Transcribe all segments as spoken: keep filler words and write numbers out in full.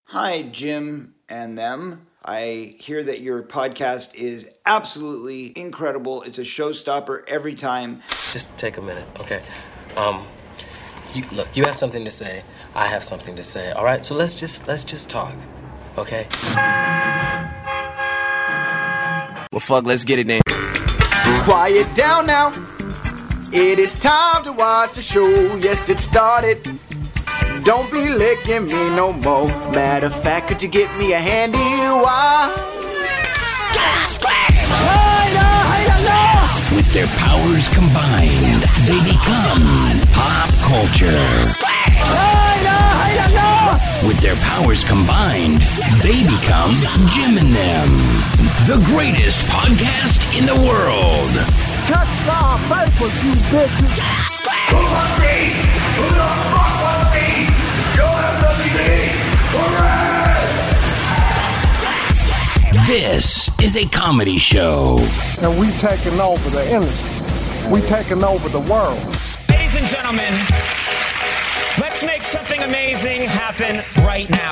Hi, Jim and them. I hear that your podcast is absolutely incredible. It's a showstopper every time. Just take a minute, okay? Um, you look, you have something to say. I have something to say. All right, so let's just let's just talk, okay? Well, fuck, let's get it then. Quiet down now. It is time to watch the show. Yes, it started. Don't be licking me no more. Matter of fact, could you get me a handy wire? With their powers combined, they become pop culture. With their powers combined, they become Jim and Them, the greatest podcast in the world. Cut some papers, you bitches. Who wants me? Who the fuck wants me? You'll have nothing to eat. Hooray! This is a comedy show. And we taking over the industry. We taking over the world. Ladies and gentlemen, let's make something amazing happen right now.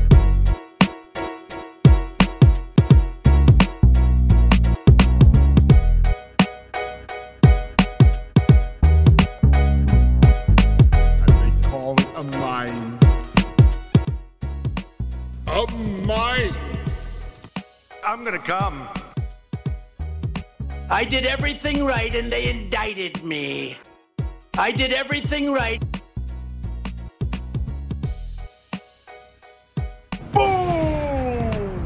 They call it a mine. A mine. I'm gonna come. I did everything right and they indicted me. I did everything right. Boom!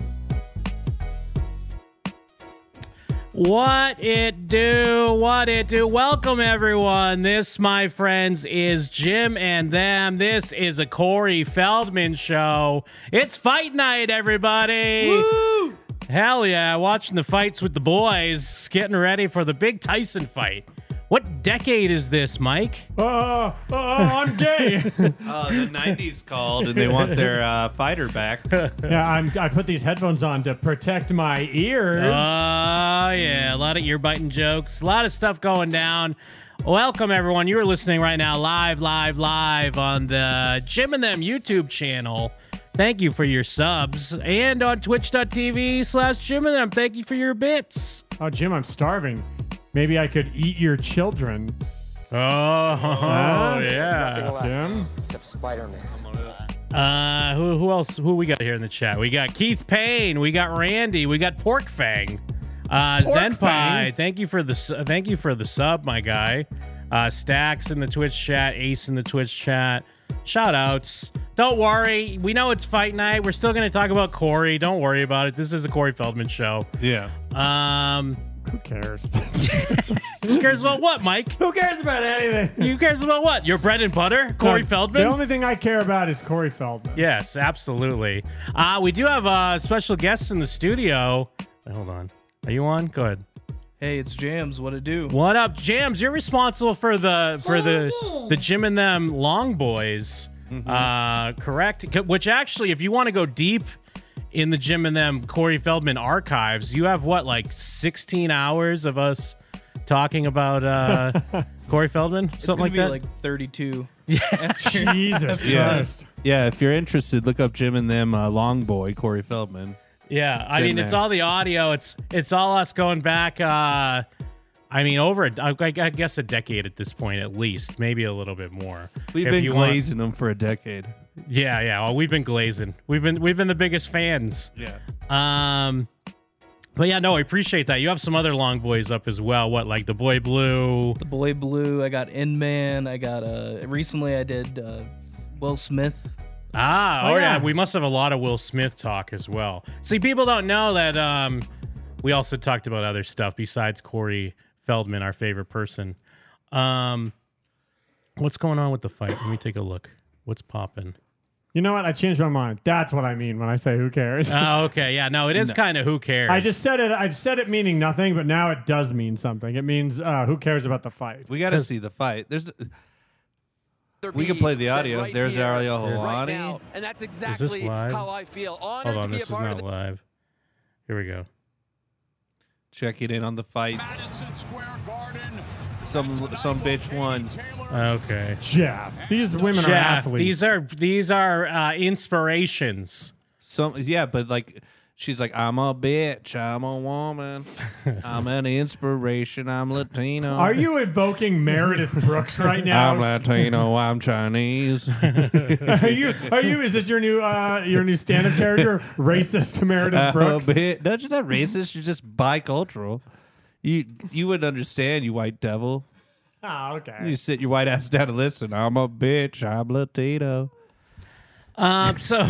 What it do? What it do? Welcome, everyone. This, my friends, is Jim and Them. This is a Corey Feldman show. It's fight night, everybody. Woo! Hell yeah, watching the fights with the boys, getting ready for the big Tyson fight. What decade is this, Mike? Uh, uh, I'm gay. uh, the nineties called, and they want their uh, fighter back. Yeah, I'm, I put these headphones on to protect my ears. Oh, uh, yeah, a lot of ear-biting jokes, a lot of stuff going down. Welcome, everyone. You are listening right now live, live, live on the Jim and Them YouTube channel. Thank you for your subs. And on twitch.tv slash Jim and Them. Thank you for your bits. Oh, Jim, I'm starving. Maybe I could eat your children. Oh, uh, yeah. Jim? Except Spider-Man. Uh, who, who else? Who we got here in the chat? We got Keith Payne. We got Randy. We got Pork Fang. Uh, Pork Zenpai. Fang. Thank you for the su- thank you for the sub, my guy. Uh, Stacks in the Twitch chat. Ace in the Twitch chat. Shout outs. Don't worry. We know it's fight night. We're still going to talk about Corey. Don't worry about it. This is a Corey Feldman show. Yeah. Um, Who cares? Who cares about what, Mike? Who cares about anything? Who cares about what? Your bread and butter? Corey No, Feldman? The only thing I care about is Corey Feldman. Yes, absolutely. Uh, we do have uh, special guests in the studio. Wait, hold on. Are you on? Go ahead. Hey, it's Jams. What it do? What up, Jams? You're responsible for the for the the Jim and Them Long Boys, mm-hmm. uh, correct? Which actually, if you want to go deep in the Jim and Them Corey Feldman archives, you have what, like sixteen hours of us talking about uh, Corey Feldman, It's something like gonna that. be like thirty-two. Yeah, Jesus Yeah. Christ. Yeah, if you're interested, look up Jim and Them uh, Long Boy, Corey Feldman. Yeah, It's I in mean, it's there. all the audio. It's it's all us going back. Uh, I mean, over a, I, I guess a decade at this point, at least, maybe a little bit more. We've If been you want- glazing them for a decade. Yeah, yeah. Well, we've been glazing. We've been we've been the biggest fans. Yeah. Um, but yeah, no, I appreciate that. You have some other Long Boys up as well. What, like the Boy Blue? The Boy Blue. I got Inman. I got uh. Recently, I did uh, Will Smith. Ah, oh, Oh, yeah. yeah. We must have a lot of Will Smith talk as well. See, people don't know that um, we also talked about other stuff besides Corey Feldman, our favorite person. Um, what's going on with the fight? Let me take a look. What's popping? You know what? I changed my mind. That's what I mean when I say who cares. Oh, okay. Yeah, no, it is No. kind of who cares. I just said it. I said it meaning nothing, but now it does mean something. It means uh, who cares about the fight? We got to see the fight. There's. We can play the audio. Right There's here, Ariel right Helwani. now, and that's Is this exactly live? how I feel. Honored Hold to on, be this a is part not of the live. Here we go. Checking in on the fights. Madison Square Garden, some some bitch won. Okay. Jeff, these women are Jeff, athletes. these are these are uh, inspirations. Some yeah, but like she's like, I'm a bitch, I'm a woman, I'm an inspiration, I'm Latino. Are you evoking Meredith Brooks right now? I'm Latino, I'm Chinese. are you? Are you? Is this your new uh, your new stand-up character? Racist Meredith Brooks. Uh, bit, not just that racist, you're just bicultural. You you wouldn't understand, you white devil. Oh, okay. You sit your white ass down and listen. I'm a bitch, I'm Latino. Um, so,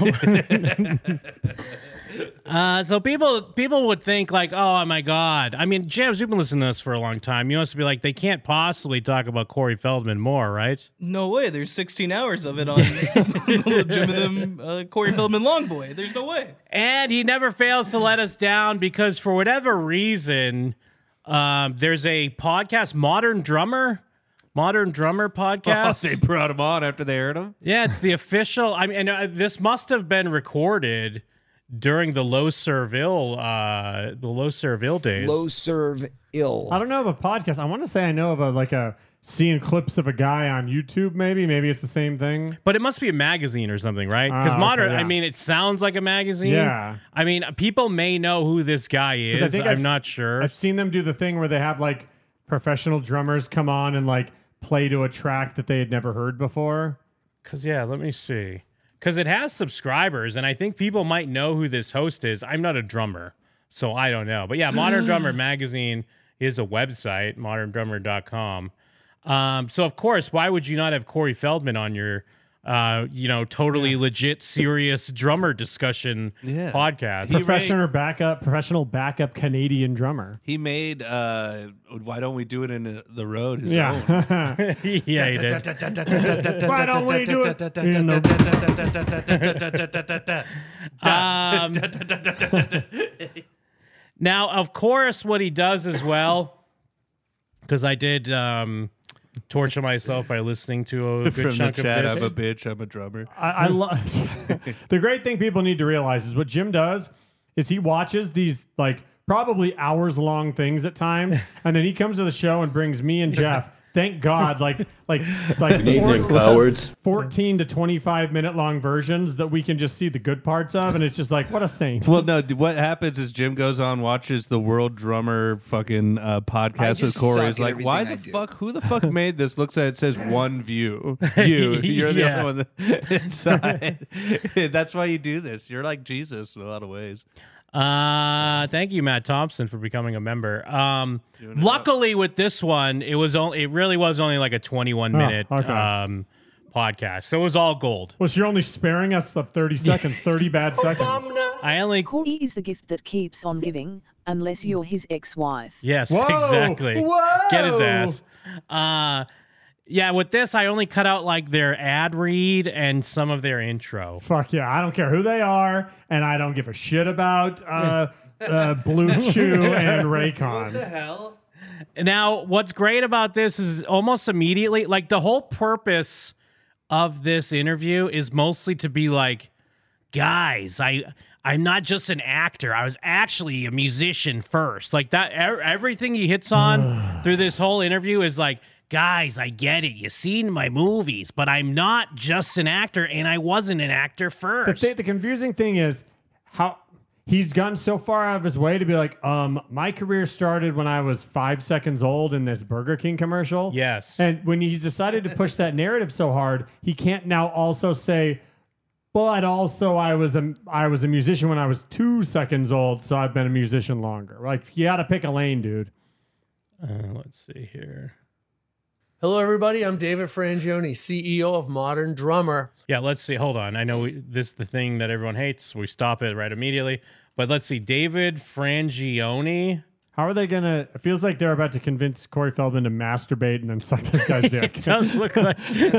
uh, so people people would think like, oh my god. I mean, Jams, you've been listening to this for a long time. You must be like, they can't possibly talk about Corey Feldman more, right? No way. There's sixteen hours of it on the Jim and them uh, Corey Feldman Long Boy. There's no way. And he never fails to let us down because for whatever reason, um, there's a podcast, Modern Drummer. Modern Drummer podcast. Oh, they brought him on after they heard him? Yeah, it's the official. I mean, and, uh, this must have been recorded during the Low Serville, uh, the Low Serville days. Low Serve Ill. I don't know of a podcast. I want to say I know of a like a seeing clips of a guy on YouTube. Maybe, maybe it's the same thing. But it must be a magazine or something, right? Because Ah, modern. okay, yeah. I mean, it sounds like a magazine. Yeah. I mean, people may know who this guy 'Cause I is. think I'm I've- not sure. I've seen them do the thing where they have like professional drummers come on and like play to a track that they had never heard before. Because, yeah, let me see. Because it has subscribers, and I think people might know who this host is. I'm not a drummer, so I don't know. But, yeah, Modern Drummer Magazine is a website, modern drummer dot com. Um, so, of course, why would you not have Corey Feldman on your, uh, you know, totally legit, serious drummer discussion Yeah. podcast? Professional backup, professional backup Canadian drummer. He made uh, Why Don't We Do It in the Road his Yeah. own. Yeah, he did. Why don't we do it in the- Um, now, of course, what he does as well, because I did um, torture myself by listening to a good From the chunk chat, of I'm this. a bitch, I'm a drummer. I, I love the great thing people need to realize is what Jim does is he watches these like probably hours long things at times, and then he comes to the show and brings me and Jeff. Thank God, like like like Good evening, cowards. fourteen to twenty-five minute long versions that we can just see the good parts of, and it's just like what a saint. Well, no, d- what happens is Jim goes on, watches the World Drummer fucking uh, podcast with just Corey. suck He's at like, why the everything I do." fuck? Who the fuck made this? Looks at it, says one view. You, you're the Yeah. only one that, inside. That's why you do this. You're like Jesus in a lot of ways. Uh, thank you, Matt Thompson, for becoming a member. Um, luckily, with this one, it was only it really was only like a twenty-one Oh, minute okay. um podcast, so it was all gold. Well, so you're only sparing us the thirty seconds, thirty bad seconds. I only Corey is the gift that keeps on giving, unless you're his ex-wife. Yes, Whoa! exactly. Whoa! Get his ass. Uh, yeah, with this, I only cut out like their ad read and some of their intro. Fuck yeah, I don't care who they are, and I don't give a shit about uh, uh, Blue Chew and Raycon. hell? Now, what's great about this is almost immediately, like the whole purpose of this interview is mostly to be like, guys, I I'm not just an actor. I was actually a musician first. Like that, er- everything he hits on through this whole interview is like, guys, I get it. You've seen my movies, but I'm not just an actor, and I wasn't an actor The, first. th- the confusing thing is how he's gone so far out of his way to be like, um, my career started when I was five seconds old in this Burger King commercial. Yes. And when he's decided to push that narrative so hard, he can't now also say, but also I was a I was a musician when I was two seconds old, so I've been a musician longer. Like, you got to pick a lane, dude. Uh, let's see here. Hello, everybody. I'm David Frangione, C E O of Modern Drummer. Yeah, let's see. Hold on. I know we, this is the thing that everyone hates. We stop it right immediately. But let's see. David Frangione. How are they going to... It feels like they're about to convince Corey Feldman to masturbate and then suck this guy's dick. It does look like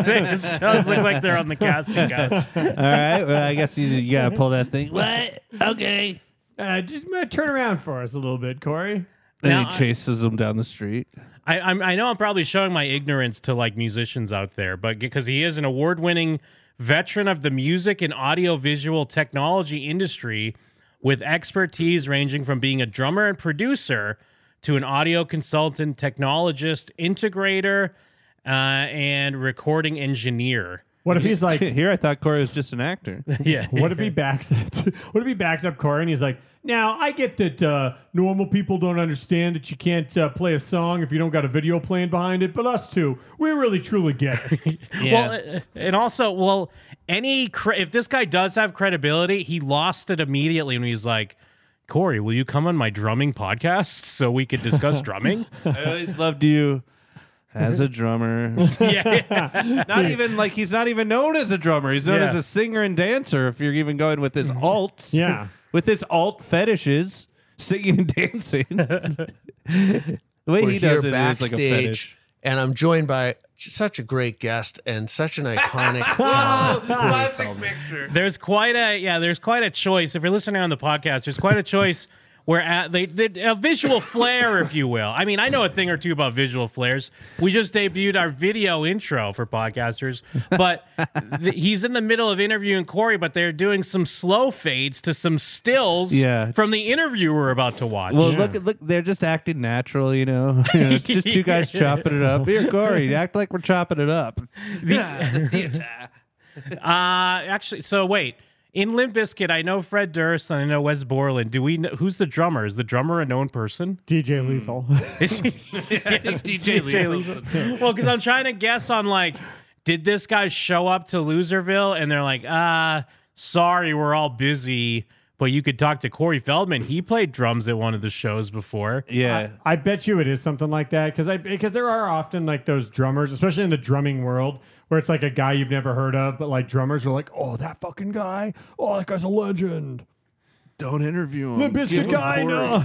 it does look like they're on the casting couch. All right. Well, I guess you, you got to pull that thing. What? Okay. Uh, just uh, turn around for us a little bit, Corey. Then Now, he chases him down the street. I, I'm, I know I'm probably showing my ignorance to like musicians out there, but because he is an award-winning veteran of the music and audio-visual technology industry with expertise ranging from being a drummer and producer to an audio consultant, technologist, integrator, uh, and recording engineer. What if he's like, here I thought Corey was just an actor. Yeah. What if he backs it? What if he backs up Corey and he's like, now I get that uh, normal people don't understand that you can't uh, play a song if you don't got a video playing behind it, but us two, we really truly get it. Well, uh, and also, well, any cre- if this guy does have credibility, he lost it immediately when he's like, Corey, will you come on my drumming podcast so we could discuss drumming? I always loved you as a drummer. Yeah. Not even like he's not even known as a drummer. He's known Yeah. as a singer and dancer. If you're even going with his alts, Yeah. with his alt fetishes, singing and dancing. The way We're he does here it is like a backstage, fetish. and I'm joined by such a great guest and such an iconic talent. Classic picture. There's quite a yeah. There's quite a choice. If you're listening on the podcast, there's quite a choice. Where at they, they a visual flair, if you will. I mean, I know a thing or two about visual flares. We just debuted our video intro for podcasters, but th- he's in the middle of interviewing Corey, but they're doing some slow fades to some stills Yeah. from the interview we're about to watch. Well, look, look, they're just acting natural, you know. You know, it's just two guys chopping it up. Here, Corey, act like we're chopping it up. Uh, actually, so wait. In Limp Bizkit, I know Fred Durst and I know Wes Borland. Do we know who's the drummer? Is the drummer a known person? D J Lethal. Is he? It's D J Lethal. Well, because I'm trying to guess on like, did this guy show up to Loserville and they're like, ah, sorry, we're all busy, but you could talk to Corey Feldman. He played drums at one of the shows before. Yeah. I bet you it is something like that because I because there are often like those drummers, especially in the drumming world, where it's like a guy you've never heard of, but like drummers are like, oh, that fucking guy, oh, that guy's a legend. Don't interview him. Limp Bizkit guy, no.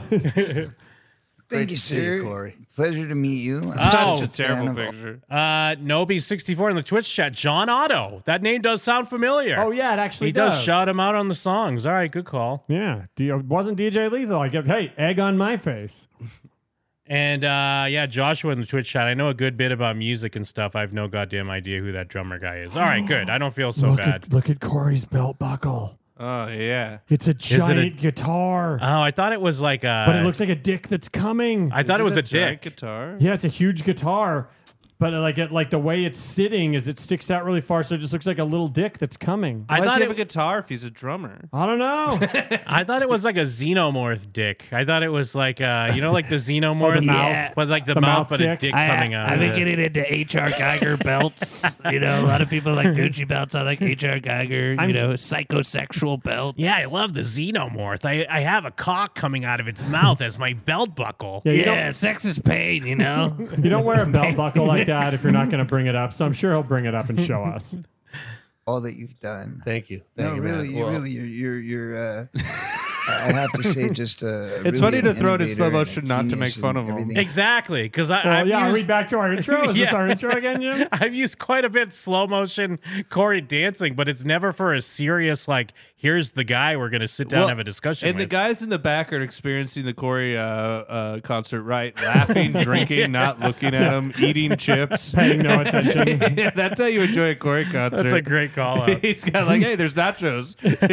Thank Great you, to see you, sir. Corey. Pleasure to meet you. I'm Oh. such That's a terrible fan of- picture. Uh, Nobi sixty-four in the Twitch chat. John Otto. That name does sound familiar. Oh yeah, it actually he does. does. shout him out on the songs. All right, good call. Yeah, D- wasn't D J Lethal? I get hey, egg on my face. And uh, yeah, Joshua in the Twitch chat. I know a good bit about music and stuff. I have no goddamn idea who that drummer guy is. All right, good. I don't feel so look bad. At, look at Corey's belt buckle. Oh, yeah. It's a it a- giant guitar, Oh, I thought it was like a. but it looks like a dick that's coming. I thought it was a giant dick. guitar. Yeah, it's a huge guitar, but like it, like the way it's sitting is it sticks out really far, so it just looks like a little dick that's coming. I Why does thought he it. have a guitar if he's a drummer? I don't know. I thought it was like a xenomorph dick. I thought it was like uh, you know, like the xenomorph Oh, the mouth? but like the, The mouth, mouth but a dick? dick I- coming out. I've been of it. getting into H R Geiger belts. You know, a lot of people like Gucci belts. I like H R Geiger, I'm- you know, psychosexual belts. Yeah, I love the xenomorph. I, I have a cock coming out of its mouth as my belt buckle. Yeah, you, Yeah, sex is pain, you know? don't, you don't wear a belt buckle like that if you're not going to bring it up. So I'm sure he'll bring it up and show us. all that you've done. Thank you. Thank no, you, really, man. you Well, really, you're, you're, you're uh, I have to say, just uh, It's funny to throw it in slow motion, not to make fun of him. Exactly, because I Well, I've yeah, I'll used, read back to our intro. Is this Yeah. our intro again, Jim? I've used quite a bit slow motion Corey dancing, but it's never for a serious like. Here's the guy we're gonna sit down Well, and have a discussion And with. the guys in the back are experiencing the Corey uh, uh, concert, right? Laughing, drinking, not looking at him, eating chips. Paying no attention. Yeah, that's how you enjoy a Corey concert. That's a great call out. He's got like, hey, there's nachos.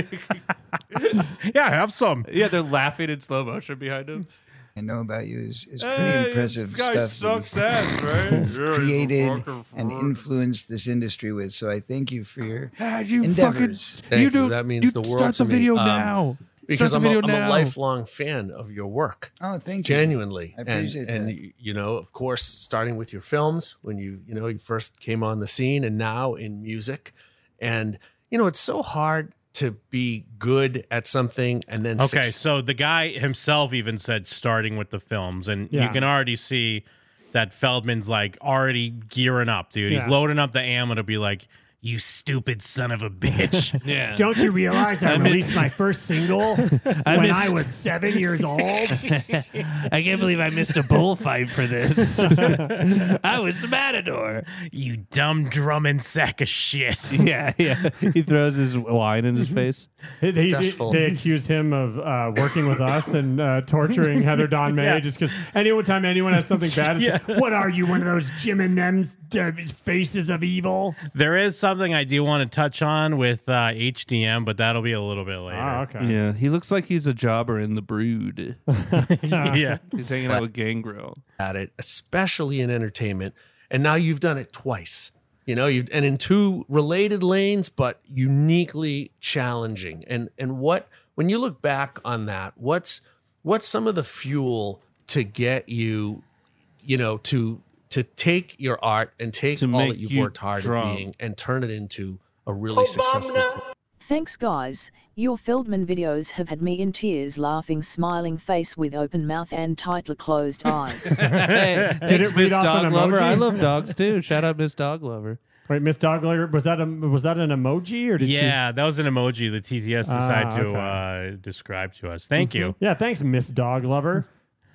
Yeah, have some. Yeah, they're laughing in slow motion behind him. I know about you is, is pretty Hey, impressive this guy stuff. sucks ass, right? that you've Yeah, he's a created fucking and fraud. influenced this industry with. So I thank you for your God, you endeavors. Thank You you. do- That means you the world start to the me. video Um, now. Because Start the I'm, a, video I'm a now. lifelong fan of your work. Oh, thank you. Genuinely. I appreciate and, that. And, you know, of course, starting with your films when you, you know, you first came on the scene and now in music. And, you know, it's so hard to be good at something and then Okay, suc- so the guy himself even said starting with the films, and Yeah. you can already see that Feldman's like already gearing up, dude. He's Yeah. loading up the ammo to be like, "You stupid son of a bitch." Yeah. Don't you realize I, I miss- released my first single I when miss- I was seven years old? I can't believe I missed a bullfight for this. I was the matador. You dumb drumming sack of shit. Yeah, yeah. He throws his wine in his face. They, they, Dustful. they accuse him of uh, working with us and uh, torturing Heather Dawn May Yeah. just because anytime anyone has something bad, it's Yeah. like, what are you, one of those Jim and them uh, faces of evil? There is something I do want to touch on with uh, H D M, but that'll be a little bit later. Oh, okay. Yeah, he looks like he's a jobber in the Brood. Yeah. He's hanging out with Gangrel. At it, especially in entertainment, and now you've done it twice. You know, you and in two related lanes, but uniquely challenging. And and what when you look back on that, what's what's some of the fuel to get you, you know, to to take your art and take To all make that you've you worked hard drunk. at being and turn it into a really successful career? Thanks, guys. Your Feldman videos have had me in tears, laughing, smiling face with open mouth and tightly closed eyes. Hey, Did thanks, it read Miss off Dog an Lover. emoji? I love dogs too. Shout out Miss Dog Lover. Wait, Miss Dogler, was that a was that an emoji or did she? Yeah, that was an emoji that T C S Ah, decided to okay. uh, describe to us. Thank you. Yeah, thanks, Miss Dog Lover.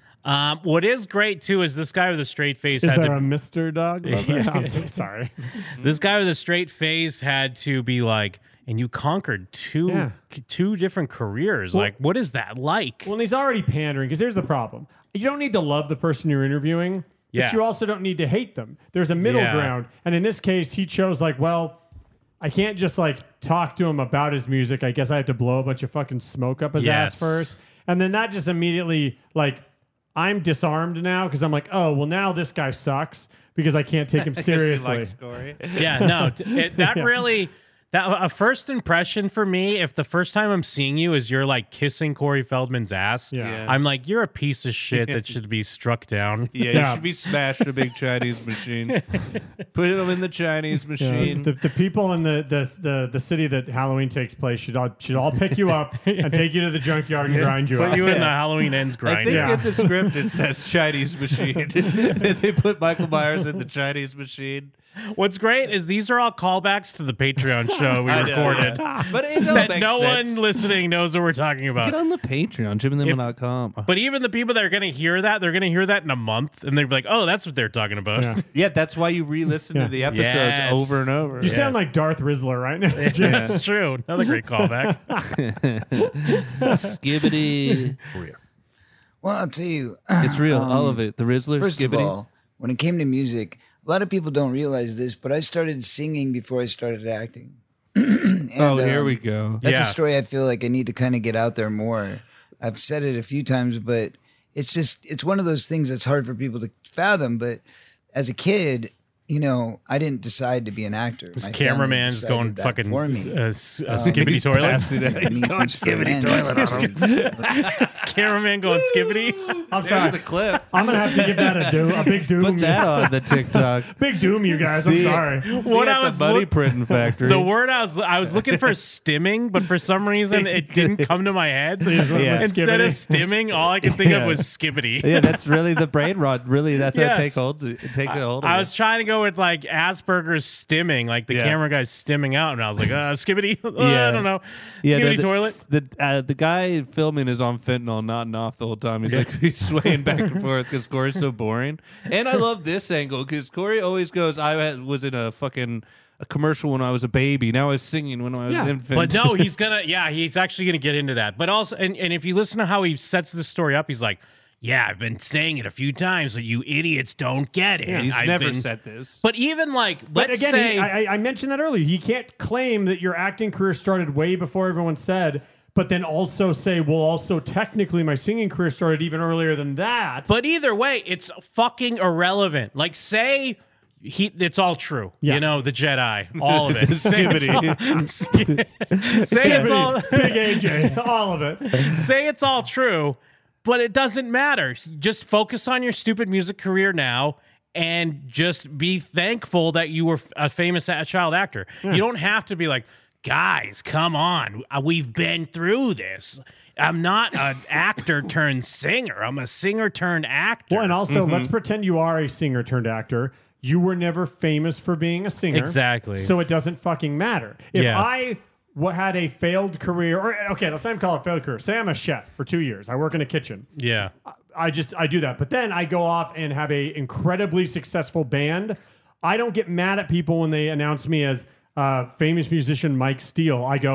Um, what is great too is this guy with a straight face Is had there to a Mister Dog Lover? Yeah. I'm so sorry. This guy with a straight face had to be like, and you conquered two Yeah. two different careers. Well- like, what is that like? Well, and he's already pandering because here's the problem. You don't need to love the person you're interviewing, Yeah. but you also don't need to hate them. There's a middle Yeah. ground. And in this case, he chose like, well, I can't just like talk to him about his music. I guess I have to blow a bunch of fucking smoke up his Yes. ass first. And then that just immediately like I'm disarmed now because I'm like, oh, well, now this guy sucks because I can't take him I guess he seriously. likes Corey. Yeah, no, t- it, that Yeah. really that a first impression for me. If the first time I'm seeing you is you're like kissing Corey Feldman's ass, Yeah. Yeah. I'm like, you're a piece of shit that should be struck down. Yeah, Yeah. you should be smashed in a big Chinese machine. Put him in the Chinese You know, machine. the, the people in the, the, the, the city that Halloween takes place should all, should all pick you up and take you to the junkyard and grind you Put up. you in the Halloween ends I grinder. think Yeah. in the script it says Chinese machine. They put Michael Myers in the Chinese machine. What's great is these are all callbacks to the Patreon show we I know, recorded. yeah. But it all that makes no sense. one listening knows what we're talking about. Get on the Patreon, jim and them dot com. But even the people that are going to hear that, they're going to hear that in a month, and they're like, "Oh, that's what they're talking about." Yeah. Yeah, that's why you re-listen Yeah. to the episodes Yes. over and over. You Yeah. sound like Darth Rizzler right now. Yeah, that's true. Another great callback. Skibbity. Well, I'll tell you. It's real, um, all of it. The Rizzler, First Skibbity. of all, when it came to music, a lot of people don't realize this, but I started singing before I started acting. And, oh, here um, we go. That's Yeah. a story I feel like I need to kind of get out there more. I've said it a few times, but it's just, it's one of those things that's hard for people to fathom. But as a kid, you know, I didn't decide to be an actor. This My family cameraman's decided going that fucking for me. uh, s- uh, Um, skibbity He's toilet. passing it. He's Me going and Stan skibbity and toilet on him. Cameraman going skibbity. I'm There's sorry. the clip. I'm gonna have to give that a do a big doom. Put that on the TikTok. Big doom, you guys. See- I'm sorry. See What at I was the money look- printing factory. The word I was I was looking for stimming, but for some reason it didn't come to my head. just went Yeah. with Instead of skibbity. stimming, all I could think Yeah. of was skibbity. yeah, that's really the brain rod. Really, that's how Yes. it take holds. It take the hold. Of I it. was trying to go with like Asperger's stimming, like the Yeah. camera guy's stimming out, and I was like, uh, skibbity. Uh, Yeah. I don't know. Yeah, no, Skibbity the, toilet. The uh, the guy filming is on fentanyl, nodding off the whole time. He's like he's swaying back and forth because Corey's so boring. And I love this angle because Corey always goes, "I had- was in a fucking a commercial when I was a baby. Now I was singing when I was Yeah. an infant." But no, he's gonna. Yeah, he's actually gonna get into that. But also, and, and if you listen to how he sets this story up, he's like, "Yeah, I've been saying it a few times, but you idiots don't get it." he's I've never been- said this. But even like, But let's again, say, he, I, I mentioned that earlier. You can't claim that your acting career started way before everyone said, but then also say, well, also technically my singing career started even earlier than that. but either way, it's fucking irrelevant. Like, say. He, it's all true. Yeah. You know, the Jedi, all of it. Say it's all, say it's all, Big A J, all of it. say it's all true, but it doesn't matter. Just focus on your stupid music career now and just be thankful that you were a famous a- child actor. You don't have to be like, guys, come on. Uh, We've been through this. I'm not an actor turned singer. I'm a singer turned actor. Well, and also, let's pretend you are a singer turned actor. You were never famous for being a singer. Exactly. So it doesn't fucking matter. If Yeah. I w- had a failed career, or okay, let's not even call it a failed career. Say I'm a chef for two years. I work in a kitchen. Yeah. I just I do that. But then I go off and have a incredibly successful band. I don't get mad at people when they announce me as uh, famous musician Mike Steele. I go,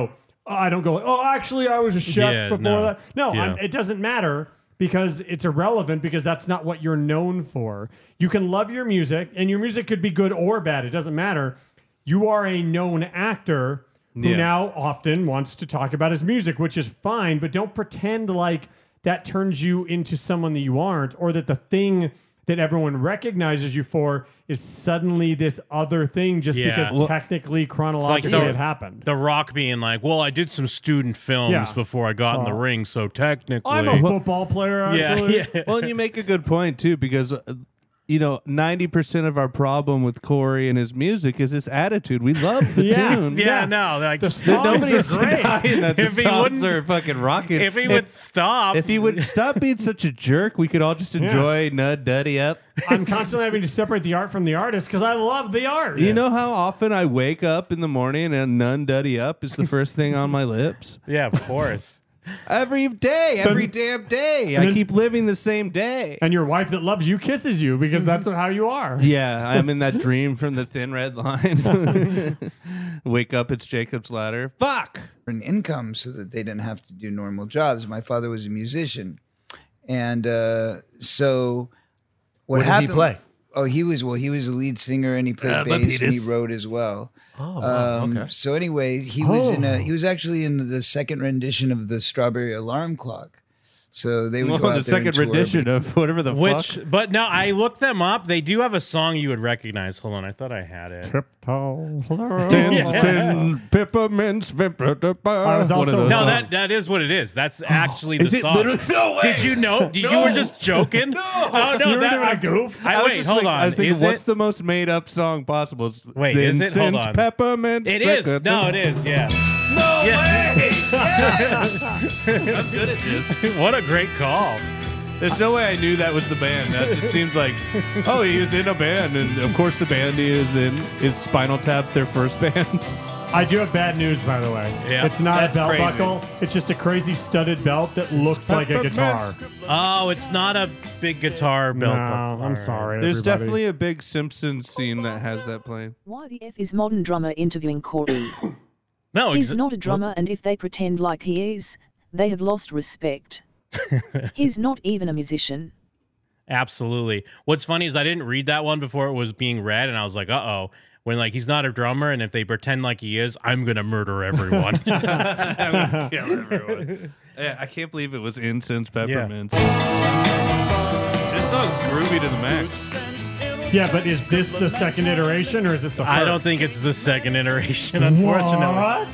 I don't go, oh, actually, I was a chef Yeah, before no. that. No, Yeah. I'm, it doesn't matter because it's irrelevant because that's not what you're known for. You can love your music, and your music could be good or bad. It doesn't matter. You are a known actor who Yeah. now often wants to talk about his music, which is fine, but don't pretend like that turns you into someone that you aren't, or that the thing that everyone recognizes you for is suddenly this other thing just Yeah. because Well, technically It's like chronologically the, it happened. The Rock being like, well, I did some student films Yeah. before I got in the Well, ring, so technically. I'm a football player, actually. Yeah, yeah. Well, and you make a good point too, because uh, you know, ninety percent of our problem with Corey and his music is his attitude. We love the Yeah, tune. yeah, no, like the songs Nobody's are great. denying that the If he songs wouldn't- are fucking rocking. If he would stop. if he would stop being such a jerk, we could all just enjoy Nud Duddy Up. I'm constantly having to separate the art from the artist because I love the art. You know how often I wake up in the morning and Nun Duddy Up is the first thing on my lips? Yeah, of course. Every day, every damn day. I then- keep living the same day. And your wife that loves you kisses you because that's how you are. Yeah, I'm in that dream from the Thin Red Line. Wake up, it's Jacob's Ladder. Fuck! An income so that they didn't have to do normal jobs. My father was a musician. And uh, so what, What did he happened? play? Oh, he was, well, he was a lead singer and he played Uh, my bass and he penis. wrote as well. Oh, wow, Um, okay. So anyway, he was in a, Oh. he was actually in the second rendition of the Strawberry Alarm Clock. So they would Well, go out the there second and tour, rendition but- of whatever the Which, fuck. but no, I looked them up. They do have a song you would recognize. Hold on, I thought I had it. Dancing peppermints. I was also- No, that that is what it is. That's actually the Is it song. literally- no way! Did you know? Did you were just joking? No. Oh no, You were that, doing a I- goof? I, I was wait, just hold like- on. I was thinking, Is what's it? the most made up song possible? It's Wait, is it? Hold Vincent's on. Peppermints. It is. No, it is. Yeah. No Yeah. way! Yeah! I'm good at this. What a great call. There's no way I knew that was the band. That just seems like, oh, he was in a band, and of course the band he is in is Spinal Tap, their first band. I do have bad news, by the way. Yeah. It's not That's a belt crazy. buckle. It's just a crazy studded belt that looked like a guitar. Oh, it's not a big guitar belt. No, I'm sorry. There's everybody. definitely a big Simpsons scene that has that playing. Why the F is modern drummer interviewing Corey? No, He's exa- not a drummer, and if they pretend like he is, they have lost respect. He's not even a musician. Absolutely. What's funny is I didn't read that one before it was being read, and I was like, uh oh. When like he's not a drummer, and if they pretend like he is, I'm gonna murder everyone. I'm gonna kill everyone. Yeah, I can't believe it was Incense Peppermints. This song's groovy to the max. Yeah, but is this the second iteration or is this the first? I don't think it's the second iteration, unfortunately.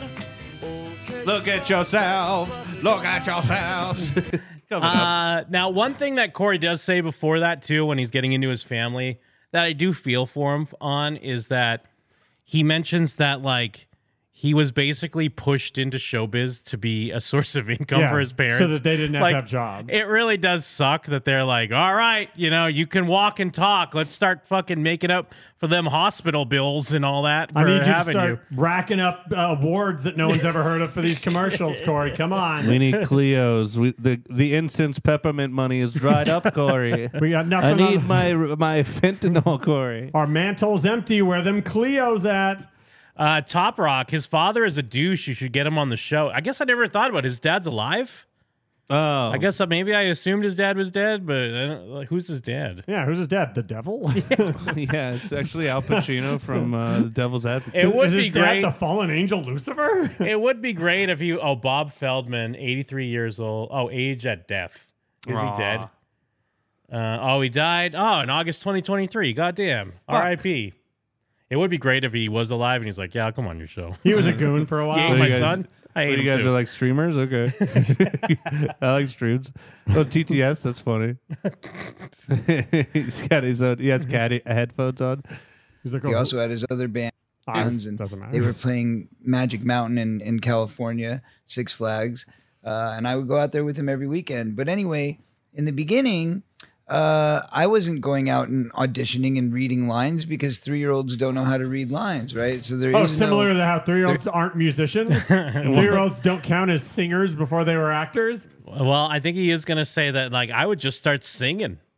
What? Look at yourself. Look at yourselves. Coming up. Uh, now, one thing that Corey does say before that, too, when he's getting into his family, that I do feel for him on is that he mentions that, like, he was basically pushed into showbiz to be a source of income Yeah, for his parents. so that they didn't have Like, to have jobs. It really does suck that they're like, all right, you know, you can walk and talk. Let's start fucking making up for them hospital bills and all that for I need you to having start you. racking up uh, awards that no one's ever heard of for these commercials, Corey. Come on. We need Cleos. We, the the incense peppermint money is dried up, Corey. We got I nothing need on- my my fentanyl, Corey. Our mantle's empty. Where them Cleos at? Uh, Top Rock, his father is a douche. You should get him on the show. I guess I never thought about it. His dad's alive? Oh. I guess uh, maybe I assumed his dad was dead, but I don't, like, who's his dad? Yeah, who's his dad? The devil? Yeah, it's actually Al Pacino from uh, The Devil's Advocate. It would Is be his dad great. the fallen angel Lucifer? It would be great if you. Oh, Bob Feldman, eighty-three years old. Oh, age at death. Is Aw. he dead? Uh, oh, he died. Oh, in August twenty twenty-three. Goddamn. R I P. It would be great if he was alive and he's like, yeah, I'll come on your show. He was a goon for a while. You ate What, my you guys- son? I what, hate you him guys too. are like streamers? Okay. I like streams. Oh, T T S, that's funny. He's got his own, he has cat headphones on. He's like, He oh, also had his other band, bands, and doesn't matter. they were playing Magic Mountain in, in California, Six Flags, uh, and I would go out there with him every weekend. But anyway, in the beginning, uh, I wasn't going out and auditioning and reading lines because three-year-olds don't know how to read lines, right? So there Oh, is similar no, to how three-year-olds aren't musicians. Three-year-olds don't count as singers before they were actors. Well, I think he is going to say that, like, I would just start singing.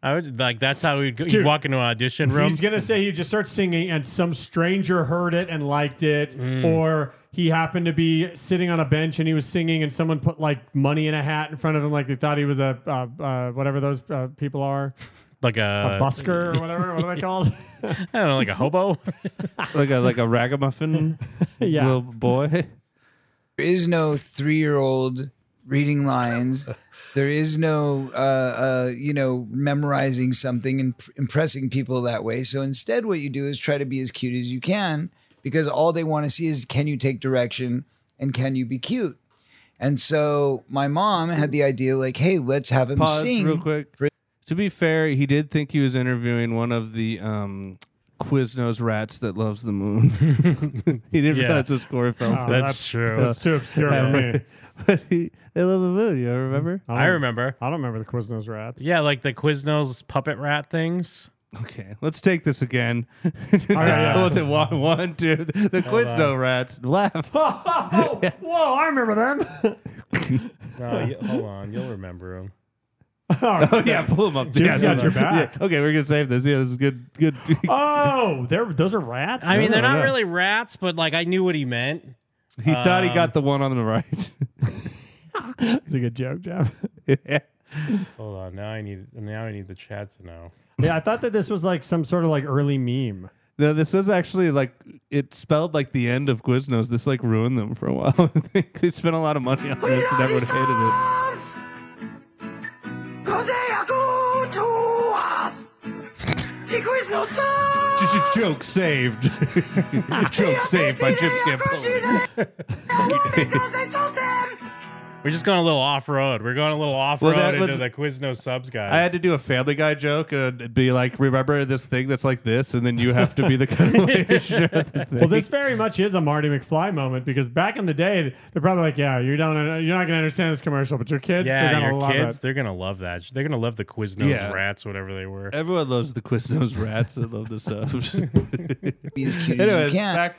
I would like that's how we'd go. Dude, You'd walk into an audition room. He's gonna say he just starts singing, and some stranger heard it and liked it, Mm. or he happened to be sitting on a bench and he was singing, and someone put like money in a hat in front of him, like they thought he was a uh, uh, whatever those uh, people are, like a, a busker or whatever. What are they called? I don't know, like a hobo, like a like a ragamuffin Yeah. little boy. There is no three-year-old reading lines. There is no, uh, uh, you know, memorizing something and p- impressing people that way. So instead, what you do is try to be as cute as you can, because all they want to see is, can you take direction and can you be cute? And so my mom had the idea, like, hey, let's have him Pause sing real quick. To be fair, he did think he was interviewing one of the um, Quiznos rats that loves the moon. He didn't Yeah. realize it was Corey Feldman. Oh, that's true. That's too obscure for me. But he, they love the moon. You don't remember? I remember. I don't remember the Quiznos rats. Yeah, like the Quiznos puppet rat things. Okay, let's take this again. yeah. What's it? One, one, two. The Hold Quizno on. rats laugh. Oh, whoa! I remember them. No, you, hold on, you'll remember them. Oh yeah, pull them up. Jim's yeah, got no, your no. back. Yeah. Okay, we're gonna save this. Yeah, this is good. Good. Oh, they're those are rats. I mean, they're Oh, not yeah. really rats, but like I knew what he meant. He thought he Um, got the one on the right. It's a good joke, Jeff. Yeah. Hold on, now I need now I need the chat to know. Yeah, I thought that this was like some sort of like early meme. No, this was actually like it spelled like the end of Quiznos. This like ruined them for a while. I think they spent a lot of money on this, and everyone hated it. Cause they are good to us. The Quiznos son. Joke saved. Joke saved by Jim Scampoli. Because they told them. We're just going a little off road. We're going a little off Well, road that into was- the Quiznos subs guys. I had to do a Family Guy joke and be like, "Remember this thing that's like this," and then you have to be the kind of way to share the thing. Well, this very much is a Marty McFly moment, because back in the day, they're probably like, "Yeah, you don't, you're not going to understand this commercial, but your kids, they're yeah, going to your love kids, it." they're gonna love that. They're gonna love the Quiznos Yeah. rats, whatever they were. Everyone loves the Quiznos rats. I love the subs. Be as cute as Anyways, you can. back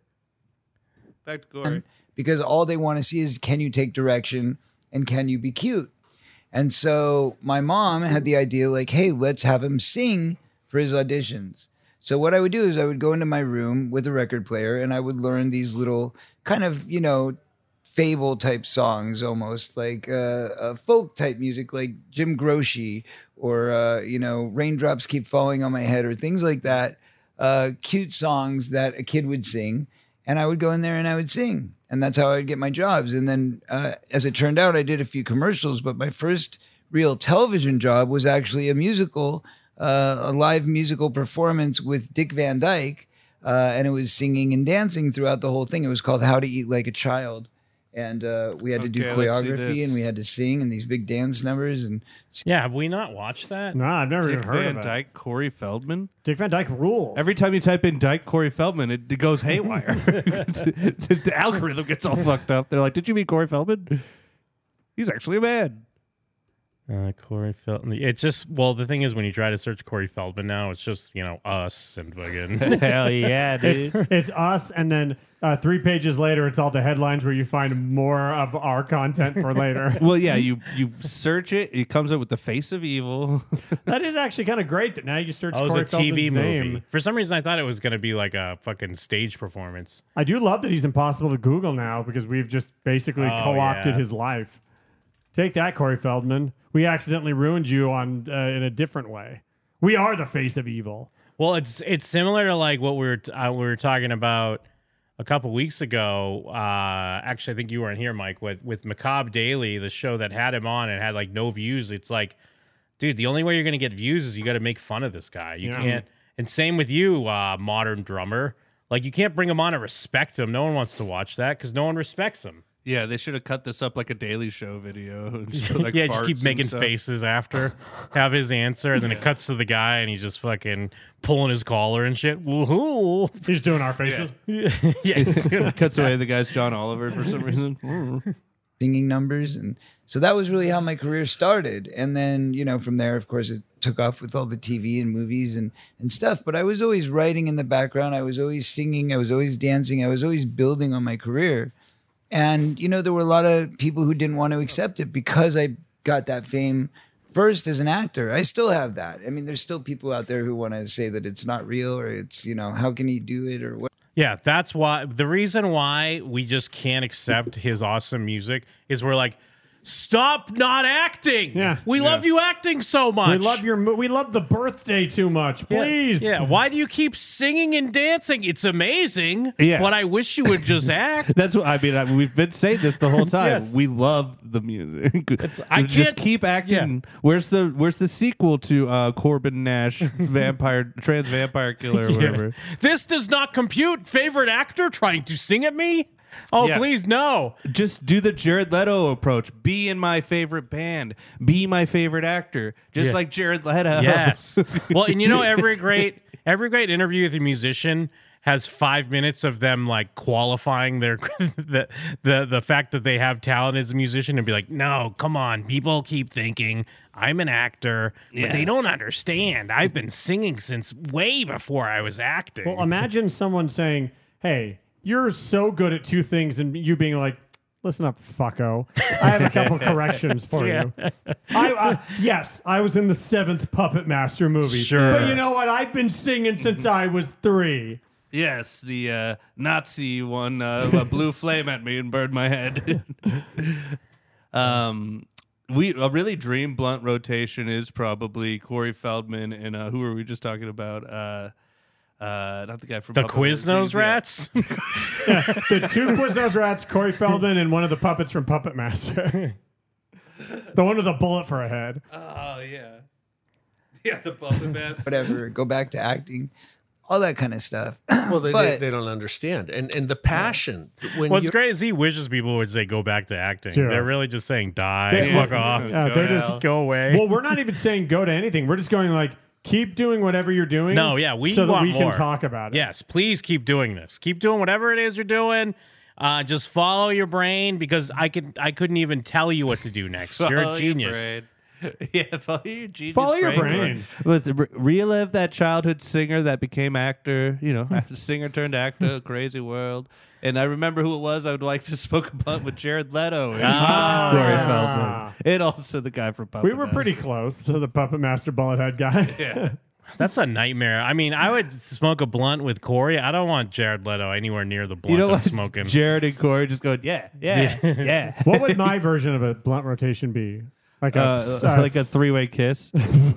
back to Corey. Because all they want to see is, can you take direction and can you be cute? And so my mom had the idea, like, hey, let's have him sing for his auditions. So what I would do is I would go into my room with a record player and I would learn these little kind of, you know, fable type songs, almost like uh, uh, folk type music, like Jim Croce, or, uh, you know, Raindrops Keep Falling on My Head, or things like that. Uh, cute songs that a kid would sing. And I would go in there and I would sing. And that's how I would get my jobs. And then uh, as it turned out, I did a few commercials, but my first real television job was actually a musical, uh, a live musical performance with Dick Van Dyke. Uh, and it was singing and dancing throughout the whole thing. It was called How to Eat Like a Child. And uh, we had to do Okay, let's see choreography this. and we had to sing and these big dance numbers. And Yeah, have we not watched that? No, I've never Dick even heard Van of it. Dyke, Corey Feldman. Dick Van Dyke rules. Every time you type in Dyke Corey Feldman, it, it goes haywire. the, the algorithm gets all fucked up. They're like, "Did you meet Corey Feldman? He's actually a man." Uh, Corey Feldman. It's just, well, the thing is, when you try to search Corey Feldman now, it's just, you know, us and fucking. Hell yeah, dude. It's, it's us, and then uh, three pages later, it's all the headlines where you find more of our content for later. Well, yeah, you you search it, it comes up with the face of evil. That is actually kind of great that now you search Oh, it Corey was a T V Feldman's movie. name. For some reason, I thought it was going to be like a fucking stage performance. I do love that he's impossible to Google now, because we've just basically Oh, co-opted yeah. his life. Take that, Corey Feldman. We accidentally ruined you on uh, in a different way. We are the face of evil. Well, it's it's similar to like what we were t- uh, we were talking about a couple weeks ago. Uh, actually, I think you weren't here, Mike, with with Macabre Daily, the show that had him on and had like no views. It's like, dude, the only way you're gonna get views is you got to make fun of this guy. You Yeah. can't. And same with you, uh, Modern Drummer. Like you can't bring him on and respect him. No one wants to watch that because no one respects him. Yeah, they should have cut this up like a Daily Show video. And show, like, Yeah, just keep farts and making stuff. faces after, have his answer, and then it cuts to the guy, and he's just fucking pulling his collar and shit. Woohoo! He's doing our faces. Yeah, he's doing Cuts away the guy's John Oliver for some reason. singing numbers. And so that was really how my career started. And then, you know, from there, of course, it took off with all the T V and movies and, and stuff. But I was always writing in the background. I was always singing. I was always dancing. I was always building on my career. And, you know, there were a lot of people who didn't want to accept it because I got that fame first as an actor. I still have that. I mean, there's still people out there who want to say that it's not real or it's, you know, how can he do it or what? Yeah, that's why the reason why we just can't accept his awesome music is we're like, stop not acting. Yeah. We love you acting so much. We love your mo- we love the birthday too much. Please. Yeah. Why do you keep singing and dancing? It's amazing. Yeah. But I wish you would just act. That's what I mean. I, we've been saying this the whole time. Yes. We love the music. I just can't- keep acting. Where's the Where's the sequel to uh, Corbin Nash, vampire trans vampire killer or Yeah. whatever? This does not compute. Favorite actor trying to sing at me? Oh, Yeah. please, no. Just do the Jared Leto approach. Be in my favorite band. Be my favorite actor. Just Yeah. like Jared Leto. Yes. Well, and you know, every great every great interview with a musician has five minutes of them like qualifying their the, the the fact that they have talent as a musician and be like, no, come on, people keep thinking I'm an actor, but Yeah. they don't understand. I've been singing since way before I was acting. Well, imagine someone saying, "Hey, you're so good at two things," and you being like, "Listen up, fucko. I have a couple corrections for Yeah. you." I, I yes, I was in the seventh Puppet Master movie. Sure. But you know what? I've been singing since I was three. Yes, the uh, Nazi one uh, blew flame at me and burned my head. um, we a really dream blunt rotation is probably Corey Feldman and uh, who were we just talking about? Uh, uh, not the guy from The Puppet Quiznos Master. Yeah. Rats? The two Quiznos Rats, Corey Feldman, and one of the puppets from Puppet Master. The one with a bullet for a head. Oh yeah, yeah, the Puppet Master. Whatever. Go back to acting. All that kind of stuff. Well, they, But- they, they don't understand. And and the passion. When What's you're- great is he wishes people would say go back to acting. Sure. They're really just saying die, They- fuck off, Yeah, they're just- go away. Well, we're not even saying go to anything. We're just going like, keep doing whatever you're doing. No, yeah, we so that want we more. can talk about it. Yes, please keep doing this. Keep doing whatever it is you're doing. Uh, just follow your brain because I could I couldn't even tell you what to do next. You're Follow a your genius. brain. Yeah, follow your genius. Follow your brain. Let's re- relive that childhood singer that became actor. You know, singer turned actor. Crazy world. And I remember who it was. I would like to smoke a blunt with Jared Leto and Ah. Corey Feldman, and also the guy from Puppet We were Master. pretty close to the Puppet Master Bullethead guy. Yeah. That's a nightmare. I mean, I would smoke a blunt with Corey. I don't want Jared Leto anywhere near the blunt You know I'm what? smoking. Jared and Corey just going, yeah, yeah, Yeah. yeah. What would my version of a blunt rotation be? Like a Uh, uh, like a three-way kiss.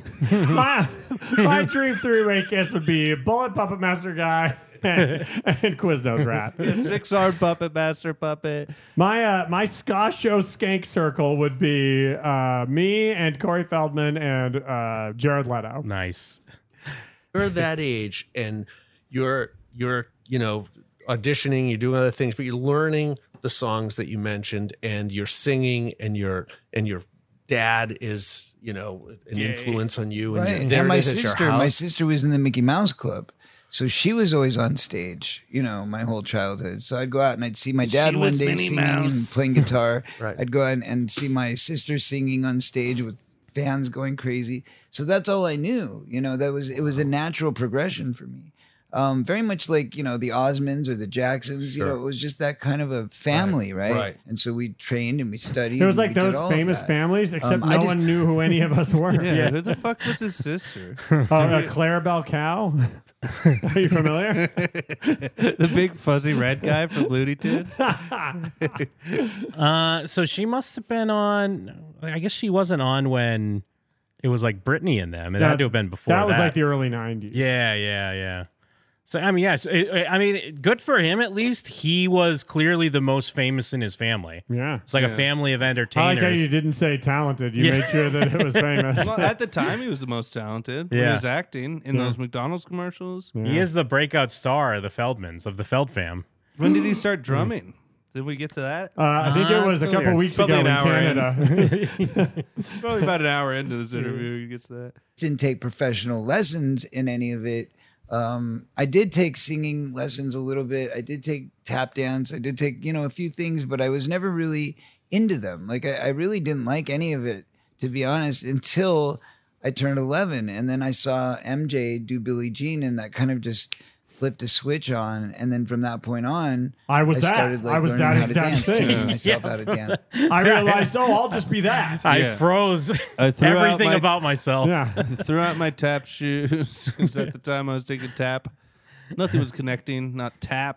my, my dream three-way kiss would be Bullet Puppet Master guy and, and Quiznos Rat. Six-armed Puppet Master puppet. My uh, my ska show skank circle would be uh, me and Corey Feldman and uh, Jared Leto. Nice. You're that age and you're you're you know auditioning, you're doing other things, but you're learning the songs that you mentioned and you're singing and you're and your dad is you know an Yay. influence on you and Right. you're there And it my is at your sister, my house. sister was in the Mickey Mouse Club. So she was always on stage, you know, my whole childhood. So I'd go out and I'd see my dad She one was day Minnie singing Mouse. and playing guitar. Right. I'd go out and, and see my sister singing on stage with fans going crazy. So that's all I knew. You know, that was it was a natural progression for me. Um, very much like, you know, the Osmonds or the Jacksons, you Sure. know, it was just that kind of a family, right? right. And so we trained and we studied. It was and like we did those all of famous that. families, except Um, I no just- one knew who any of us were. Yeah, who the fuck was his sister? Oh, uh, Clarabelle Cow? Are you familiar? The big fuzzy red guy from Looney Tunes. Uh, so she must have been on. I guess she wasn't on when it was like Britney and them. It That- had to have been before. That was that. like the early nineties. Yeah, yeah, yeah. So I mean, yes. I I mean, good for him. At least he was clearly the most famous in his family. Yeah. It's like Yeah. a family of I entertainers. like how you didn't say talented. You Yeah. made sure that it was famous. Well, at the time, he was the most talented. When he Yeah. was acting in Yeah. those McDonald's commercials. He is the breakout star of the Feldmans of the Feld fam. When did he start drumming? Did we get to that? Uh, I think it was a couple Earlier. weeks Probably ago in an hour in. Canada. Probably about an hour into this interview, he gets to that. Didn't take professional lessons in any of it. Um, I did take singing lessons a little bit. I did take tap dance. I did take, you know, a few things, but I was never really into them. Like I, I really didn't like any of it, to be honest, until I turned eleven. And then I saw M J do Billie Jean, and that kind of just flipped a switch on, and then from that point on, I was that. started like I was learning that how exact to dance, thing. teaching myself Yeah. how to dance. I realized, oh, I'll just be that. I Yeah. froze I threw out everything my- about myself. Yeah. Threw out my tap shoes. 'Cause at the time I was taking tap. Nothing was connecting, not tap.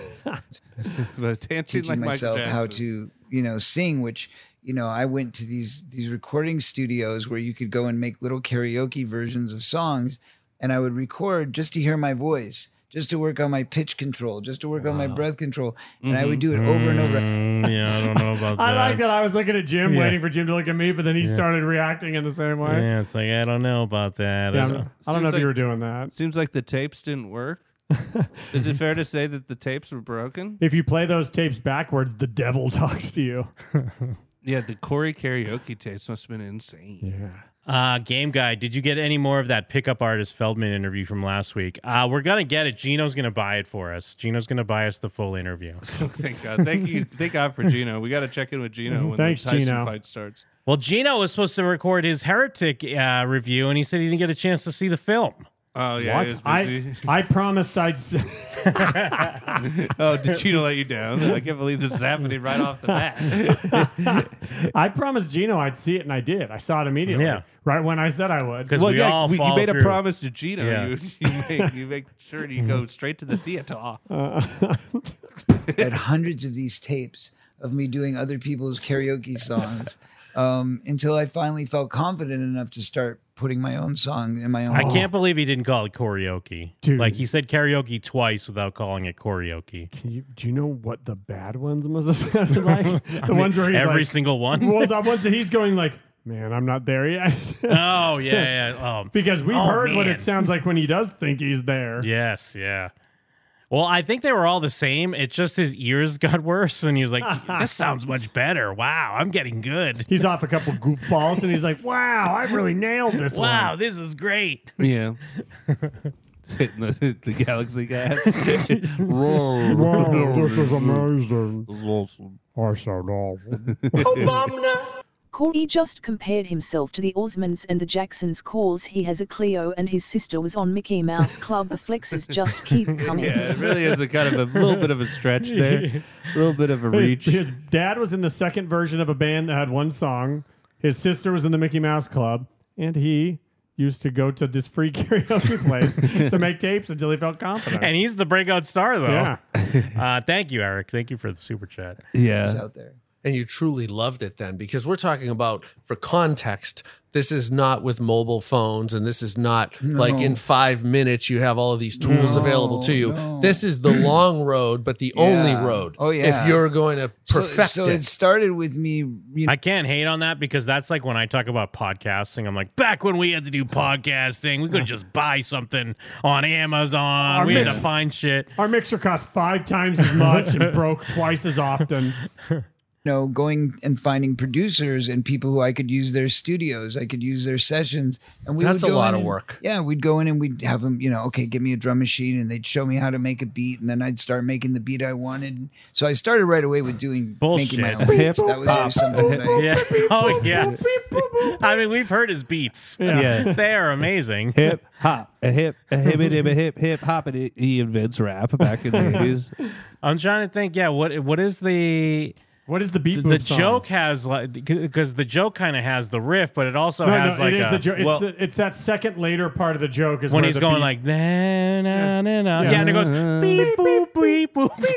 But dancing Teaching like myself Michael how Jackson. to, you know, sing. Which, you know, I went to these these recording studios where you could go and make little karaoke versions of songs, and I would record just to hear my voice, just to work on my pitch control, just to work on my breath control, and I would do it over and over. Mm, yeah, I don't know about I that. like that. I was looking at Jim, Yeah. waiting for Jim to look at me, but then he Yeah. started reacting in the same way. Yeah, it's like I don't know about that. Yeah, It's- I'm- I don't know Seems if you like- were doing that. Seems like the tapes didn't work. Is it fair to say that the tapes were broken? If you play those tapes backwards, the devil talks to you. Yeah, the Corey karaoke tapes must have been insane. Yeah. Uh, Game Guy, did you get any more of that pickup artist Feldman interview from last week? Uh, we're gonna get it. Gino's gonna buy it for us. Gino's gonna buy us the full interview. Thank God. Thank you. Thank God for Gino. We got to check in with Gino when Thanks, the Tyson Gino. fight starts. Well, Gino was supposed to record his Heretic uh, review, and he said he didn't get a chance to see the film. Oh yeah, he was I, busy. I promised I'd. s- Oh, did Gino let you down? I can't believe this is happening right off the bat. I promised Gino I'd see it, and I did. I saw it immediately. Yeah. Right when I said I would. Because Well, we yeah, all we, you fall made a through. promise to Gino. Yeah. You, you make you make sure you go straight to the theater. I had hundreds of these tapes of me doing other people's karaoke songs um, until I finally felt confident enough to start putting my own song in my own. I can't believe he didn't call it karaoke. Dude. Like he said karaoke twice without calling it karaoke. Can you, do you know what the bad ones must have sounded like? The ones where he's every like, single one. Well, the ones that he's going like, man, I'm not there yet. Oh yeah, yeah. Oh, Because we've oh, heard what man. it sounds like when he does think he's there. Yes, yeah. Well, I think they were all the same. It's just his ears got worse, and he was like, "This sounds much better. Wow, I'm getting good. He's off a couple goofballs, and he's like, wow, I really nailed this Wow, one. this is great." Yeah. Hitting the, the galaxy gas. Wow, this is amazing. I sound awful. Corey just compared himself to the Osmonds and the Jacksons cause he has a Clio and his sister was on Mickey Mouse Club. The flexes just keep coming. Yeah, it really is a kind of a little bit of a stretch there. A little bit of a His, reach. his dad was in the second version of a band that had one song. His sister was in the Mickey Mouse Club, and he used to go to this free karaoke place to make tapes until he felt confident. And he's the breakout star, though. Yeah. uh, thank you, Eric. Thank you for the super chat. Yeah. out there. And you truly loved it then, because we're talking about, for context, this is not with mobile phones, and this is not No. like in five minutes you have all of these tools No, available to you. no. This is the long road, but the only Yeah. road. Oh, yeah. If you're going to So, perfect so it. it started with me. You know, I can't hate on that because that's like when I talk about podcasting. I'm like, back when we had to do podcasting, we couldn't just buy something on Amazon. Our we had mix- to find shit. Our mixer cost five times as much and broke twice as often. you know, going and finding producers and people who I could use their studios, I could use their sessions, and we That's would a go lot in of and- work. Yeah, we'd go in and we'd have them, you know, okay, give me a drum machine, and they'd show me how to make a beat, and then I'd start making the beat I wanted. So I started right away with doing making my own Bullshit. beats. That was always something that I, Yeah. Oh, yes. I mean, we've heard his beats. Yeah. Yeah. They are amazing. Hip hop, a hip, a hip, a hip, a hip, hip hop, and he- he invents rap back in the eighties. I'm trying to think. Yeah, what what is the what is the beat? The boop song? joke has like because the joke kind of has the riff, but it also No, has no, like it is a, the joke. It's, well, the, it's that second later part of the joke is when where he's the going beat- like na na na na. Yeah. Yeah, and it goes beep boop beep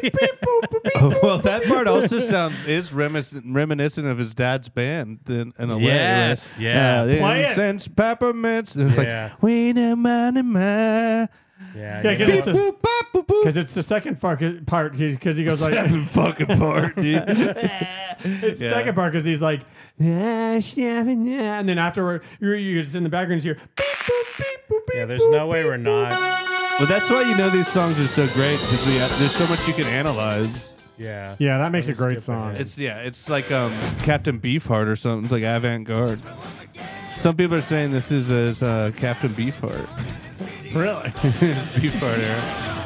boop. Well, that part also sounds is reminiscent, reminiscent of his dad's band in, in a way. Yes, right? yeah. Uh, Play it. incense, peppermints. And it's Yeah. like, we the money, man. Yeah, Yeah, you because know. it's, a- 'cause it's the second fuck- part because he goes like Second fucking part, dude. It's the Yeah. second part because he's like, "Ah, yeah, yeah," and then afterward, you're, you're just in the background, you hear, beep, boop, beep, boop, beep, Yeah, there's boop, no way beep, we're boop, not. Well, that's why you know these songs are so great because we have, there's so much you can analyze. Yeah, Yeah, that makes a Let me great skip song. ahead. It's yeah, it's like um, Captain Beefheart or something. It's like avant-garde. Some people are saying this is as uh, Captain Beefheart. Really? Beefheart era.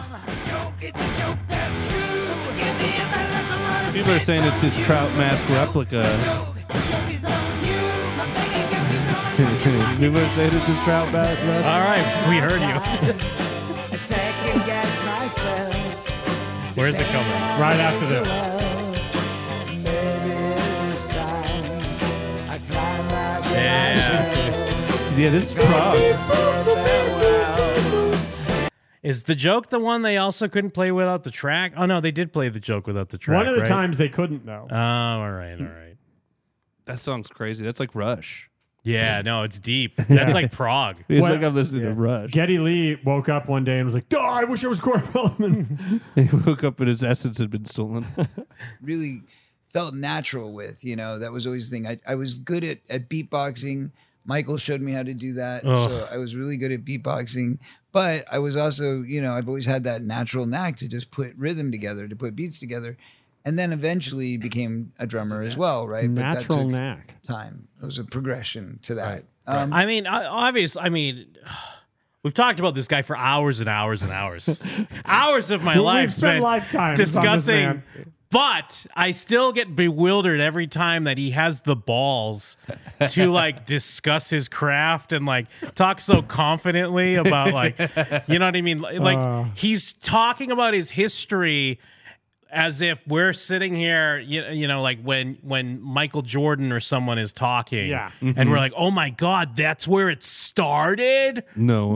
People are saying it's his Trout Mask replica. People are saying it's his Trout Mask. All right, we heard you. A second guess Where's it coming? Right after this. Yeah. Yeah, this is Prague. Is the joke the one they also couldn't play without the track? Oh no, they did play the joke without the track. One of the right? times they couldn't, though. Oh, all right, all right. That song's crazy. That's like Rush. Yeah, no, it's deep. That's like Prague. It's Well, like I'm listening yeah. to Rush. Geddy Lee woke up one day and was like, "Oh, I wish I was Corey Feldman." He woke up and his essence had been stolen. Really felt natural with, you know, that was always the thing. I, I was good at, at beatboxing. Michael showed me how to do that. Ugh. So I was really good at beatboxing. But I was also, you know, I've always had that natural knack to just put rhythm together, to put beats together. And then eventually became a drummer as well, right? But that Natural took knack. time. It was a progression to that. Right. Um, I mean, obviously, I mean, we've talked about this guy for hours and hours and hours, hours of my We've life spent spent lifetimes on this discussing. man. But I still get bewildered every time that he has the balls to like discuss his craft and like talk so confidently about like, you know what I mean? Like Uh. he's talking about his history as if we're sitting here, you, you know, like when when Michael Jordan or someone is talking, Yeah. and we're like, oh my God, that's where it started? No.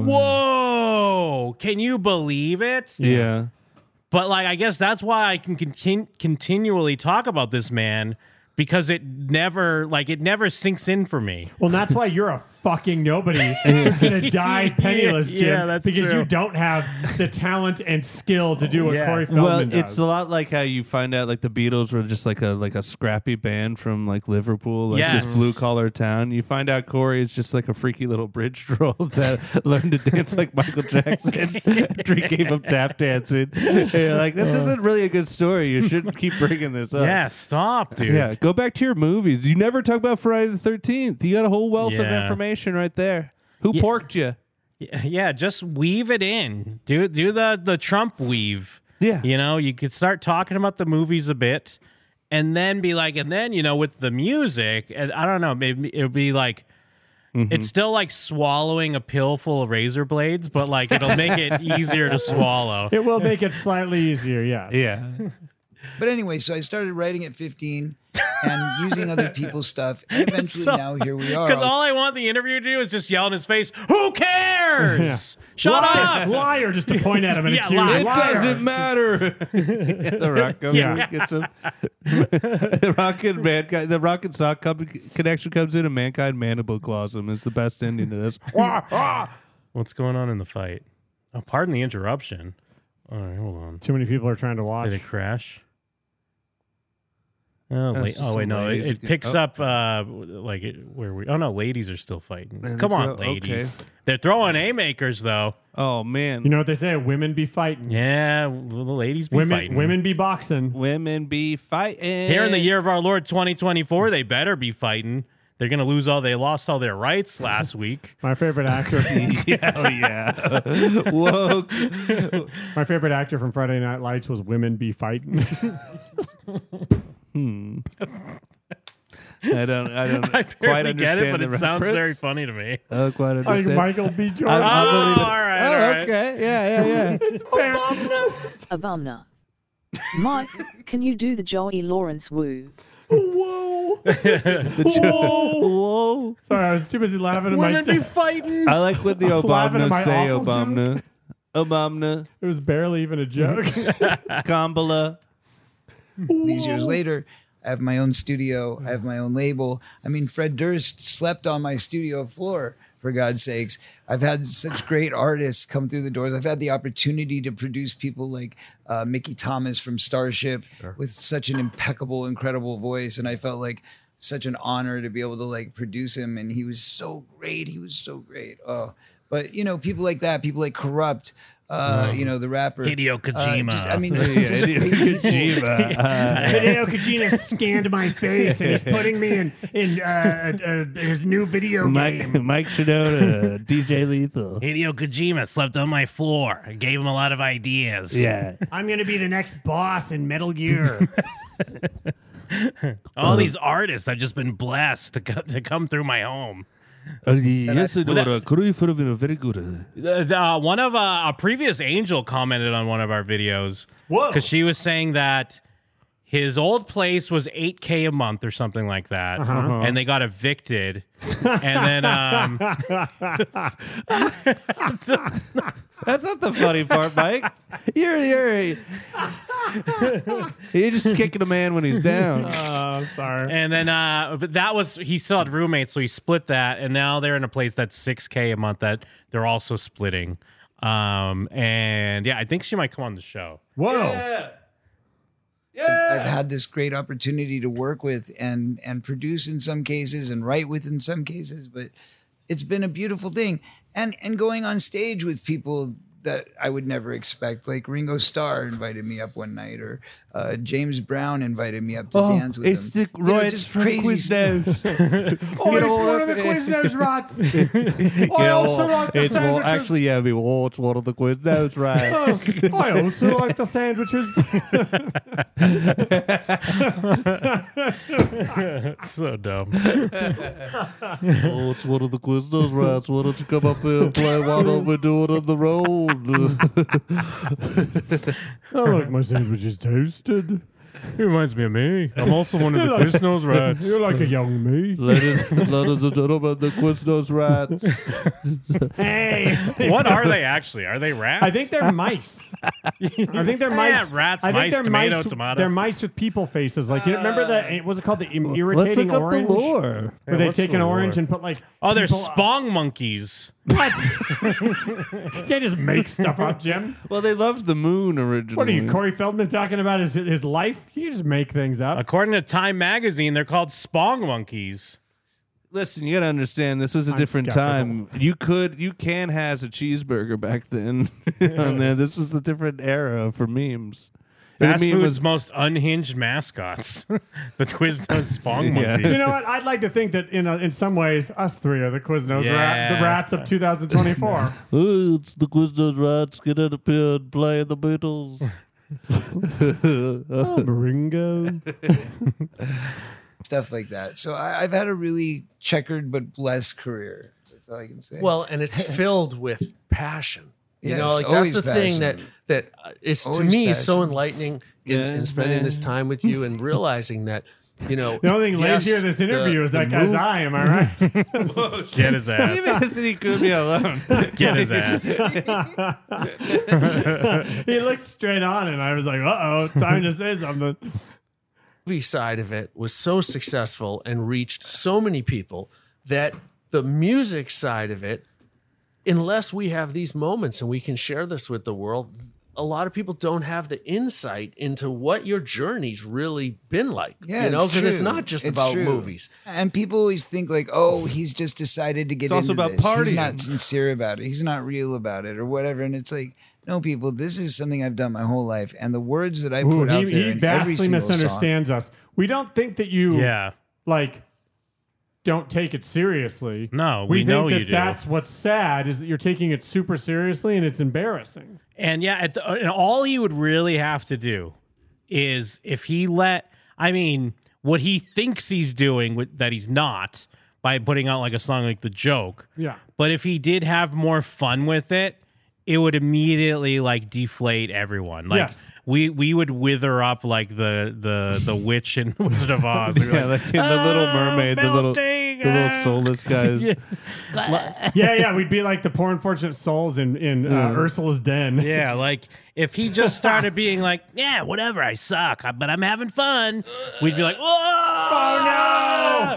Whoa! Can you believe it? Yeah. But like, I guess that's why I can continu- continually talk about this man, because it never, like, it never sinks in for me. Well, that's why you're a fucking nobody who's going to die penniless, Jim, Yeah, that's because true. you don't have the talent and skill to do what Yeah. Corey Feldman Well, does. it's a lot like how you find out like the Beatles were just like a like a scrappy band from like Liverpool, like Yes. this blue collar town. You find out Corey is just like a freaky little bridge troll that learned to dance like Michael Jackson after he gave up tap dancing. And you're like, this isn't really a good story. You shouldn't keep bringing this up. Yeah, stop, dude. Yeah, go back to your movies. You never talk about Friday the thirteenth. You got a whole wealth of Yeah. information right there. Who Yeah. porked you? Yeah, just weave it in. Do do the the Trump weave. Yeah. You know, you could start talking about the movies a bit, and then be like, and then, you know, with the music, and I don't know, maybe it would be like, Mm-hmm. it's still like swallowing a pill full of razor blades, but like it'll make it easier to swallow. It will make it slightly easier, yes. Yeah. But anyway, so I started writing at fifteen and using other people's stuff. And eventually So- now here we are. Because all I want the interview to do is just yell in his face, who cares? Shut Liar, up! liar, just to point at him and Yeah, accuse liar. him. It doesn't matter. The rock comes Yeah. in, gets him. The rock and mankind, the rock and sock com- connection comes in, and mankind mandible claws him. Is the best ending to this. What's going on in the fight? Oh, pardon the interruption. All right, hold on. Too many people are trying to watch. Did it crash? Oh, That's wait, just oh wait, some no, it, ladies it again. picks Oh. up uh, like it, where we. Oh no, ladies are still fighting. And Come they on, go- ladies. okay. They're throwing haymakers though. Oh man, You know what they say? Women be fighting. Yeah, the ladies be women, fighting. women be boxing. women be fighting Here in the year of our Lord twenty twenty-four, they better be fighting. They're gonna lose all. They lost all their rights last week. My favorite actor. Hell yeah! Woke. My favorite actor from Friday Night Lights was Women Be Fighting. Hmm. I don't. I don't I quite barely understand get it, but the it sounds reference. very funny to me. I don't quite like understand. Michael B. Jordan. I, I Oh, believe it. all right, oh, all right. okay. Yeah, yeah, yeah. It's fair. Abumna. Mike, can you do the Joey Lawrence woo? Whoa. The jo- Whoa. Whoa. Sorry, I was too busy laughing at my Women t- be fighting. I like when the I was laughing at Obama my say awful Obama. Obama. It was barely even a joke. Kamala. These years later, I have my own studio. I have my own label. I mean, Fred Durst slept on my studio floor, for God's sakes. I've had such great artists come through the doors. I've had the opportunity to produce people like uh, Mickey Thomas from Starship with such an impeccable, incredible voice. And I felt like such an honor to be able to like produce him. And he was so great. He was so great. Oh, but you know, people like that, people like Corrupt, uh, you know, the rapper. Hideo Uh, Kojima. just- I mean, just, Yeah, just Hideo great people. Kojima. Uh, Hideo Kojima scanned my face and he's putting me in in uh, uh, his new video Mike, game. Mike Shinoda, D J Lethal. Hideo Kojima slept on my floor. I gave him a lot of ideas. Yeah. I'm gonna be the next boss in Metal Gear. All these artists, I've just been blessed to co- to come through my home. Uh, yes, Well, Senora. Could you have been very good? Uh, the- uh, one of uh, a previous Angel commented on one of our videos. Whoa! Because she was saying that his old place was eight K a month or something like that, Uh-huh. and they got evicted. And then um, That's not the funny part, Mike. You're you're you're just kicking a man when he's down. Oh, I'm sorry. And then, uh, but that was he still had roommates, so he split that, and now they're in a place that's six K a month that they're also splitting. Um, and yeah, I think she might come on the show. Whoa. Yeah. I've had this great opportunity to work with and and produce in some cases and write with in some cases, but it's been a beautiful thing. And and going on stage with people that I would never expect, like Ringo Starr invited me up one night, or uh, James Brown invited me up to Oh, dance with it's him. the You know, right just from crazy Quiznos. stuff. Oh, You it's know one what? of the Quiznos rats. You I know also what? like the it's well, sandwiches. actually, yeah, we well, it's one of the Quiznos, right? I also like the sandwiches. So dumb. Oh, it's one of the Quiznos rats. Why don't you come up here and play? Why don't we do it on the road? I like my sandwiches toasted. He reminds me of me. I'm also one of the You're like- Quiznos rats. You're like a young me. ladies, ladies and gentlemen, the Quiznos rats. Hey. What are they actually? Are they rats? I think they're mice. I think they're Yeah, mice. rats, I think mice, they're tomato, mice. tomato. They're mice with people faces. Like you remember the what's it called? The im- Let's irritating look up orange. the lore. Where Yeah, they what's take the an lore? orange and put like. Oh, they're people- spong monkeys. What? You can't just make stuff up, Jim. Well, they loved the moon originally. What are you, Corey Feldman, talking about his his life? You can just make things up. According to Time Magazine, they're called spong monkeys. Listen, you gotta understand. This was a I'm different skeptical. time. You could, you can has a cheeseburger back then. On there, this was a different era for memes. Fast meme food's was most unhinged mascots. The Quiznos spong Yeah. monkeys. You know what? I'd like to think that in a, in some ways, us three are the Quiznos rat, the Yeah. rats of two thousand twenty-four. Oh, it's the Quiznos rats. Get out of here and play the Beatles. Oh, Ringo. stuff like that. So I, I've had a really checkered but blessed career. That's all I can say. Well, and it's filled with passion. You Yeah, know, it's like that's always the thing that passion. that uh, is to Always me so passion. enlightening in, Yeah, in spending this man. time with you and realizing that, you know, The only thing yes, lazy in this interview the- is the that guy's move- eye. Am I right? Get his ass. Even Anthony could be alone. Get his ass. He looked straight on, and I was like, "Uh oh, time to say something." movie side of it was so successful and reached so many people that the music side of it, unless we have these moments and we can share this with the world, a lot of people don't have the insight into what your journey's really been like. Yeah, you know, it's because it's true. not just It's about true. movies. And people always think like, oh, he's just decided to get It's also into about this. He's partying. not sincere about it. He's not real about it or whatever. And it's like, no, people, this is something I've done my whole life. And the words that I Ooh, put he, out there he in every vastly single song. misunderstands us. We don't think that you, Yeah. like, don't take it seriously. No, we, we think know that you do. that's what's sad is that you're taking it super seriously and it's embarrassing. And yeah, at the, and all he would really have to do is if he let, I mean, what he thinks he's doing with, that he's not by putting out like a song like The Joke. Yeah. But if he did have more fun with it, it would immediately like deflate everyone. Like Yes. we we would wither up like the the the witch in Wizard of Oz. We'd be Yeah, like in the Little Mermaid, the little, the melting, little ah." soulless guys. Yeah. Yeah, yeah, we'd be like the poor unfortunate souls in in uh, Ursula's den. Yeah, like if he just started being like, yeah, whatever, I suck, but I'm having fun, we'd be like, oh,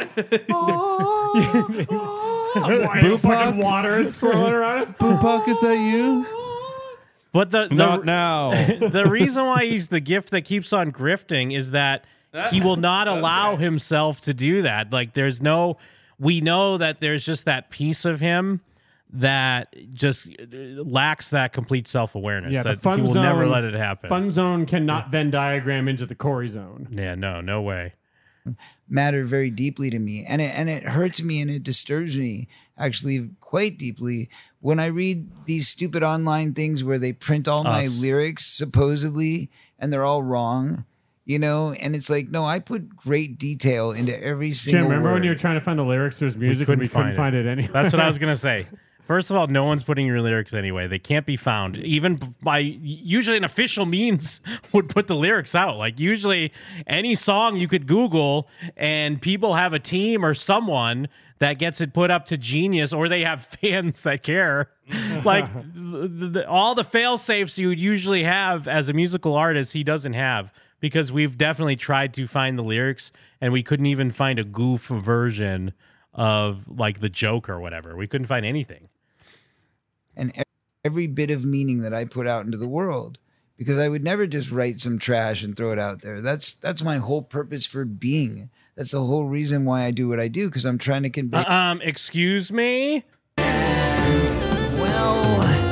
Why fucking water is swirling around us. Boopak, is that you? But the, the Not now. the reason why he's the gift that keeps on grifting is that he will not allow himself to do that. Like there's no, we know that there's just that piece of him that just lacks that complete self-awareness. Yeah, the that fun he will zone, never let it happen. Fun zone cannot Venn diagram into the Corey zone. Yeah, no, no way. Matter very deeply to me, and it and it hurts me and it disturbs me actually quite deeply when I read these stupid online things where they print all my Us. lyrics supposedly and they're all wrong. you know, and it's like, no, I put great detail into every single Jim, remember word. when you were trying to find the lyrics to his music and we couldn't find it anywhere? That's what I was gonna say. First of all, no one's putting your lyrics anyway. They can't be found. Even by usually an official means would put the lyrics out. Like usually any song you could Google and people have a team or someone that gets it put up to Genius, or they have fans that care. Like the, the, all the fail safes you would usually have as a musical artist, he doesn't have, because we've definitely tried to find the lyrics and we couldn't even find a goof version of like the joke or whatever. We couldn't find anything. And every bit of meaning that I put out into the world, because I would never just write some trash and throw it out there. That's that's my whole purpose for being. That's the whole reason why I do what I do, because I'm trying to convey. Uh, um, excuse me? Well,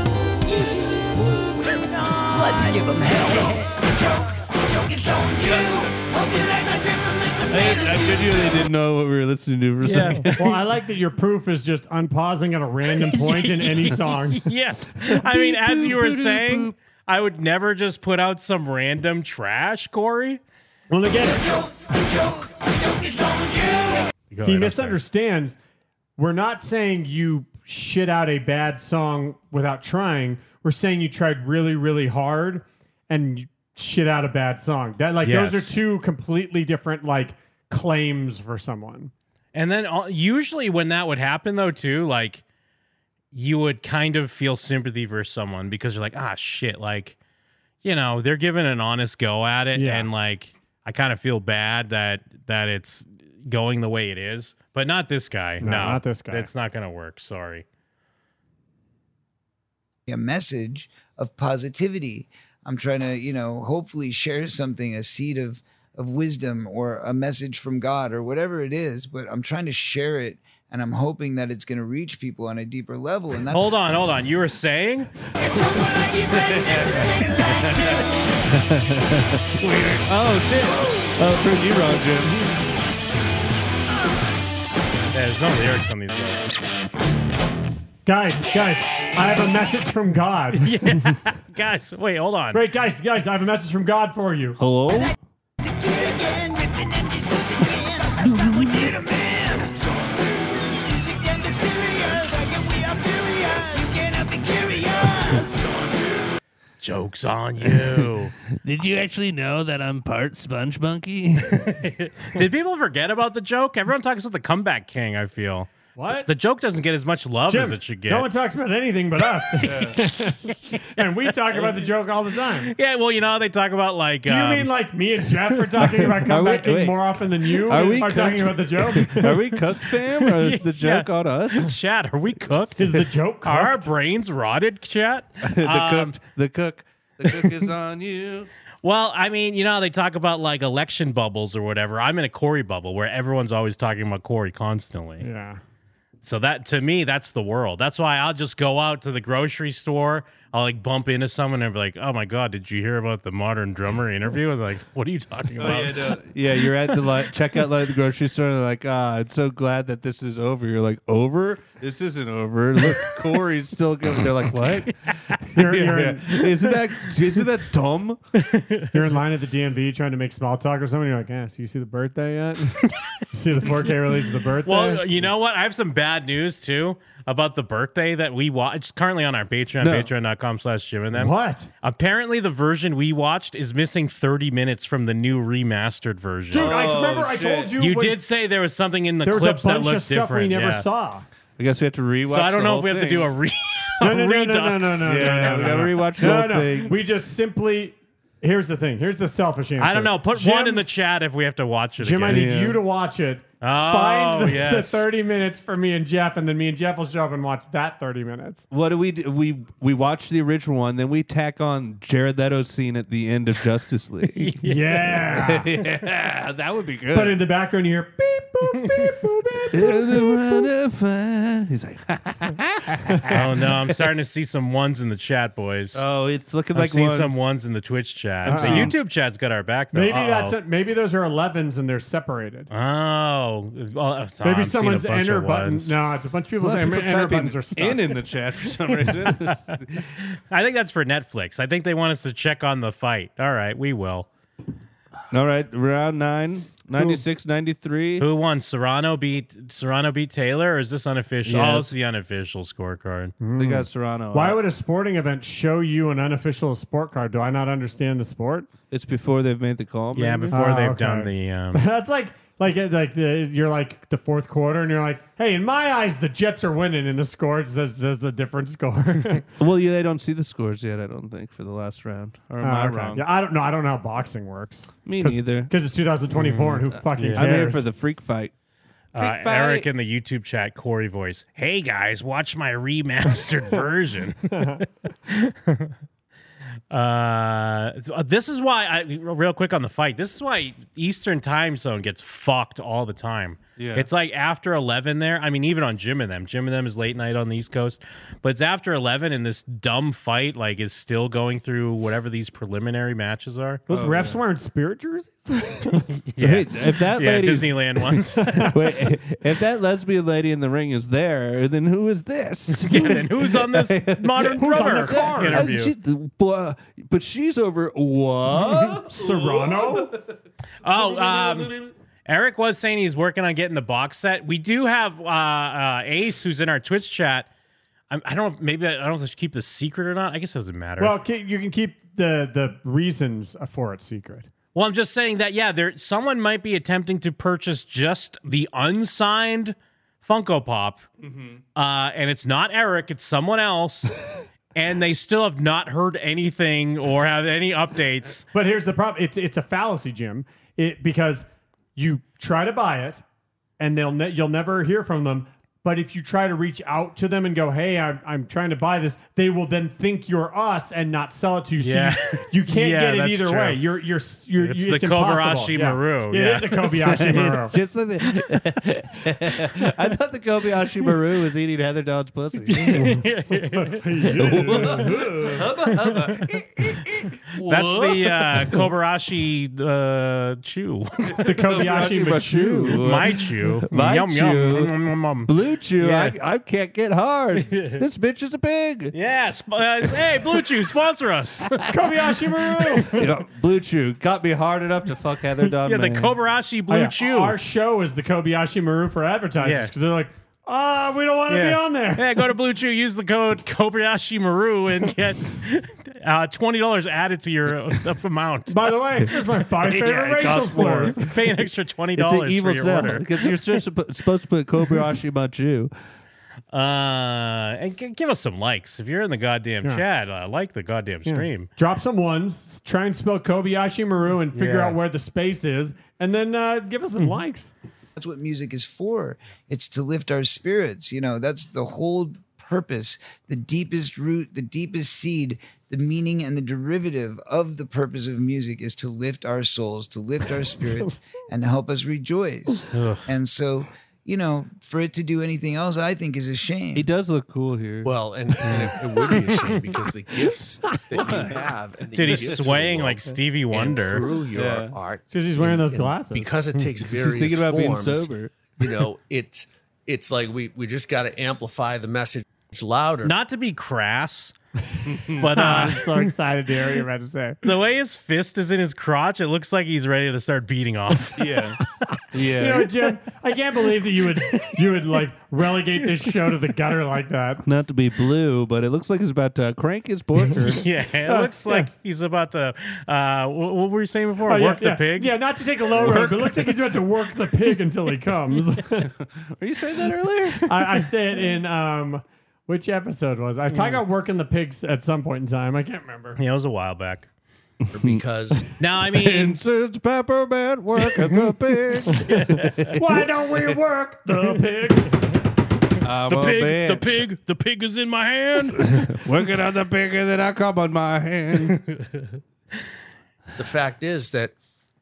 let's give them hell. Joke is on you. I, I genuinely didn't know what we were listening to for a Yeah. second. Well, I like that your proof is just unpausing at a random point in any song. Yes. I mean, as you were saying, I would never just put out some random trash, Corey. Well, again, Joke, joke, joke is on you. Go ahead, he I'm sorry. misunderstands. We're not saying you shit out a bad song without trying. We're saying you tried really, really hard and you shit out a bad song. That like Yes. those are two completely different like claims for someone. And then uh, usually when that would happen, though, too, like you would kind of feel sympathy for someone because you're like, ah, shit, like, you know, they're giving an honest go at it. Yeah. And like, I kind of feel bad that that it's going the way it is. But not this guy. No, No, not this guy. It's not going to work. Sorry. a message of positivity. I'm trying to, you know, hopefully share something, a seed of of wisdom or a message from God or whatever it is, but I'm trying to share it, and I'm hoping that it's going to reach people on a deeper level. And that Hold on, hold on. You were saying? Oh, shit. Oh, prove you wrong, Jim. Yeah, there's no lyrics on these guys. Guys, guys, I have a message from God. Yeah. Guys, wait, hold on. Wait, guys, guys, I have a message from God for you. Hello? Joke's on you. Did you actually know that I'm part sponge monkey? Did people forget about the joke? Everyone talks about the comeback king, I feel. What? The joke doesn't get as much love Jim, as it should get. no one talks about anything but us. And we talk about the joke all the time. Yeah, well, you know, they talk about like. Do you um, mean like me and Jeff are talking about comeback king wait. more often than you Are are, we talking cooked? about the joke? Are we cooked, fam? Or is the Yeah. joke on us? Chat, are we cooked? Is the joke Are our cooked? brains rotted, chat? the Um, cooked, the cook, the cook is on you. Well, I mean, you know, how they talk about like election bubbles or whatever. I'm in a Corey bubble where everyone's always talking about Corey constantly. Yeah. So that, to me, that's the world. That's why I'll just go out to the grocery store. I'll like bump into someone and be like, "Oh my god, did you hear about the Modern Drummer interview?" And like, what are you talking Oh, about? yeah, no. Yeah, you're at the li- checkout line at the grocery store and they're like, ah, I'm so glad that this is over. You're like, over? This isn't over. Look, Corey's still going. They're like, what? You're, Yeah, you're, yeah. in, Isn't that isn't that dumb? you're in line at the D M V trying to make small talk or something. You're like, yeah, so you see the birthday yet? You see the four K release of the birthday? Well, you know what? I have some bad news too about the birthday that we watched. It's currently on our Patreon, No. patreon.com slash Jim and them. What? Apparently, the version we watched is missing thirty minutes from the new remastered version. Dude, I Oh, remember I shit. told you. you when- did say there was something in the there was a clips that bunch looked of stuff different. we never yeah. saw. I guess we have to rewatch. So I don't the know whole if we have to thing. do a re. No, no, no, no, redux. no, no, no, Yeah, no, we no, gotta no. rewatch the no, whole no. thing. We just simply. Here's the thing. Here's the selfish answer. I don't know. Put Jim, one in the chat if we have to watch it Jim, I again. need Yeah. you to watch it. Oh, Find the, the yes. thirty minutes for me and Jeff, and then me and Jeff will show up and watch that thirty minutes. What do we do? We we watch the original one, then we tack on Jared Leto's scene at the end of Justice League. Yeah. Yeah, that would be good. But in the background, you hear beep, boop, beep, boop, beep, boop. He's like, Oh no, I'm starting to see some ones in the chat, boys. oh, it's looking I've like seen one. some ones in the Twitch chat. Uh-oh. The YouTube chat's got our back though. Maybe Uh-oh. that's it. Maybe those are elevens and they're separated. Oh, well, I'm Maybe seeing a someone's bunch enter of button. ones. No, it's a bunch of people's A lot of enter, people enter typing buttons are stuck. in in the chat for some reason. I think that's for Netflix. I think they want us to check on the fight. All right, we will. All right, round nine, ninety-six, ninety-three. Who won? Serrano beat Serrano beat Taylor, or is this unofficial? Yes. Oh, it's the unofficial scorecard. They got Serrano. Why out. would a sporting event show you an unofficial sport card? Do I not understand the sport? It's before they've made the call. Yeah, maybe? before Oh, they've okay. done the. Um, That's like like it- like the you're like the fourth quarter, and you're like, hey, in my eyes, the Jets are winning, and the score says, says the different score. Well, yeah, they don't see the scores yet. I don't think for the last round. Or am Oh, I okay. wrong? Yeah, I don't know. I don't know how boxing works. Me Cause, neither. Because it's two thousand twenty-four, and who fucking Yeah. cares? I'm here for the freak fight. uh, Freak fight. Eric in the YouTube chat, Corey voice. Hey guys, watch my remastered version. Uh, this is why I real quick on the fight. This is why Eastern time zone gets fucked all the time. Yeah. It's like after eleven there. I mean, even on Jim and them. Jim and them is late night on the East Coast, but it's after eleven, and this dumb fight like is still going through whatever these preliminary matches are. Those refs wearing spirit jerseys? Yeah, Hey, if that yeah, lady's- Disneyland ones. Wait, if that lesbian lady in the ring is there, then who is this? Yeah, then who's on this modern Who's on drummer the card? interview? Uh, she- but, but she's over what? Serrano? Oh, um, Eric was saying he's working on getting the box set. We do have uh, uh, Ace, who's in our Twitch chat. I, I don't know, maybe I, I don't know if I should keep the secret or not. I guess it doesn't matter. Well, ke- you can keep the the reasons for it secret. Well, I'm just saying that, yeah, there someone might be attempting to purchase just the unsigned Funko Pop, uh, and it's not Eric, it's someone else, and they still have not heard anything or have any updates. But here's the problem: it's it's a fallacy, Jim. It because you try to buy it, and they'll ne- you'll never hear from them. But if you try to reach out to them and go, "Hey, I'm I'm trying to buy this," they will then think you're us and not sell it to you. So Yeah. you, you can't Yeah, get it that's either true. way. You're you're you're It's you, the it's impossible. Kobayashi Yeah. Maru, It yeah. is the Kobayashi Maru. It's just like the- I thought the Kobayashi Maru was eating Heather Dodge pussy. That's the uh, Kobayashi uh, chew. The Kobayashi Machu. My chew. My yum, chew. Yum, yum, yum, yum. Blue Chew, Yeah. I, I can't get hard. This bitch is a pig. Yeah. Sp- uh, hey, Blue Chew, sponsor us. Kobayashi Maru. You know, Blue Chew got me hard enough to fuck Heather Dodge. Yeah, the Kobayashi Blue Oh, yeah. Chew. Our show is the Kobayashi Maru for advertisers Yeah. because they're like, ah, we don't want to yeah. be on there. Yeah, go to Blue Chew, use the code Kobayashi Maru, and get uh, twenty dollars added to your uh, amount. By the way, here's my five favorite Yeah, it racial costs more. slurs. Pay an extra twenty It's dollars an evil for your sell order. because you're supposed to put, supposed to put Kobayashi Machu. Uh, and g- give us some likes if you're in the goddamn Yeah. chat. Uh, like the goddamn Yeah. stream. Drop some ones. Try and spell Kobayashi Maru and figure Yeah. out where the space is, and then uh, give us some likes. That's what music is for. It's to lift our spirits. You know, that's the whole purpose, the deepest root, the deepest seed, the meaning and the derivative of the purpose of music is to lift our souls, to lift our spirits, and to help us rejoice. Ugh. And so, you know, for it to do anything else, I think is a shame. He does look cool here. Well, and, and it, it would be a shame because the gifts that you have, and the Dude, he's gifts to the swaying world, like Stevie and Wonder. through your Yeah. art, Because he's wearing and- those and glasses. because it takes He's various thinking about being forms, sober. You know, it's it's like we we just got to amplify the message louder. Not to be crass, but uh, I'm so excited to hear what you're about to say. the way his fist is in his crotch, it looks like he's ready to start beating off. Yeah, yeah. You know, Jim, I can't believe that you would you would like relegate this show to the gutter like that. Not to be blue, but it looks like he's about to crank his porker. Yeah, it Uh, looks like yeah. he's about to. Uh, what, what were you saying before? Oh, yeah, Work yeah. the pig. Yeah, not to take a low road, but it looks like he's about to work the pig until he comes. Are you saying that earlier? I, I say it in um, which episode was it? I was talking about working the pigs at some point in time. I can't remember. Yeah, it was a while back. because No, I mean, Incense peppermint working the pig. Why don't we work the pig? I'm the a pig, bitch. the pig, the pig is in my hand. Working on the pig and then I come on my hand. the fact is that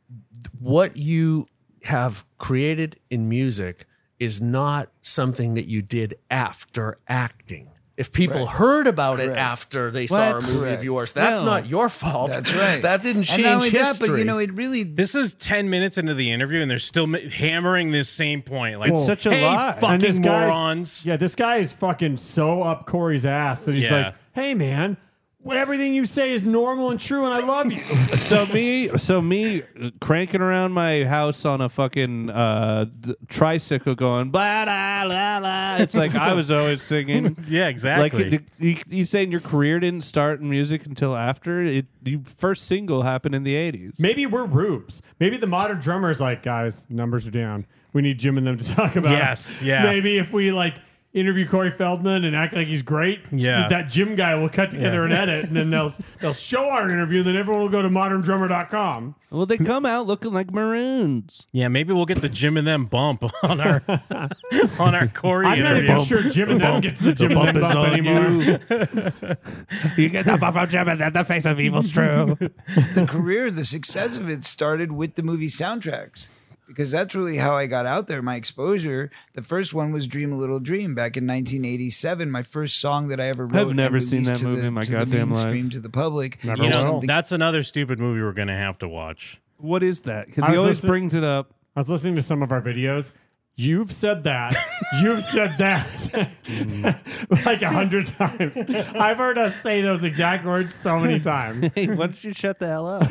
what you have created in music is not something that you did after acting. If people Right. heard about it Correct. after they saw What? a movie Correct. of yours, that's Well, not your fault. That's right. That didn't And change not only history. that, but you know, it really This is ten minutes into the interview, and they're still ma- hammering this same point. Like, It's such a hey, lie. And fucking this guy's- morons. Yeah, this guy is fucking so up Corey's ass that he's Yeah. like, "Hey, man, everything you say is normal and true, and I love you. So me, so me, cranking around my house on a fucking uh, d- tricycle, going blah blah blah blah. It's like I was always singing. Yeah, exactly. Like you, you saying your career didn't start in music until after it. Your first single happened in the eighties. Maybe we're rubes. Maybe the modern drummer is like, guys, numbers are down. We need Jim and them to talk about Yes, it. yeah. Maybe if we like interview Corey Feldman and act like he's great, Yeah. that Jim guy will cut together Yeah. an edit, and then they'll they'll show our interview, and then everyone will go to modern drummer dot com. Well, they come out looking like maroons. Yeah, maybe we'll get the Jim and them bump on our on our Corey I'm not interview. even sure Jim and them gets the Jim and them bump anymore. You. you get the bump from Jim and then the face of evil's true. The career, the success of it started with the movie soundtracks. Because that's really how I got out there. My exposure, the first one was Dream a Little Dream back in nineteen eighty-seven. My first song that I ever wrote. I've never and seen released that to movie the, in my to the goddamn life. mainstream, to the public. Never You know, will. that's another stupid movie we're gonna have to watch. What is that? Because I he was always listening- brings it up. I was listening to some of our videos. You've said that. You've said that like a hundred times. I've heard us say those exact words so many times. Hey, why don't you shut the hell up?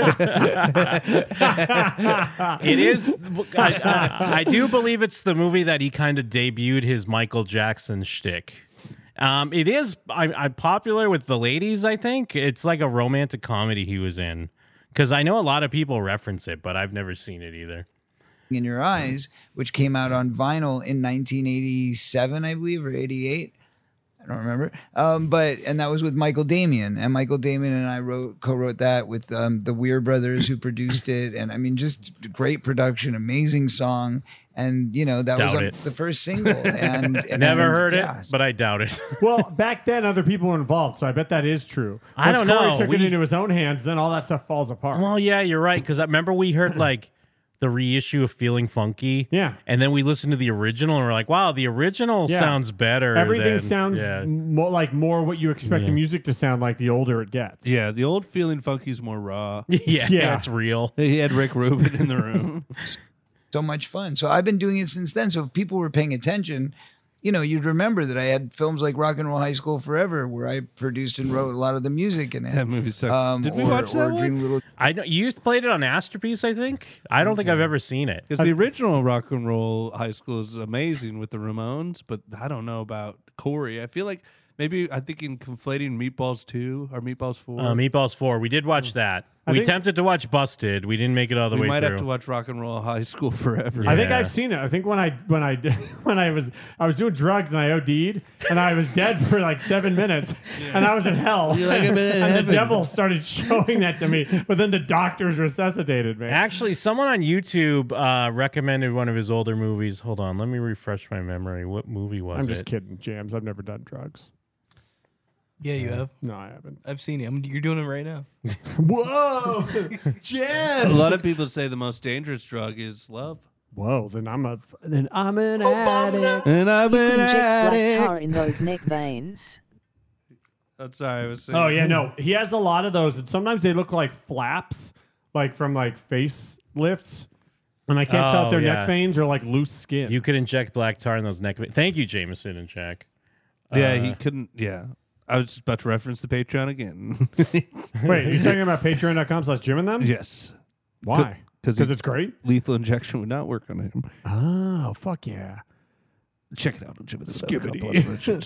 It is. I, I, I do believe it's the movie that he kind of debuted his Michael Jackson shtick. Um, it is. I, I'm popular with the ladies. I think it's like a romantic comedy he was in. Because I know a lot of people reference it, but I've never seen it either. In Your Eyes, which came out on vinyl in nineteen eighty-seven, I believe, or eighty-eight. I don't remember. Um, but and that was with Michael Damian, and Michael Damian and I wrote co-wrote that with um, the Weir brothers who produced it, and I mean, just great production, amazing song, and you know that Doubt was it. the first single. And, and Never heard yeah. it, but I doubt it. Well, back then other people were involved, so I bet that is true. I Once don't Corey know. took it We- into his own hands, then all that stuff falls apart. Well, yeah, you're right. Because I remember we heard like the reissue of Feeling Funky. Yeah. And then we listened to the original and we're like, wow, the original Yeah. sounds better. Everything than- sounds yeah. more like more what you expect Yeah. the music to sound like the older it gets. Yeah, the old Feeling Funky's more raw. yeah, Yeah. it's real. He had Rick Rubin in the room. So much fun. So I've been doing it since then. So if people were paying attention, you know, you'd remember that I had films like Rock and Roll High School Forever, where I produced and wrote a lot of the music in it. That movie sucked. Um, Did we or, watch or that Dream one? Little. I know you used to play it on Masterpiece, I think. I don't think I've ever seen it. Because the original Rock and Roll High School is amazing with the Ramones, but I don't know about Corey. I feel like maybe I'm thinking conflating Meatballs two or Meatballs four. Uh, Meatballs four. We did watch that. I we think- attempted to watch Busted. We didn't make it all the we way might through. have to watch Rock and Roll High School Forever. I think Yeah. I've seen it. I think when I when I when I was I was doing drugs and I OD'd and I was dead for like seven minutes and I was in hell. You're like, I'm in and heaven. the devil started showing that to me, but then the doctors resuscitated me. Actually, someone on YouTube uh, recommended one of his older movies. Hold on, let me refresh my memory. What movie was I'm it? just kidding, Jams. I've never done drugs. Yeah, you have. No, I haven't. I've seen it. I'm, you're doing it right now. Whoa, A Jams. lot of people say the most dangerous drug is love. Whoa, then I'm a then I'm an addict. And I've You been could inject at black it. tar in those neck veins. I'm sorry, I was saying. Oh yeah, no, he has a lot of those, and sometimes they look like flaps, like from like face lifts, and I can't tell Oh, if their yeah. neck veins are like loose skin. You could inject black tar in those neck. Thank you, Jameson and Jack. Yeah, Uh, he couldn't. Yeah. I was just about to reference the Patreon again. Wait, you're talking about patreon dot com slash Jim and them? Yes. Why? Because Because it's great? Lethal injection would not work on him. Oh, fuck yeah. Check it out on Jim and them. Skibbity.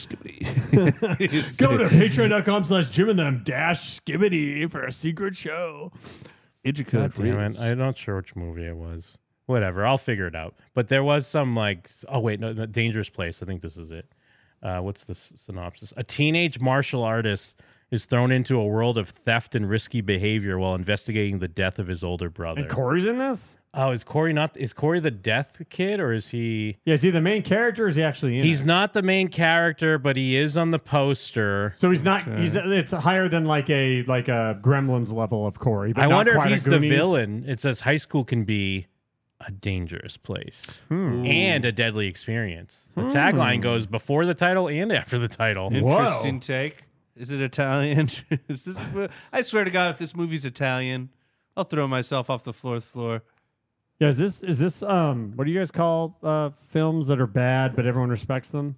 Skibbity. Go to patreon dot com slash Jim and them dash skibbity for a secret show. Educode. God damn it. I'm not sure which movie it was. Whatever, I'll figure it out. But there was some like, oh wait, no, no, Dangerous Place. I think this is it. Uh, what's the s- synopsis? A teenage martial artist is thrown into a world of theft and risky behavior while investigating the death of his older brother. And Corey's in this? Oh, is Corey not? Is Corey the death kid, or is he? Yeah, is he the main character or is he actually in He's it? not the main character, but he is on the poster. So he's not. He's it's higher than like a like a Gremlins level of Corey. But I not wonder if quite a he's the Goonies. villain. It says high school can be a dangerous place Hmm. and a deadly experience. The Hmm. tagline goes before the title and after the title. Interesting take. Is it Italian? Is this? I swear to God, if this movie's Italian, I'll throw myself off the floor. Floor. Yeah, is this is this um what do you guys call uh films that are bad but everyone respects them?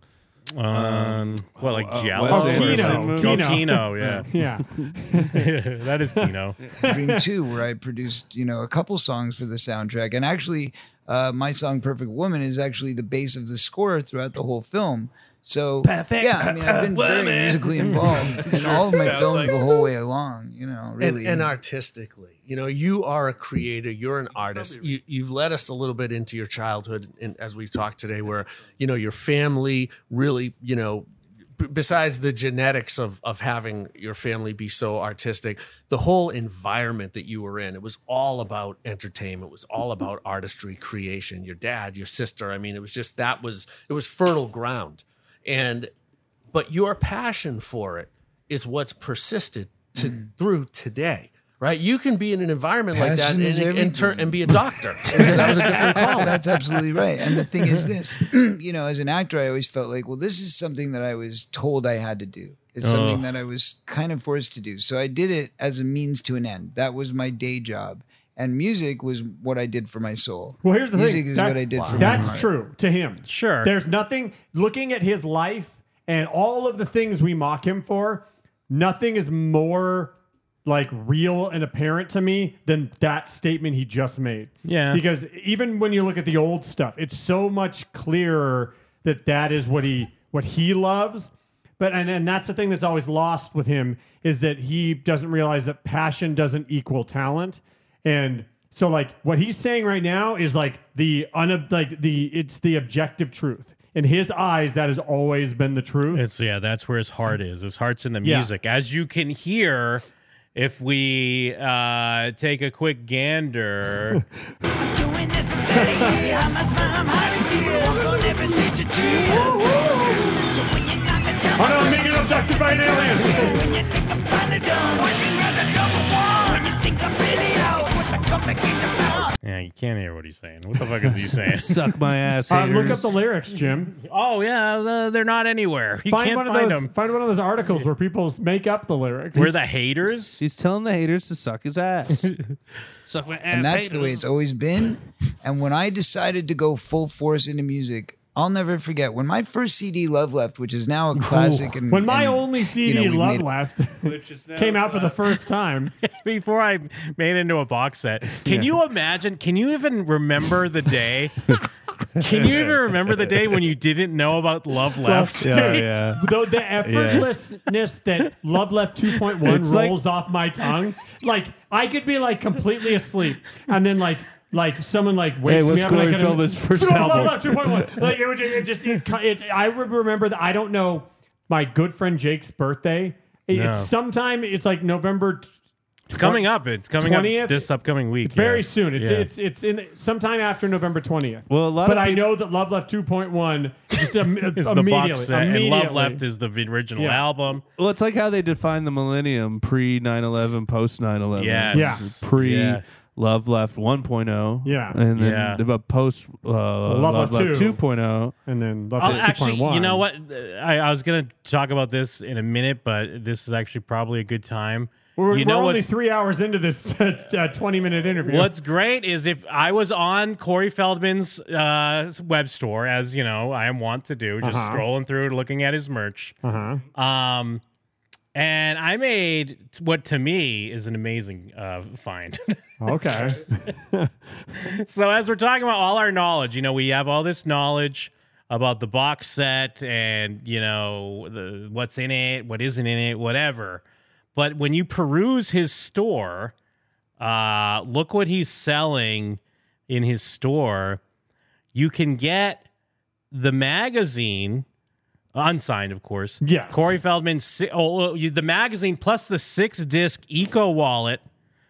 Um, what, like uh, Giallo? Wes or Kino. something? Kino. Oh, Kino, yeah. Yeah. That is Kino. Dream two, where I produced, you know, a couple songs for the soundtrack. And actually, uh, my song Perfect Woman is actually the base of the score throughout the whole film. So, Perfect yeah, I mean, I've been very woman. musically involved in all of my Sounds films like- the whole way along, you know, really. And, and artistically, you know, you are a creator, you're an artist. You, you've led us a little bit into your childhood, and as we've talked today, where, you know, your family really, you know, b- besides the genetics of, of having your family be so artistic, the whole environment that you were in, it was all about entertainment. It was all about artistry, creation. Your dad, your sister, I mean, it was just, that was, it was fertile ground. And, but your passion for it is what's persisted to Mm. through today, right? You can be in an environment like that Passion and, is and, everything. turn and be a doctor. That was a different call. That's absolutely right. And the thing is this, you know, as an actor, I always felt like, well, this is something that I was told I had to do. It's something Oh. that I was kind of forced to do. So I did it as a means to an end. That was my day job. And music was what I did for my soul. Well, here's the music thing. is That- what I did for my That's heart. true to him. Sure. There's nothing, looking at his life and all of the things we mock him for, nothing is more like real and apparent to me than that statement he just made. Yeah. Because even when you look at the old stuff, it's so much clearer that that is what he what he loves. But and, and that's the thing that's always lost with him is that he doesn't realize that passion doesn't equal talent. And so like what he's saying right now is like the un like the it's the objective truth. In his eyes, that has always been the truth. It's yeah, that's where his heart is. His heart's in the Yeah. music. As you can hear, if we uh, take a quick gander. Oh no, I'm being abducted by an alien. Yeah, you can't hear what he's saying. What the fuck is he saying? Suck my ass, Uh, look haters. up the lyrics, Jim. Oh yeah, uh, they're not anywhere. You find can't one of find those. them. Find one of those articles where people make up the lyrics. We're the haters. He's telling the haters to suck his ass. Suck my ass, And that's the way it's always been. And when I decided to go full force into music, I'll never forget when my first C D, Love Left, which is now a classic. And, when my and, only C D, you know, we've Love made- Left, came out for the first time. Before I made it into a box set. Can you imagine? Can you even remember the day? Can you even remember the day when you didn't know about Love Left? Dude, Though the effortlessness that Love Left two point one It's like- rolls off my tongue, like I could be like completely asleep, and then like like someone like wakes Hey, me what's up. and I Corey can- Feldman's first Love album? Left two point one. Like it would it just it, it, I would remember that. I don't know my good friend Jake's birthday. It- No. It's sometime. It's like November. It's coming up. It's coming twentieth? up this upcoming week. It's very yeah. soon. It's Yeah. it's it's in sometime after November twentieth. Well, a lot but of I peop- know that Love Left two point one just im- is the immediately. box set, and immediately. Love Left is the original Yeah. album. Well, it's like how they define the millennium pre nine eleven, post nine eleven. Yes. Yeah. Pre Yeah. Love Left one point oh. Yeah. And then Yeah. the post uh, Love, Left Left two. two point oh. and then Love Oh, Left actually, two point one. you know what? I, I was going to talk about this in a minute, but this is actually probably a good time. We're, you we're know only what's, three hours into this uh, twenty minute interview. what's great is if I was on Corey Feldman's uh, web store, as you know, I am wont to do, just Uh-huh. scrolling through, looking at his merch. Uh-huh. Um, and I made what to me is an amazing uh, find. Okay. So as we're talking about all our knowledge, you know, we have all this knowledge about the box set and, you know, the what's in it, what isn't in it, whatever. But when you peruse his store, uh, look what he's selling in his store. You can get the magazine, unsigned, of course. Yes. Corey Feldman, si- oh, you- the magazine plus the six disc Eco Wallet,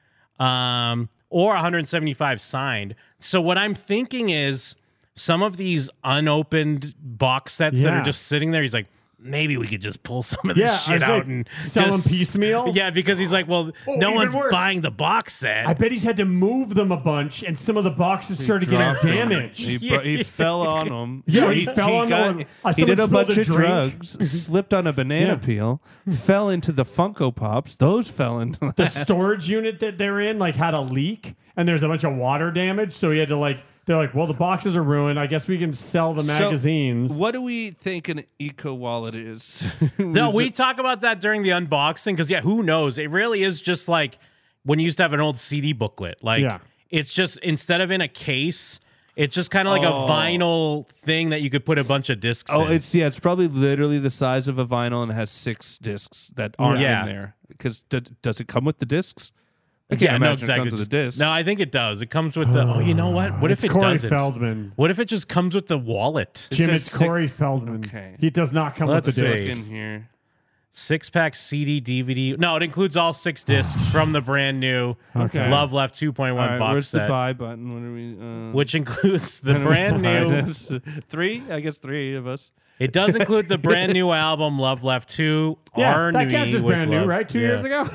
um, or one hundred seventy-five signed. So what I'm thinking is some of these unopened box sets that Yeah. are just sitting there. He's like, maybe we could just pull some of Yeah, this I shit was out like, and sell 'em just- piecemeal? Yeah, because he's like, well, Oh, no even one's worse. buying the box set. I bet he's had to move them a bunch, and some of the boxes started getting Dropped them. damaged. He, bro- he fell on them. Yeah, he fell on got- them. Uh, He did a someone bunch spilled of a drink. drugs, slipped on a banana Yeah. peel, fell into the Funko Pops. Those fell into The that. storage unit that they're in like had a leak, and there's a bunch of water damage, so he had to like They're like, well, the boxes are ruined. I guess we can sell the magazines. So what do we think an eco wallet is? No, Is we it- talk about that during the unboxing because, yeah, who knows? It really is just like when you used to have an old C D booklet. Like, Yeah. it's just instead of in a case, it's just kind of like Oh. a vinyl thing that you could put a bunch of discs Oh, in. it's yeah, it's probably literally the size of a vinyl and it has six discs that aren't Yeah. in there. Because d- does it come with the discs? I can't yeah, no, imagine exactly. it comes with the discs. No, I think it does. It comes with the. Oh, you know what? What if It's it Corey doesn't? Feldman. What if it just comes with the wallet? Jim, says it's six- Corey Feldman. Okay. He does not come Let's with the see. discs. in here. Six pack C D, D V D. No, it includes all six discs from the brand new Okay. Love Left two point one All right, box where's set, the buy button? What are we? Uh, which includes the how do we brand buy new. this? Three? I guess three of us. It does include the brand new album Love Left two. Yeah, Our that New counts as with brand new, Love. right? Two Yeah. years ago.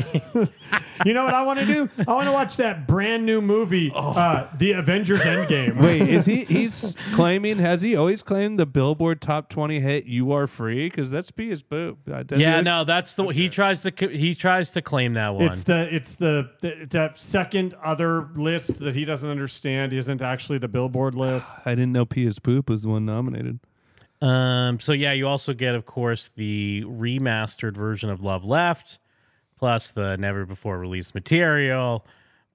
You know what I want to do? I want to watch that brand new movie, uh, The Avengers Endgame. Wait, is he? He's claiming? Has he always claimed the Billboard Top twenty hit "You Are Free"? Because that's P his boo. Uh, does he Yeah, always- no, that's the he tries to co- he tries to claim that one. It's the it's the, the it's that second other list that he doesn't understand isn't actually the Billboard list. I didn't know P his poop was the one nominated. Um, so yeah, you also get, of course, the remastered version of Love Left, plus the never before released material,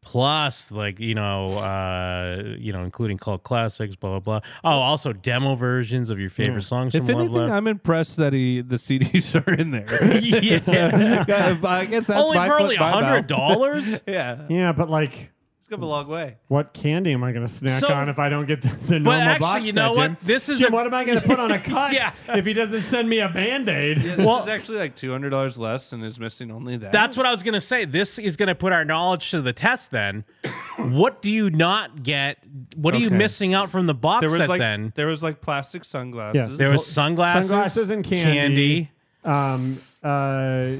plus like you know, uh, you know, including cult classics, blah blah blah. Oh, also demo versions of your favorite songs If from Love anything, Left. I'm impressed that he the C Ds are in there. Yeah. I guess that's Only my for foot, only my a hundred mouth. dollars. Yeah, Yeah, but like, it's come a long way. what candy am I going to snack So- on if I don't get the, the normal actually, box you set, know Jim? what? This is Jim, a- what am I going to put on a cut Yeah. if he doesn't send me a Band-Aid? Yeah, this Well- is actually like two hundred dollars less, and is missing only that. That's what I was going to say. This is going to put our knowledge to the test then. What do you not get? What are you Okay. missing out from the box there was set like then? there was like plastic sunglasses. Yes. There was sunglasses, Sunglasses and candy. Um, uh,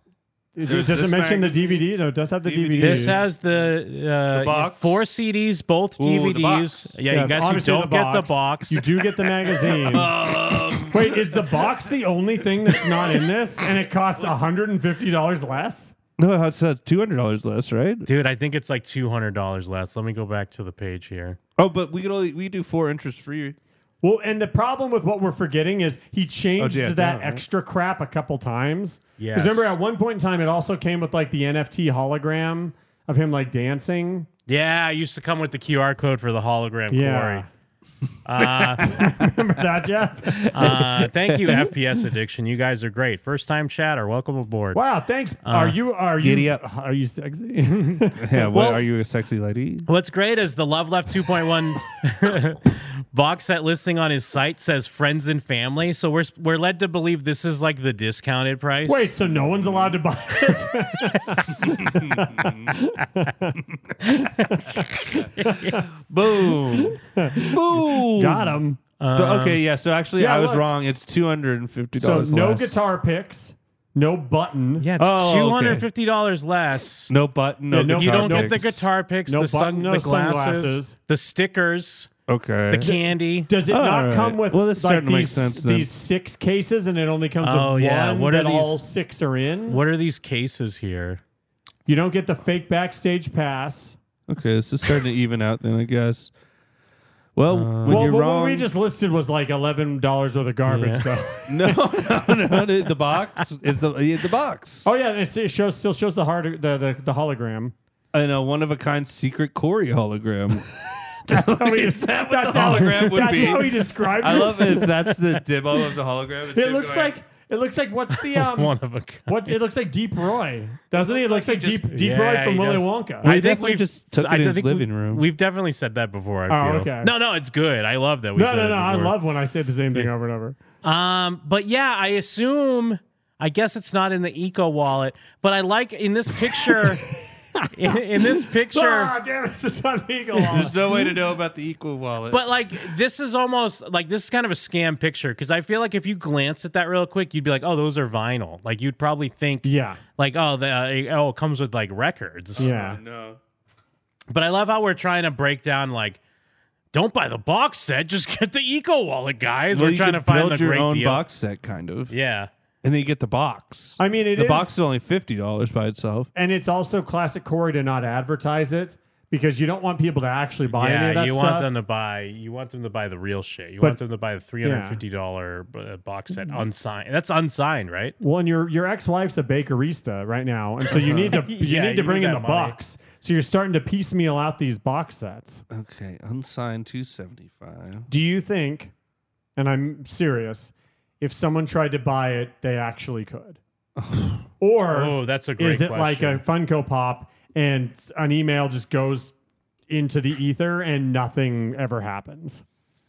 it, There's does it this mention the magazine. D V D? No, it does have the D V D. This has the, uh, The box? four C Ds, both Ooh, D the V Ds. box. Yeah, you guys who obviously don't get the box. You do get the magazine. Wait, is the box the only thing that's not in this, and it costs one hundred fifty dollars less? No, it's uh, two hundred dollars less, right? Dude, I think it's like two hundred dollars less. Let me go back to the page here. Oh, but we could only we do four interest free. Well, and the problem with what we're forgetting is he changed Oh, yeah, that that, right? extra crap a couple times. Yes. Because remember, at one point in time, it also came with like the N F T hologram of him like dancing. Yeah, I used to come with the Q R code for the hologram Yeah. Corey. Uh, Remember that, Jeff? uh, thank you, F P S Addiction. You guys are great. First time chatter. Welcome aboard. Wow, thanks. Uh, are you are you Giddy up. are you sexy? Yeah, what, Well- are you a sexy lady? What's great is the Love Left two point one box set listing on his site says friends and family. So we're we're led to believe this is like the discounted price. Wait, so no one's allowed to buy this? Boom, boom. Got him. So- okay, yeah. So actually, yeah, I was look. wrong. It's two hundred and fifty So dollars. no less. guitar picks, no button. Yeah, it's Oh, two okay. hundred fifty dollars less. No button. No, Yeah, no- You guitar don't get the picks. guitar picks, No the, sun, button, no the glasses, sunglasses. the stickers, Okay. the candy. Does it All not right. come with Well, this like starting to make these, sense then. these six cases and it only comes Oh, with yeah. one What are that all these- six are in? What are these cases here? You don't get the fake backstage pass. Okay, this is starting to even out then, I guess. Well, when well, you're what wrong, we just listed was like eleven dollars worth of garbage, Yeah. though. no, no, no, no, the box is the yeah, the box. Oh yeah, and it's, it shows still shows the hard the, the the hologram. I know, one of a kind secret Corey hologram. That's how he, Is that what that's the how- hologram would that's be? how he described I it. love it. If that's the demo of the hologram. It's It him looks going, like it looks like what's the um One of a kind. what it looks like Deep Roy, doesn't he? It looks looks like, like he Deep just- Deep Yeah, Roy from he Willy does. Wonka. Well, he I think definitely we've just took it I in his think living we, room. We've definitely said that before. I Oh, feel. okay. No, no, it's good. I love that we No, said no, it no. I before. love when I say the same thing over and over. Um, but yeah, I assume. I guess it's not in the Eco wallet, but I like in this picture. in, in this picture, Ah, damn it! It's on the Eagle Wall. There's no way to know about the Equal wallet. but like this is almost like this is kind of a scam picture because I feel like if you glance at that real quick, you'd be like, oh, those are vinyl. Like you'd probably think, Yeah. like oh, the uh, oh, it comes with like records. Yeah. no. But I love how we're trying to break down like. Don't buy the box set. Just get the Eco wallet, guys. Well, we're you trying could to find build the your great own deal. box set, kind of. Yeah. And then you get the box. I mean, it the is- box is only fifty dollars by itself. And it's also classic Corey to not advertise it because you don't want people to actually buy any yeah, of that you stuff. want them to buy. You want them to buy the real shit. You But- want them to buy the three hundred fifty dollar uh, box set unsigned. That's unsigned, right? Well, and your your ex wife's a bakerista right now, and so you need to you Yeah, need to you bring need in the that money. bucks. So you're starting to piecemeal out these box sets. Okay, unsigned two seventy-five. Do you think, and I'm serious, if someone tried to buy it, they actually could? Or Oh, that's a great is it like a Funko Pop and an email just goes into the ether and nothing ever happens?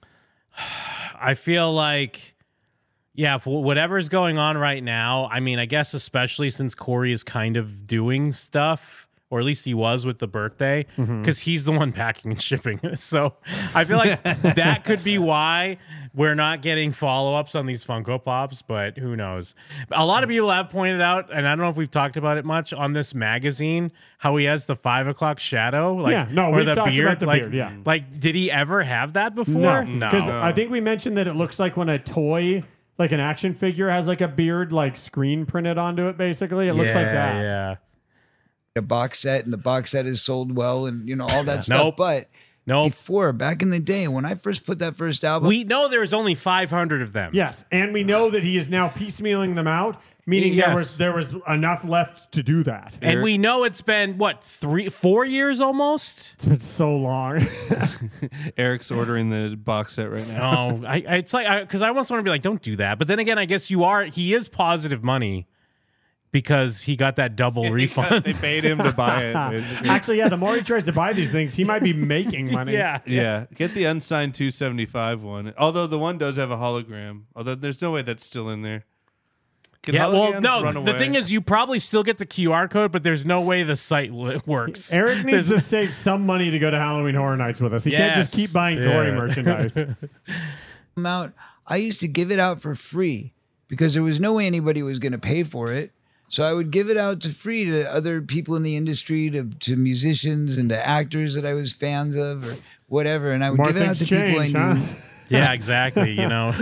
I feel like, yeah, for whatever's going on right now, I mean, I guess especially since Corey is kind of doing stuff, or at least he was with the birthday, because Mhm. he's the one packing and shipping it. So I feel like that could be why we're not getting follow-ups on these Funko Pops, but who knows? A lot of people have pointed out, and I don't know if we've talked about it much on this magazine, how he has the five o'clock shadow. Like, Yeah, no, or we've the talked beard. about the like, beard, yeah. Like, did he ever have that before? No, because I think we mentioned that it looks like when a toy, like an action figure, has like a beard, like screen printed onto it. Basically, it looks like Yeah, that. Yeah. A box set, and the box set is sold well, and you know all that stuff. Nope. But Nope. before, back in the day, when I first put that first album, We know there's only five hundred of them. Yes, and we know that he is now piecemealing them out, meaning Yes. there was there was enough left to do that. And we know it's been, what, three, four years almost? It's been so long. Eric's ordering the box set right now. Oh, I, I, it's like, because I, I almost want to be like, don't do that. But then again, I guess you are, he is positive money because he got that double refund. They paid him to buy it. Basically. Actually, yeah, the more he tries to buy these things, he might be making money. Yeah. Yeah, get the unsigned two seventy-five one. Although the one does have a hologram. Although there's no way that's still in there. Can Yeah, well, holograms no, run the away? thing is, you probably still get the Q R code, but there's no way the site li- works. Eric needs There's- to save some money to go to Halloween Horror Nights with us. He can't just Yes. keep buying Corey Yeah. merchandise. I'm out. I used to give it out for free because there was no way anybody was going to pay for it. So I would give it out to free to other people in the industry, to, to musicians and to actors that I was fans of or whatever. And I would More give it out to things people I change, knew. huh? Yeah, exactly. You know,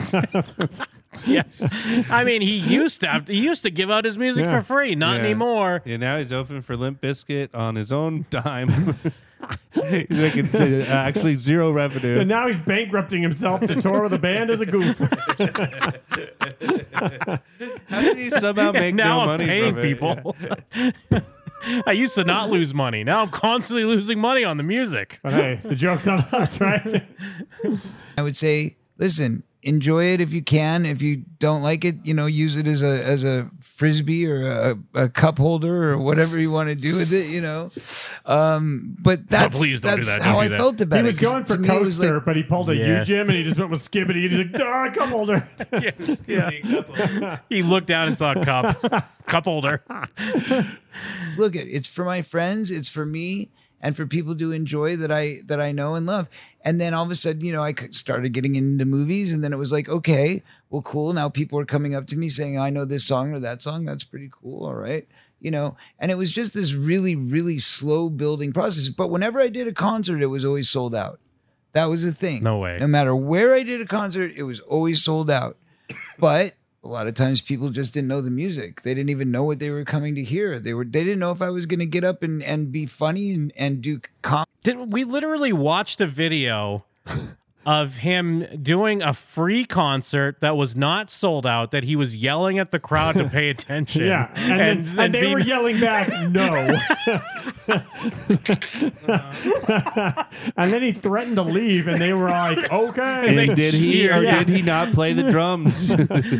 yeah. I mean, he used to have to, he used to give out his music Yeah. for free. Not Yeah. anymore. Yeah, now he's open for Limp Bizkit on his own dime. He's making uh, actually zero revenue. And now he's bankrupting himself to tour with a band as a goof. How did he somehow make now no I'm money paying from it? people. I used to not lose money. Now I'm constantly losing money on the music. But hey, the joke's on us, right? I would say, listen, enjoy it if you can. If you don't like it, you know, use it as a as a frisbee or a, a cup holder or whatever you want to do with it. You know, um, but that's please don't do that's that. Don't how do I that. felt about He it. was going 'cause for to me it was coaster, like- but he pulled a Yeah. U Jim and he just went with Skibbity. He's like, ah, cup holder. Yeah. He looked down and saw a cup, cup holder. Look, it it's for my friends, it's for me, and for people to enjoy that I that I know and love. And then all of a sudden, you know, I c- started getting into movies, and then it was like, okay, well, cool. Now people are coming up to me saying, I know this song or that song. That's pretty cool. All right. You know, and it was just this really, really slow building process. But whenever I did a concert, it was always sold out. That was the thing. No way. No matter where I did a concert, it was always sold out. But a lot of times people just didn't know the music. They didn't even know what they were coming to hear. They were they didn't know if I was going to get up and, and be funny and, and do com- Did we literally watched a video of him doing a free concert that was not sold out, that he was yelling at the crowd to pay attention. Yeah, and, then, and they be- were yelling back, no. And then he threatened to leave, and they were like, okay. And did he or Yeah. did he not play the drums?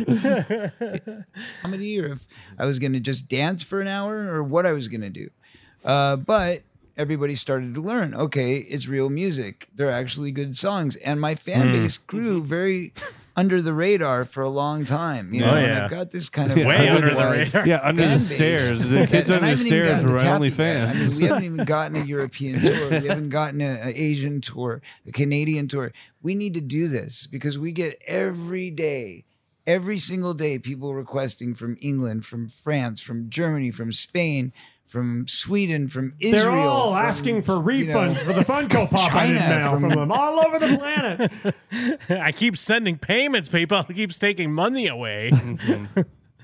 comedy or if I was going to just dance for an hour or what I was going to do. Uh, but everybody started to learn, okay, it's real music. They're actually good songs. And my fan Mm. base grew very under the radar for a long time. You Oh, know, and yeah. I've got this kind of Way under the butterfly radar. Yeah, under fan the base. stairs. The kids And I under the haven't even stairs gotten were to only Tappy yet. I mean, fans. we haven't even gotten a European tour. We haven't gotten an Asian tour, a Canadian tour. We need to do this because we get every day, every single day, people requesting from England, from France, from Germany, from Spain, from Sweden, from Israel. They're all from, asking for you know, refunds for the Funko Pop I didn't China, mail from- from them all over the planet. I keep sending payments. PayPal keeps taking money away.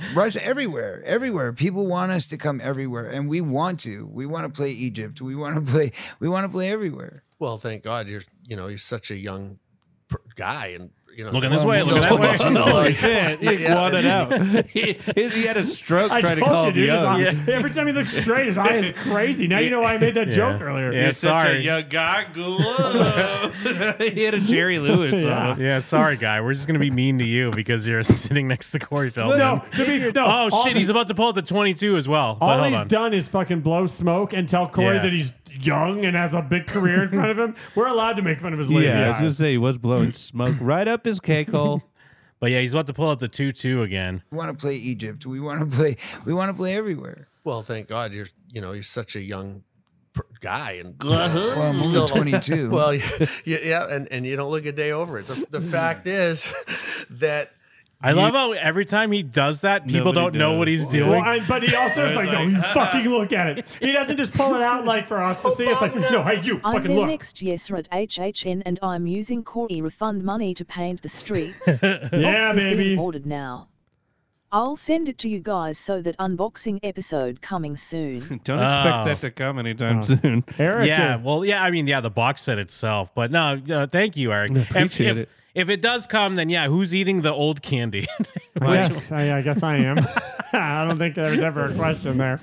Russia, everywhere, everywhere. People want us to come everywhere, and we want to. We want to play Egypt. We want to play. We want to play everywhere. Well, thank God you're you know you're such a young per- guy, and you know Looking this way, looking that way. Oh, shit. He Yeah. wanted out. He, he had a stroke I trying to told call you, him dude, his young. eye- Every time he looks straight, his eye is crazy. Now you know why I made that Yeah. joke earlier. Yeah, He's such a sorry. young guy. Glow. He had a Jerry Lewis Yeah. on him. Yeah, sorry, guy. We're just gonna be mean to you because you're sitting next to Corey Feldman. No, to be no. Oh all shit, he- he's about to pull out the twenty-two as well. But All hold he's on. done is fucking blow smoke and tell Corey Yeah. that he's young and has a big career in front of him. We're allowed to make fun of his lazy Yeah, I was eyes. going to say he was blowing smoke right up his cake hole. But yeah, he's about to pull out the two-two again. We want to play Egypt. We want to play. We want to play everywhere. well, thank God you're you know you're such a young per- guy, and Well, I'm you only still- twenty-two. Well, yeah, yeah, and, and you don't look a day over it. The, the fact is that I love how every time he does that, people Nobody don't know does. what he's Well, doing. I- but he also is like, no, you fucking look at it. He doesn't just pull it out like for us to see. It's like, no, hey, you I'm fucking there look. next year at H H N and I'm using Corey refund money to paint the streets. Yeah, Box is baby. being ordered now. I'll send it to you guys so that unboxing episode coming soon. Don't expect Oh. that to come anytime Oh. soon. Eric, Yeah, uh, well, yeah, I mean, yeah, the box set itself. But no, uh, thank you, Eric. If, Appreciate if, it. if it does come, then yeah, who's eating the old candy? yes, I, I guess I am. I don't think there was ever a question there.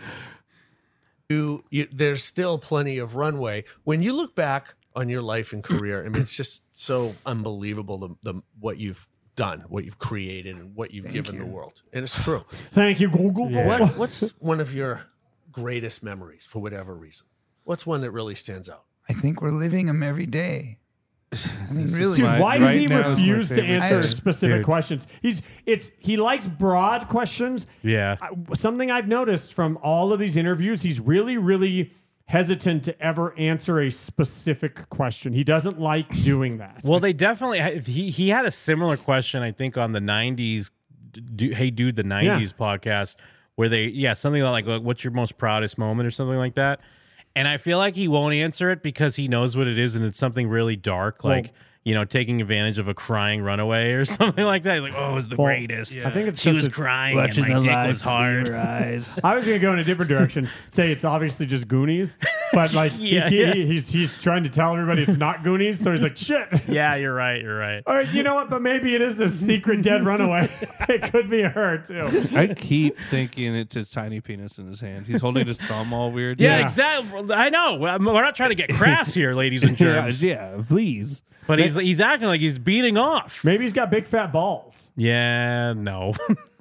you, you there's still plenty of runway. When you look back on your life and career, I mean, it's just so unbelievable the, the what you've done, what you've created, and what you've given the world. And it's true. Thank you, Google. What, what's one of your greatest memories for whatever reason? What's one that really stands out? I think we're living them every day. I mean, This is really. Dude, my- why does right he now is my refuse to favorite answer thing. specific Dude. questions? He's it's he likes broad questions. Yeah. I- something I've noticed from all of these interviews, he's really, really hesitant to ever answer a specific question. He doesn't like doing that. Well, they definitely he he had a similar question, I think, on the nineties. Do, hey, dude, the nineties podcast, where they yeah something like what's your most proudest moment or something like that. And I feel like he won't answer it because he knows what it is, and it's something really dark, like Well- you know, taking advantage of a crying runaway or something like that. Like, oh, it was the Well, greatest. I think it's she 'cause was it's- crying, Watching and my the dick live was hard. eyes. I was going to go in a different direction. Say it's obviously just Goonies, but like Yeah, he, yeah. he- he's he's trying to tell everybody it's not Goonies, so he's like, shit. Yeah, you're right. You're right. All right, you know what? But maybe it is a secret dead runaway. It could be her too. I keep thinking it's his tiny penis in his hand. He's holding his thumb all weird. Yeah, Yeah. exactly. I know. We're not trying to get crass here, ladies and Yeah, germs. yeah, please. But he's he's acting like he's beating off. Maybe he's got big fat balls. Yeah, no.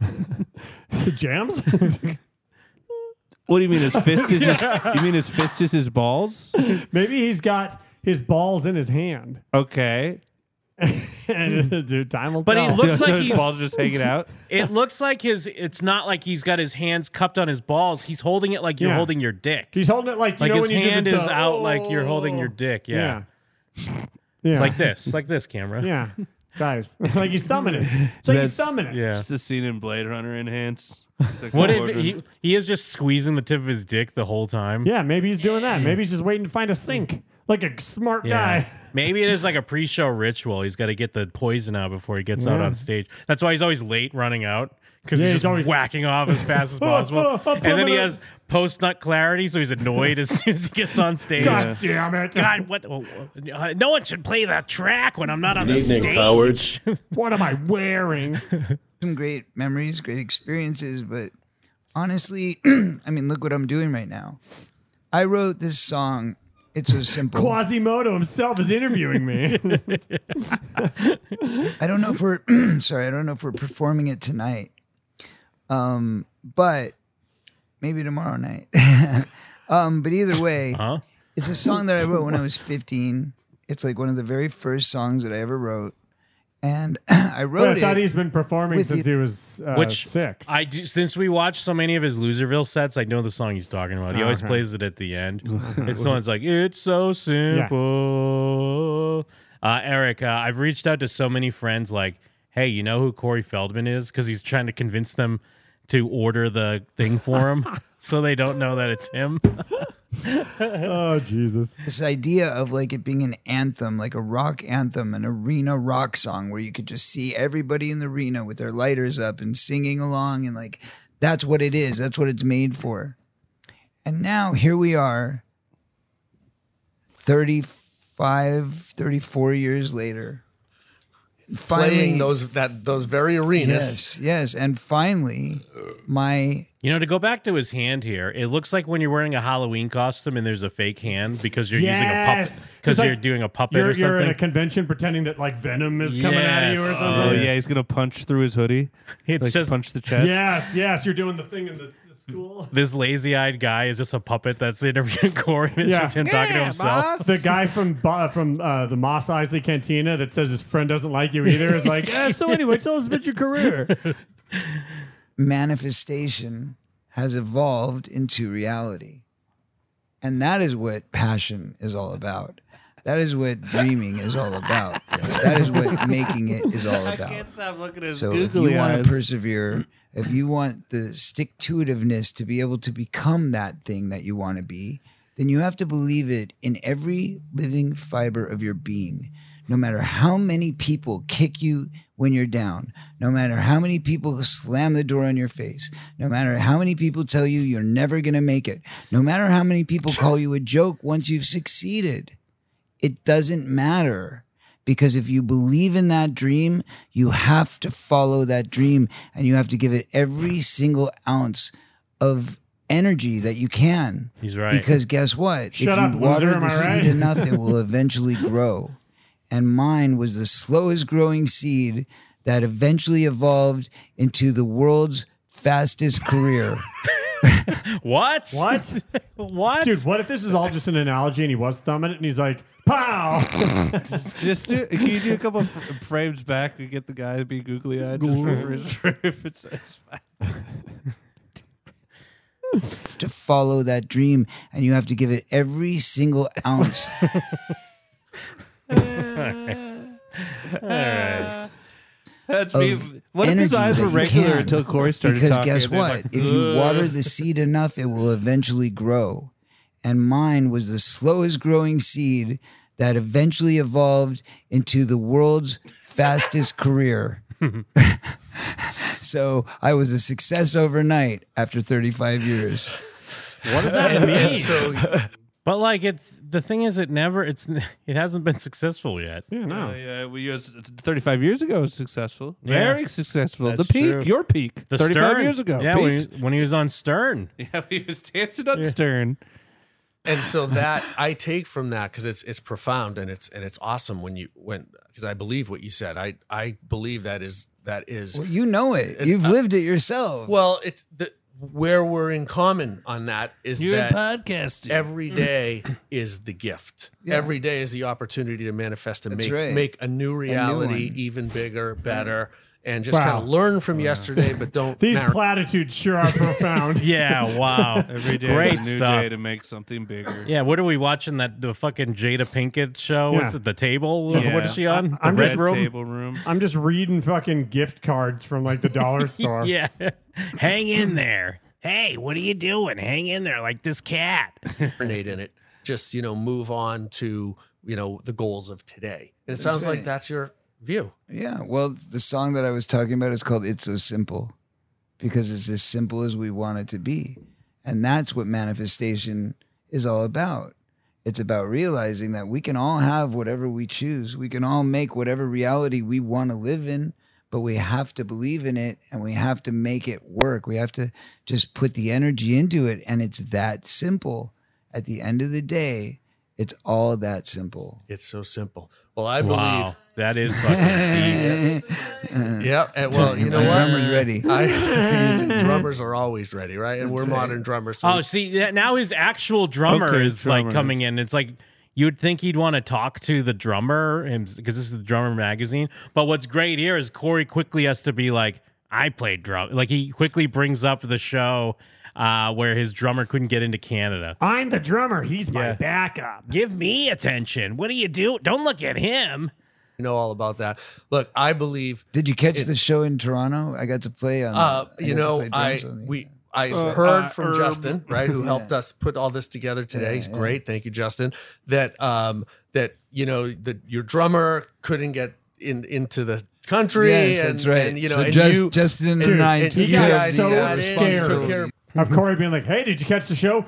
Jams? What do you mean his fist is his, you mean his fist is his balls? Maybe he's got his balls in his hand. Okay. And dude, time will But he tell. looks like His he's balls just hanging out. It looks like his. It's not like he's got his hands cupped on his balls. He's holding it like you're Yeah. holding your dick. He's holding it like you Like know his when you hand do the, is the- out like you're holding your dick. Yeah. Yeah. Yeah. Like this. Like this camera. Yeah. Guys. Like he's thumbing it. It's like he's That's- thumbing it. Yeah. Just the scene in Blade Runner enhance. It's like What a if organ. he, he is just squeezing the tip of his dick the whole time? Yeah, maybe he's doing that. Maybe he's just waiting to find a sink. Like a smart Yeah. guy. Maybe it is like a pre-show ritual. He's got to get the poison out before he gets out Yeah. on stage. That's why he's always late running out because Yeah, he's he's just always- whacking off as fast as possible. I'm And then he coming has post-nut clarity, so he's annoyed as soon as he gets on stage. God damn it. God, what? uh, no one should play that track when I'm not on Good the evening, stage. cowards. What am I wearing? Some great memories, great experiences, but honestly, I mean, look what I'm doing right now. I wrote this song. It's so simple. Quasimodo himself is interviewing me. I don't know if we're sorry, I don't know if we're performing it tonight. Um, but maybe tomorrow night. um, but either way, Huh? it's a song that I wrote when I was fifteen. It's like one of the very first songs that I ever wrote. And I wrote But I thought it. he's been performing with since the- he was uh, Which six. I do, since we watched so many of his Loserville sets, I know the song he's talking about. He Oh, always okay. plays it at the end. It's someone's like, "It's so simple." Uh, Eric, uh, I've reached out to so many friends, like, "Hey, you know who Corey Feldman is?" Because he's trying to convince them to order the thing for him. so they don't know that it's him. Oh, Jesus. This idea of like it being an anthem, like a rock anthem, an arena rock song where you could just see everybody in the arena with their lighters up and singing along, and like that's what it is. That's what it's made for. And now here we are, thirty-five, thirty-four years later. Playing those that those very arenas. Yes, yes. And finally, my... You know, to go back to his hand here, it looks like when you're wearing a Halloween costume and there's a fake hand because you're using a puppet. Yes! Because It's you're like doing a puppet You're, or something. you're in a convention pretending that like Venom is coming at you or Yes. something. Oh yeah, he's gonna punch through his hoodie. It's like just- punch the chest. Yes, yes. You're doing the thing in the, the school. This lazy-eyed guy is just a puppet that's interviewing Corey. It's just him talking to himself. The guy from Bo- from uh, the Moss Isley Cantina that says his friend doesn't like you either is like, eh, so anyway, tell us about your career. Manifestation has evolved into reality. And that is what passion is all about. That is what dreaming is all about. That is what making it is all I about. can't stop looking at his So if googly you want eyes. to persevere, if you want the stick-to-itiveness to be able to become that thing that you want to be, then you have to believe it in every living fiber of your being. No matter how many people kick you when you're down, no matter how many people slam the door on your face, no matter how many people tell you you're never going to make it, no matter how many people call you a joke once you've succeeded, it doesn't matter. Because if you believe in that dream, you have to follow that dream and you have to give it every single ounce of energy that you can. He's right. Because guess what? Shut if up, you water loser, am the I seed right? enough, it will eventually grow. And mine was the slowest growing seed that eventually evolved into the world's fastest career. What? What? What? Dude, what if this is all just an analogy and he was thumbing it and he's like, pow! Just do. Can you do a couple of fr- frames back and get the guy to be googly eyed? Just for his if it's, it's fine. To follow that dream, and you have to give it every single ounce. All right. That's of me. What if his energy eyes that were you regular can. until Corey started because talking? guess and they're what? like, if you "Ugh." water the seed enough, it will eventually grow. And mine was the slowest growing seed that eventually evolved into the world's fastest career. So I was a success overnight after thirty-five years. What does that mean? So But like, it's the thing is, it never, it's, it hasn't been successful yet. Yeah, no. Uh, yeah, we was thirty-five years ago. It was successful, Yeah. very successful. That's the peak, true. your peak, The thirty-five Stern. years ago. Yeah, when peaked. he, when he was on Stern. Yeah, he was dancing on Yeah. Stern. and so that I take from that because it's it's profound and it's and it's awesome when you when because I believe what you said. I I believe that is that is Well, you know it. It- You've uh, lived it yourself. well it's the where we're in common on that is You're that podcasting. every day is the gift. Yeah. Every day is the opportunity to manifest and That's make right. make a new reality one. even bigger, better, and just Wow. kind of learn from yesterday, but don't. These mar- platitudes sure are profound. Yeah, wow. Every day, Great is a new stuff. day to make something bigger. Yeah, what are we watching? That the fucking Jada Pinkett show? Yeah. What's it? The Table? Yeah. What is she on? I'm the just- Red Room? Table room. I'm just reading fucking gift cards from like the dollar store. Yeah. Hang in there. Hey, what are you doing? Hang in there like this cat. marinate in it. Just you know, move on to you know the goals of today. And it sounds like right. that's your view. Yeah, well, the song that I was talking about is called It's So Simple because it's as simple as we want it to be. And that's what manifestation is all about. It's about realizing that we can all have whatever we choose. We can all make whatever reality we want to live in, but we have to believe in it and we have to make it work. We have to just put the energy into it. And it's that simple. At the end of the day, it's all that simple. It's so simple. Well, I believe. Wow. That is fucking deep. Yeah, and well, you know My what? drummer's ready. I, drummers are always ready, right? And we're modern drummers. So Oh, see, that- now his actual drummer Okay, is like drummers. coming in. It's like you'd think he'd want to talk to the drummer because this is the Drummer magazine. But what's great here is Corey quickly has to be like, I played drum. Like he quickly brings up the show uh, where his drummer couldn't get into Canada. I'm the drummer. He's my Yeah. backup. Give me attention. What do you do? Don't look at him. you know all about that. Look, I believe. Did you catch It- the show in Toronto? I got to play on. Uh, I you got to know, play I drums on the- we I Uh, heard uh, from herb. Justin, right, who Yeah. helped us put all this together today. Yeah, He's yeah. great. Thank you, Justin. That um, that you know that your drummer couldn't get in into the country. Yes, and, that's right. And, you know, So and just- you, Justin and and, I and took you care of guys the, sat uh, in, responsibility. took care of Of Corey being like, "Hey, did you catch the show?"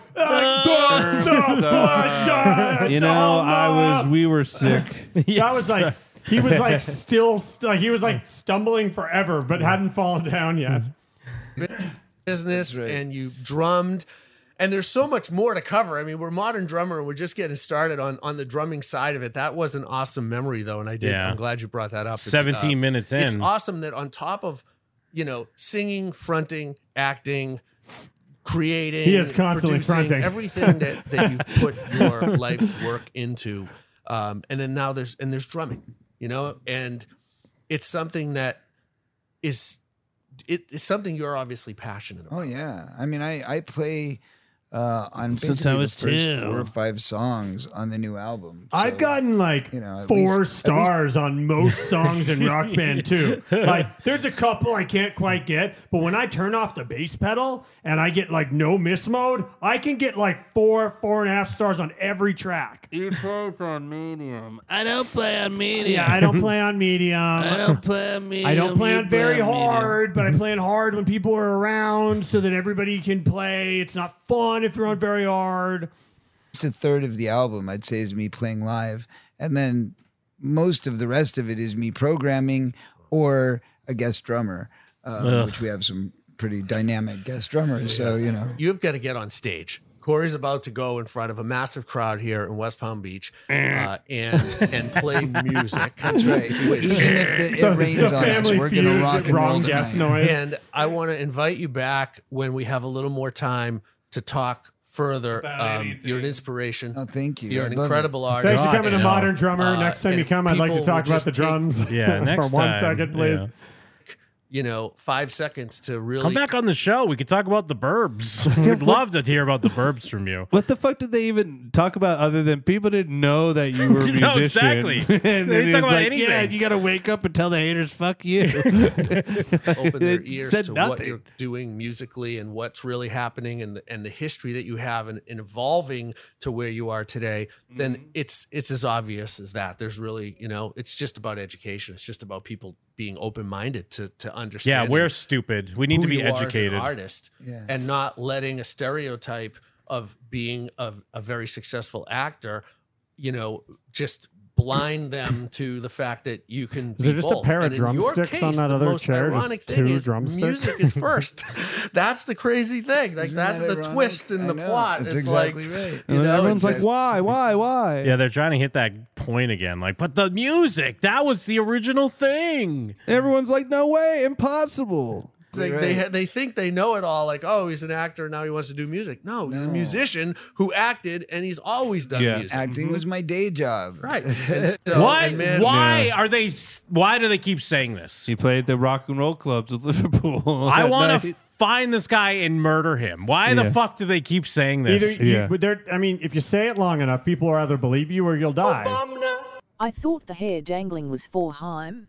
Uh, You know, I was. We were sick. That was like he was like still st- like he was like stumbling forever, but hadn't fallen down yet. business and you drummed. And there's so much more to cover. I mean, we're Modern Drummer and we're just getting started on, on the drumming side of it. That was an awesome memory, though, and I did. Yeah. I'm glad you brought that up. It's, seventeen uh, minutes in. It's awesome that on top of, you know, singing, fronting, acting, creating, He is constantly producing, fronting. everything that, that you've put your life's work into, um, and then now there's and there's drumming, you know, and it's something that is it, it's something you're obviously passionate about. Oh yeah, I mean, I I play uh, on Since basically I was the first two. four or five songs on the new album. I've So, gotten like you know, at four least- at least- stars on most songs in Rock Band too. Like, there's a couple I can't quite get, but when I turn off the bass pedal and I get like no miss mode, I can get like four, four and a half stars on every track. You play on medium. I don't play on medium. Yeah, I don't play on medium. I don't play on medium. I don't play You on very on medium. hard, but I play on hard when people are around so that everybody can play. It's not fun if you're on very hard. Just a third of the album, I'd say, is me playing live, and then most of the rest of it is me programming or a guest drummer, uh, which we have some pretty dynamic guest drummers. So you know, You've got to get on stage. Corey's about to go in front of a massive crowd here in West Palm Beach uh, and and play music. That's right. Which- Even if the, it rains on us, we're gonna rock and roll tonight. And I want to invite you back when we have a little more time to talk further. Um, you're an inspiration. Oh, thank you. You're I an love incredible it. artist. Thanks for coming to And, Modern Drummer. uh, Next time and you come, I'd like to people talk will about the just take, drums. Yeah, next for one time, second, please. yeah. You know, five seconds to really Come back on the show. We could talk about the Burbs. We'd love to hear about the Burbs from you. What the fuck did they even talk about other than people didn't know that you were a musician? No, exactly. And They then didn't it's talk about like, anything. yeah, you got to wake up and tell the haters, fuck you. open their It ears said to what nothing. you're doing musically and what's really happening and the, and the history that you have and, and evolving to where you are today, then Mm-hmm. it's it's as obvious as that. There's really, you know, it's just about education. It's just about people being open-minded to to understand. Yeah, we're stupid. We need to be you are as an educated. artist Yeah. and not letting a stereotype of being a, a very successful actor, you know, just blind them to the fact that you can Is be there just a both. pair of And in your drumsticks case, on that the other most chair? Just ironic thing two is drumsticks? music is first. That's the crazy thing. Like Isn't that's that the ironic? twist in I the know. plot. That's it's exactly like right. you And know, everyone's it's like, why, why, why? Yeah, they're trying to hit that point again. Like, but the music, that was the original thing. Everyone's like, no way, impossible. It's like they ha- they think they know it all. Like, oh, he's an actor now he wants to do music. No, he's a No. musician who acted and he's always done Yeah. music. Acting was my day job. Right. And so, Why? and man, why Yeah. are they? s- Why do they keep saying this? He played the rock and roll clubs with Liverpool. I that want to night. find this guy and murder him. Why the Yeah. fuck do they keep saying this? Either you, Yeah. but they're- I mean, if you say it long enough, people will either believe you or you'll die. I thought the hair dangling was for Heim.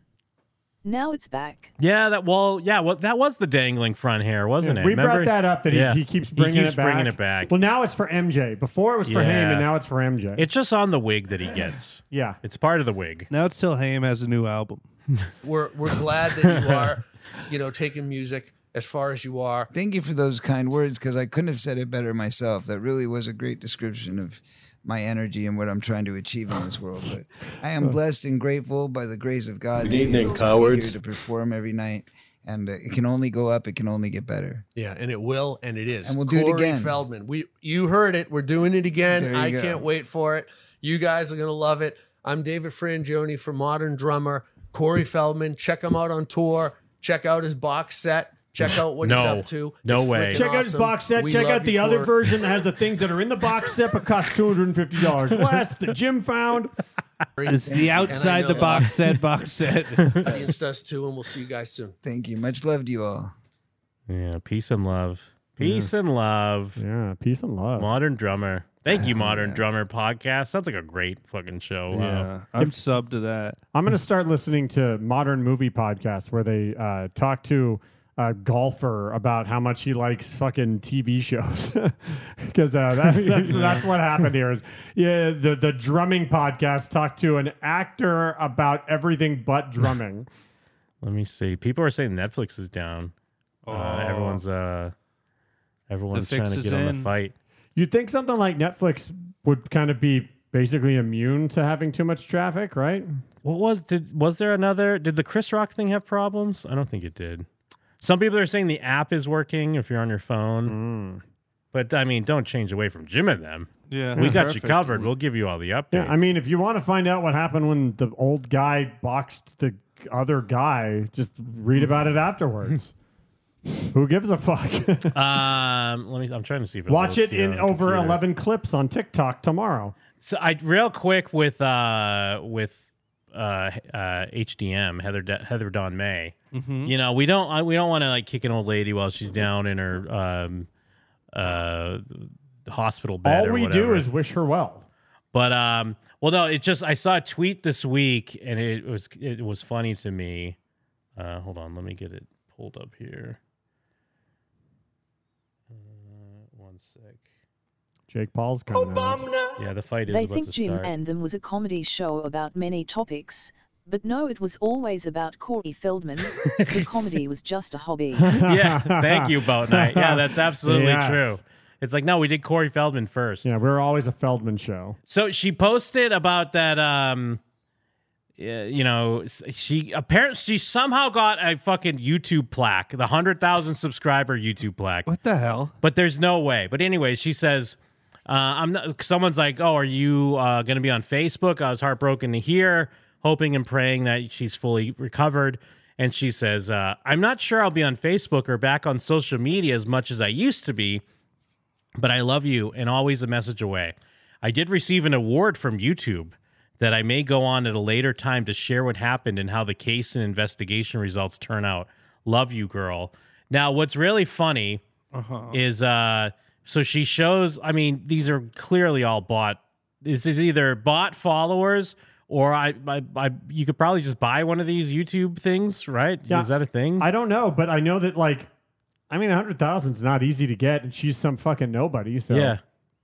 Now it's back. Yeah, that well, yeah, well, that was the dangling front hair, wasn't it? We Remember? brought that up that he, Yeah. he keeps bringing keeps it back. bringing it back. Well, now it's for M J. Before it was for Yeah. Haim, and now it's for M J. It's just on the wig that he gets. Yeah. It's part of the wig. Now it's till Haim has a new album. we're we're glad that you are, you know, taking music as far as you are. Thank you for those kind words because I couldn't have said it better myself. That really was a great description of my energy and what I'm trying to achieve in this world. But I am blessed and grateful by the grace of God. Good to be evening, able to be cowards. here to perform every night, and uh, it can only go up. It can only get better. Yeah, and it will, and it is. And we'll do it Corey again. Feldman. We you heard it. We're doing it again. There you I go. can't wait for it. You guys are gonna love it. I'm David Frangioni from Modern Drummer. Corey Feldman. Check him out on tour. Check out his box set. Check out what he's No. up to. No It's way. freaking Check out his awesome. box set. We Check love out the you, other Corey. version that has the things that are in the box set but cost two hundred fifty dollars less that Jim found. It's the And I outside know the that box set box set. Audience does too, and we'll see you guys soon. Thank you. Much love to you all. Yeah, peace and love. Peace and love. Yeah, peace and love. Modern Drummer. Thank you, Modern Drummer Podcast. Sounds like a great fucking show. Wow. Yeah, I'm sub to that. I'm going to start listening to modern movie podcasts where they uh, talk to a golfer about how much he likes fucking T V shows, because uh, that, that's, that's what happened here. Is yeah, the the drumming podcast talked to an actor about everything but drumming. Let me see. People are saying Netflix is down. Oh. Uh, everyone's uh, everyone's The trying fix to is get on in. the fight. You'd think something like Netflix would kind of be basically immune to having too much traffic, right? What was did was there another? Did the Chris Rock thing have problems? I don't think it did. Some people are saying the app is working if you're on your phone. Mm. But I mean, don't change away from Jim and them. Yeah, we got perfect. you covered. We'll give you all the updates. Yeah, I mean, if you want to find out what happened when the old guy boxed the other guy, just read about it afterwards. Who gives a fuck? um, let me. I'm trying to see if it Watch loads it here in on the over computer. eleven clips on TikTok tomorrow. So I real quick with uh with uh, uh H D M Heather De- Heather Dawn May. Mhm. You know, we don't I, we don't want to like kick an old lady while she's down in her um uh hospital bed. All or we whatever. do is wish her well. But um, well, no, it just I saw a tweet this week, and it was it was funny to me. Uh, hold on, let me get it pulled up here. Uh, one sec. Jake Paul's coming out. Yeah, the fight is They about think to Jim start. and Them was a comedy show about many topics, but no, it was always about Corey Feldman. The comedy was just a hobby. Yeah, thank you, Boat Night. Yeah, that's absolutely Yes. true. It's like, no, we did Corey Feldman first. Yeah, we're always a Feldman show. So she posted about that. Um, uh, you know, s- she apparently she somehow got a fucking YouTube plaque, the hundred thousand subscriber YouTube plaque. What the hell? But there's no way. But anyway, she says, uh, "I'm not." Someone's like, "Oh, are you uh, going to be on Facebook?" I was heartbroken to hear, hoping and praying that she's fully recovered. And she says, uh, "I'm not sure I'll be on Facebook or back on social media as much as I used to be. But I love you and always a message away. I did receive an award from YouTube that I may go on at a later time to share what happened and how the case and investigation results turn out. Love you, girl." Now, what's really funny Uh-huh. is uh, so she shows, I mean, these are clearly all bot. This is either bot followers or I, I, I you could probably just buy one of these YouTube things, right? Yeah. Is that a thing? I don't know, but I know that, like, I mean, one hundred thousand is not easy to get, and she's some fucking nobody. So Yeah.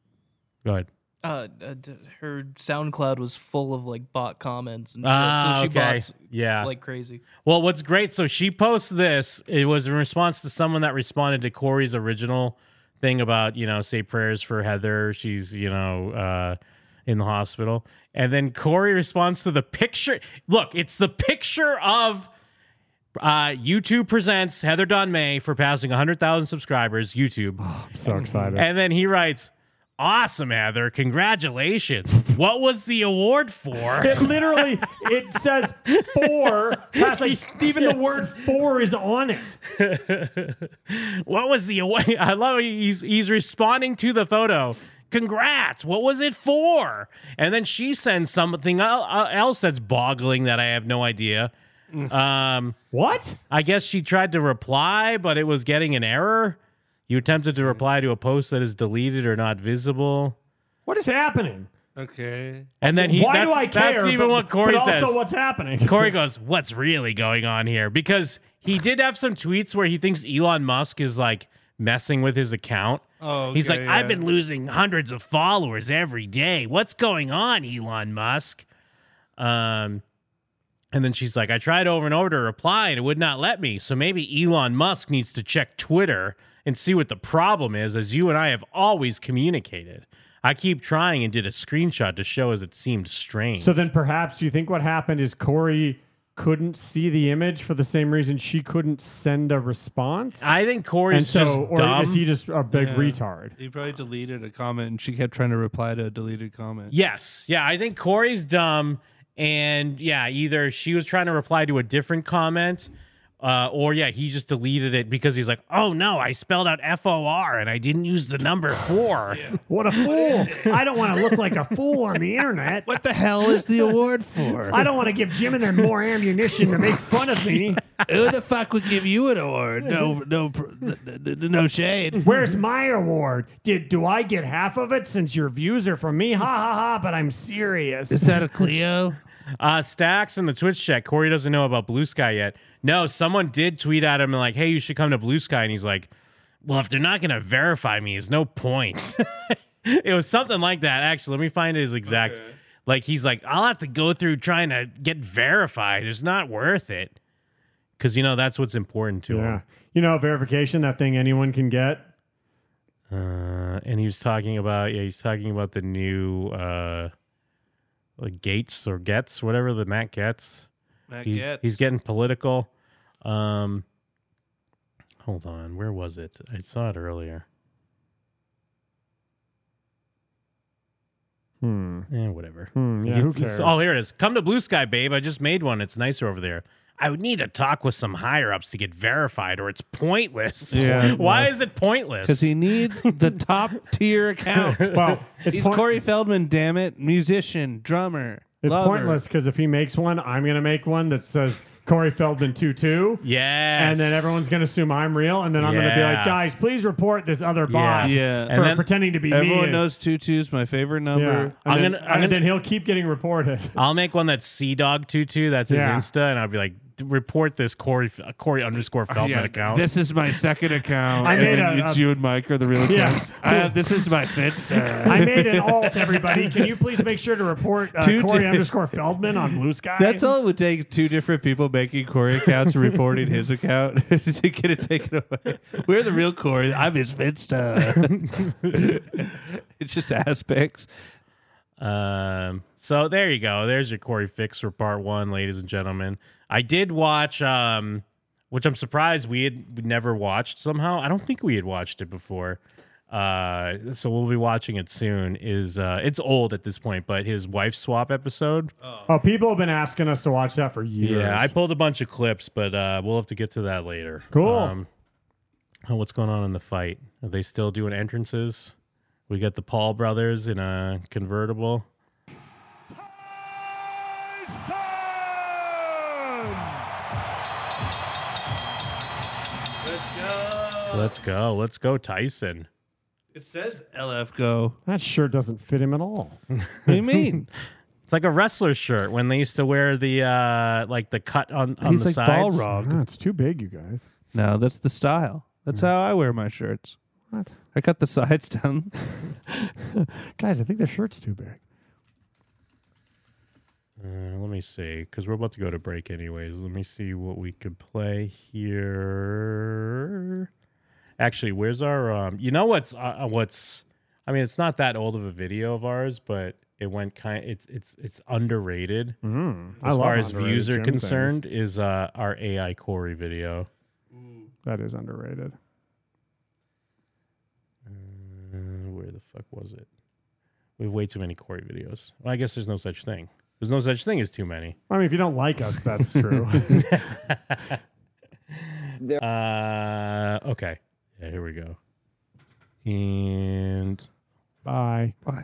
Go ahead. Uh, uh, d- her SoundCloud was full of like bot comments and shit, Ah, so she okay. bots Yeah. like crazy. Well, what's great, so she posts this. It was in response to someone that responded to Corey's original thing about, you know, say prayers for Heather. She's, you know, uh, in the hospital. And then Corey responds to the picture. Look, it's the picture of uh, YouTube presents Heather Dawn May for passing one hundred thousand subscribers, YouTube. I'm so excited. And then he writes, "Awesome, Heather. Congratulations. What was the award for?" It literally, it says four. That's like, even the word four is on it. What was the award? I love it. He's, he's responding to the photo. Congrats. What was it for? And then she sends something el- uh, else that's boggling that I have no idea. Um, what? I guess she tried to reply, but it was getting an error. You attempted to reply to a post that is deleted or not visible. What is happening? Okay. And then he, Why that's, do I care? that's even but, what Corey but says. also what's happening? Corey goes, "What's really going on here?" Because he did have some tweets where he thinks Elon Musk is like messing with his account. Oh, He's like, okay, "I've yeah. been losing hundreds of followers every day. What's going on, Elon Musk?" Um, and then she's like, "I tried over and over to reply and it would not let me. So maybe Elon Musk needs to check Twitter and see what the problem is, as you and I have always communicated. I keep trying and did a screenshot to show as it seemed strange." So then perhaps you think what happened is Corey couldn't see the image for the same reason she couldn't send a response? I think Corey's and so, just or dumb. is he just a big Yeah. retard? He probably deleted a comment, and she kept trying to reply to a deleted comment. Yes. Yeah, I think Corey's dumb. And yeah, either she was trying to reply to a different comment, uh, or yeah, he just deleted it because he's like, "Oh no, I spelled out F O R and I didn't use the number four." What a fool. I don't want to look like a fool on the internet. What the hell is the award for? I don't want to give Jim and them more ammunition to make fun of me. Who the fuck would give you an award? No, no, pr- n- n- no shade. Where's my award? Did do I get half of it since your views are from me? Ha ha ha, but I'm serious. Is that a Clio? Uh, Stacks in the Twitch chat. Corey doesn't know about Blue Sky yet. No, someone did tweet at him and like, hey, you should come to Blue Sky. And he's like, well, if they're not going to verify me, there's no point. It was something like that. Actually, let me find his exact. Okay. Like, he's like, I'll have to go through trying to get verified. It's not worth it. Because, you know, that's what's important to Yeah. him. You know, verification, that thing anyone can get. Uh, and he was talking about, yeah, he's talking about the new uh, like Gates or Getz, whatever the Matt gets. Matt he's, Getz. he's getting political. Um, hold on, where was it? I saw it earlier. Hmm. Eh, whatever. Hmm, yeah, He's- who he's- cares? oh, here it is. Come to Blue Sky, babe. I just made one. It's nicer over there. I would need to talk with some higher ups to get verified, or it's pointless. Yeah. Why is it pointless? Because he needs the top tier account. Well, it's he's point- Corey Feldman, damn it, musician, drummer. It's lover. pointless because if he makes one, I'm going to make one that says Corey Feldman two two. Yes. And then everyone's going to assume I'm real. And then I'm going to be Yeah. like, guys, please report this other bot Yeah. for And then- pretending to be Everyone me. knows tutu's my favorite number. Yeah. And, I'm then, gonna- I'm and gonna- then he'll keep getting reported. I'll make one that's Sea Dog Tutu. That's his Yeah. Insta, and I'll be like, report this Corey uh, Corey underscore Feldman Yeah, account. This is my second account. I made and a- it's a- you and Mike are the real Yeah. accounts. I have, this is my Finsta. I made an alt, everybody. Can you please make sure to report uh, Two Corey di- underscore Feldman on Blue Sky? That's all it would take. Two different people making Corey accounts and reporting his account to get it taken away. We're the real Corey. I'm his Finsta. It's just aspects. Um, so there you go. There's your Corey fix for part one, ladies and gentlemen. I did watch, um, which I'm surprised we had we never watched somehow. I don't think we had watched it before. Uh, so we'll be watching it soon. Is uh, it's old at this point, but his wife swap episode. Oh, people have been asking us to watch that for years. Yeah, I pulled a bunch of clips, but uh, we'll have to get to that later. Cool. Um, oh, what's going on in the fight? Are they still doing entrances? We got the Paul brothers in a convertible. Let's go. Let's go. Let's go, Tyson. It says L F go. That shirt doesn't fit him at all. What do you mean? It's like a wrestler shirt when they used to wear the uh, like the cut on, on He's the like sides. Balrog. Ah, it's too big, you guys. No, that's the style. That's how I wear my shirts. What? I cut the sides down. Guys, I think the shirt's too big. Uh, let me see, because we're about to go to break anyways. Let me see what we could play here. Actually, where's our? Um, you know what's uh, what's? I mean, it's not that old of a video of ours, but it went kind. It's it's it's underrated Mm, I as love far as underrated views are gym concerned. Is uh, our A I Corey video? That is underrated. Uh, where the fuck was it? We have way too many Corey videos. Well, I guess there's no such thing. There's no such thing as too many. I mean, if you don't like us, that's true. uh, okay. Yeah, here we go. And Bye. Bye.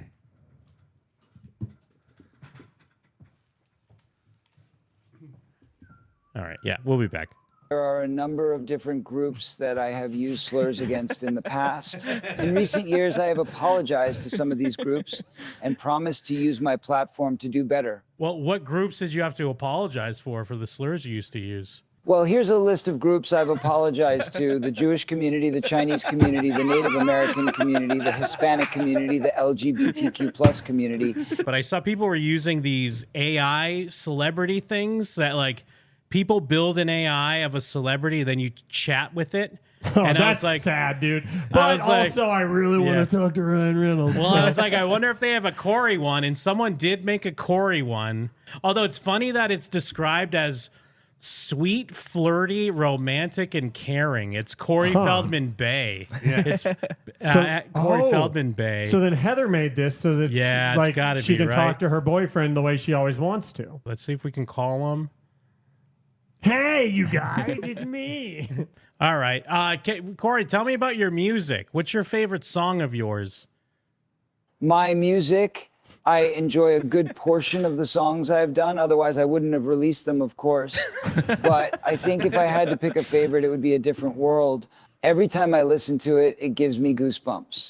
all right. Yeah, we'll be back. There are a number of different groups that I have used slurs against in the past. In recent years, I have apologized to some of these groups and promised to use my platform to do better. Well, what groups did you have to apologize for for the slurs you used to use? Well, here's a list of groups I've apologized to: the Jewish community, the Chinese community, the Native American community, the Hispanic community, the L G B T Q plus community. But I saw people were using these A I celebrity things that, like, people build an A I of a celebrity, then you chat with it. Oh, and that's I was like, sad, dude. I But was like- also, I really Yeah. want to talk to Ryan Reynolds. Well, I was like, I wonder if they have a Corey one, and someone did make a Corey one. Although it's funny that it's described as sweet, flirty, romantic, and caring. It's Corey Huh. Feldman Bay. Yeah. It's uh, So- at Corey oh, Feldman Bay. So then Heather made this so that Yeah, it's like gotta she be, can right? talk to her boyfriend the way she always wants to. Let's see if we can call him. Hey, you guys, it's me. All right. Uh, K- Corey, tell me about your music. What's your favorite song of yours? My music, I enjoy a good portion of the songs I've done. Otherwise, I wouldn't have released them, of course. But I think if I had to pick a favorite, it would be A Different World. Every time I listen to it, it gives me goosebumps.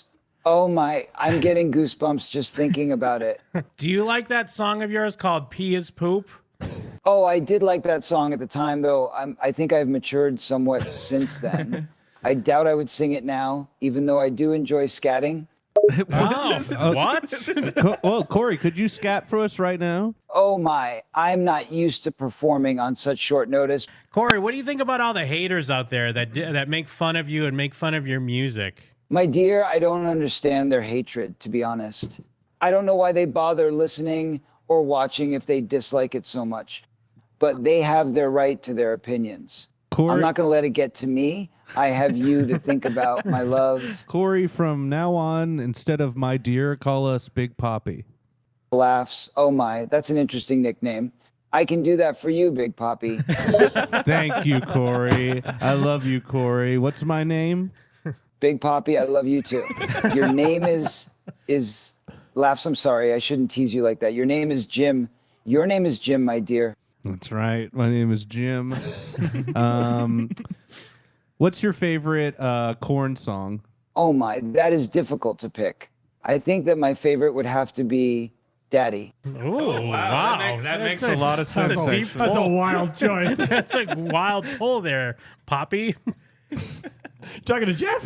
Oh my, I'm getting goosebumps just thinking about it. Do you like that song of yours called Pee is Poop? Oh, I did like that song at the time, though. I'm, I think I've matured somewhat since then. I doubt I would sing it now, even though I do enjoy scatting. Wow, what? Co- well, Corey, could you scat for us right now? Oh my, I'm not used to performing on such short notice. Corey, what do you think about all the haters out there that that make fun of you and make fun of your music? My dear, I don't understand their hatred, to be honest. I don't know why they bother listening or watching if they dislike it so much. But they have their right to their opinions. Corey, I'm not going to let it get to me. I have you to think about, my love. Corey, from now on, instead of my dear, call us Big Poppy. Laughs. Oh my, that's an interesting nickname. I can do that for you, Big Poppy. Thank you, Corey. I love you, Corey. What's my name? Big Poppy, I love you too. Your name is is Laughs. I'm sorry, I shouldn't tease you like that. Your name is Jim. Your name is Jim, my dear. That's right. My name is Jim. um, what's your favorite uh, Korn song? Oh my, that is difficult to pick. I think that my favorite would have to be Daddy. Ooh, wow. That, make, that That's makes a, a lot of sense. That's a, deep That's a wild choice. That's a wild pull there, Poppy. Talking to Jeff?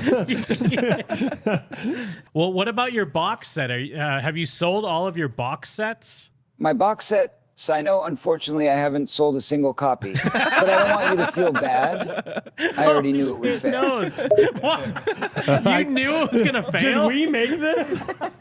Well, what about your box set? Are, you- uh, have you sold all of your box sets? My box set, Sino, unfortunately, I haven't sold a single copy. But I don't want you to feel bad. I already knew it would fail. Knows. What? You knew it was going to fail? Did we make this?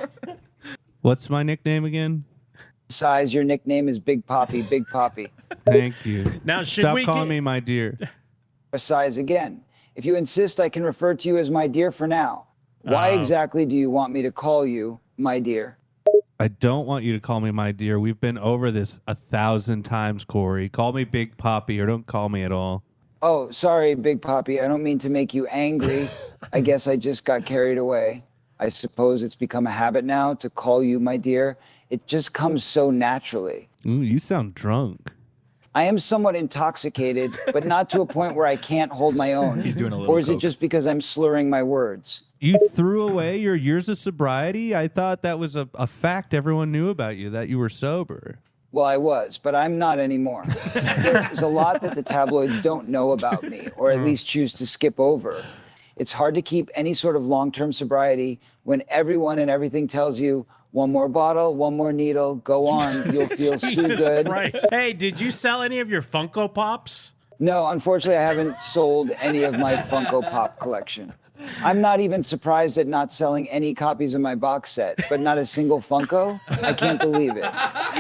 What's my nickname again? Size, your nickname is Big Poppy, Big Poppy. Thank you. Now, should Stop we calling get- me my dear. Size again. If you insist, I can refer to you as my dear for now. Why Oh. exactly do you want me to call you my dear? I don't want you to call me my dear. We've been over this a thousand times, Corey. Call me Big Poppy or don't call me at all. Oh, sorry, Big Poppy. I don't mean to make you angry. I guess I just got carried away. I suppose it's become a habit now to call you my dear. It just comes so naturally. Ooh, you sound drunk. I am somewhat intoxicated, but not to a point where I can't hold my own. He's doing a little Or is it coke. just because I'm slurring my words? You threw away your years of sobriety? I thought that was a, a fact everyone knew about you, that you were sober. Well, I was, but I'm not anymore. There's a lot that the tabloids don't know about me, or at least choose to skip over. It's hard to keep any sort of long-term sobriety when everyone and everything tells you, one more bottle, one more needle, go on, you'll feel so Jesus good. Christ. Hey, did you sell any of your Funko Pops? No, unfortunately, I haven't sold any of my Funko Pop collection. I'm not even surprised at not selling any copies of my box set, but not a single Funko? I can't believe it.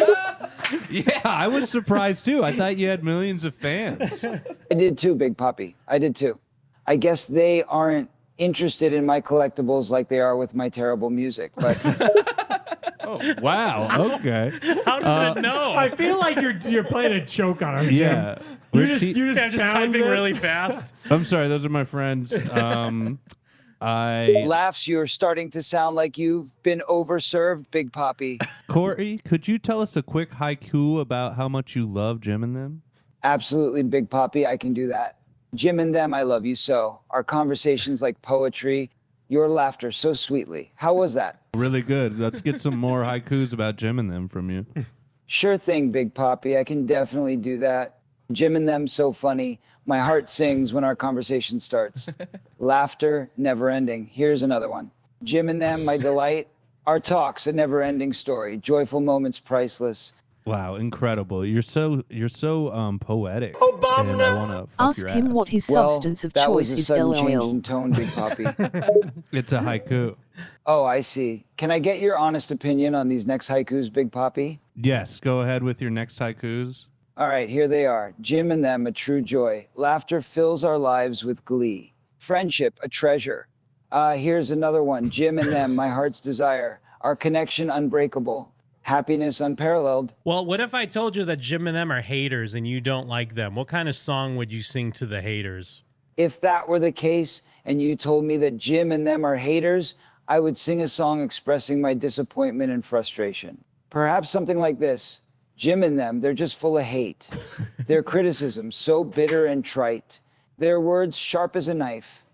Yeah, I was surprised too. I thought you had millions of fans. I did too, Big Poppy. I did too. I guess they aren't interested in my collectibles like they are with my terrible music, but Oh, wow. Okay. How does Uh, it know? I feel like you're you're playing a joke on him. Yeah. Jim. You We're just, te- you just, I'm just found typing this? really fast. I'm sorry, those are my friends. Um, I Laughs, you're starting to sound like you've been overserved, Big Poppy. Corey, could you tell us a quick haiku about how much you love Jim and them? Absolutely, Big Poppy, I can do that. Jim and them, I love you so. Our conversations like poetry, your laughter so sweetly. How was that? Really good. Let's get some more haikus about Jim and them from you. Sure thing, Big Poppy. I can definitely do that. Jim and them so funny. My heart sings when our conversation starts. Laughter never ending. Here's another one. Jim and them, my delight. Our talks, a never ending story. Joyful moments priceless. Wow, incredible. You're so you're so um poetic. Obama. And I wanna fuck Ask your him ass. what his Well, substance of that choice was a is. sudden change LOL. in tone, Big Poppy. It's a haiku. Oh, I see. Can I get your honest opinion on these next haikus, Big Poppy? Yes, go ahead with your next haikus. All right, here they are. Jim and them, a true joy. Laughter fills our lives with glee. Friendship, a treasure. Uh, here's another one. Jim and them, my heart's desire. Our connection unbreakable. Happiness unparalleled. Well, what if I told you that Jim and them are haters and you don't like them? What kind of song would you sing to the haters? If that were the case and you told me that Jim and them are haters, I would sing a song expressing my disappointment and frustration. Perhaps something like this. Jim and them, they're just full of hate. Their criticism, so bitter and trite. Their words sharp as a knife.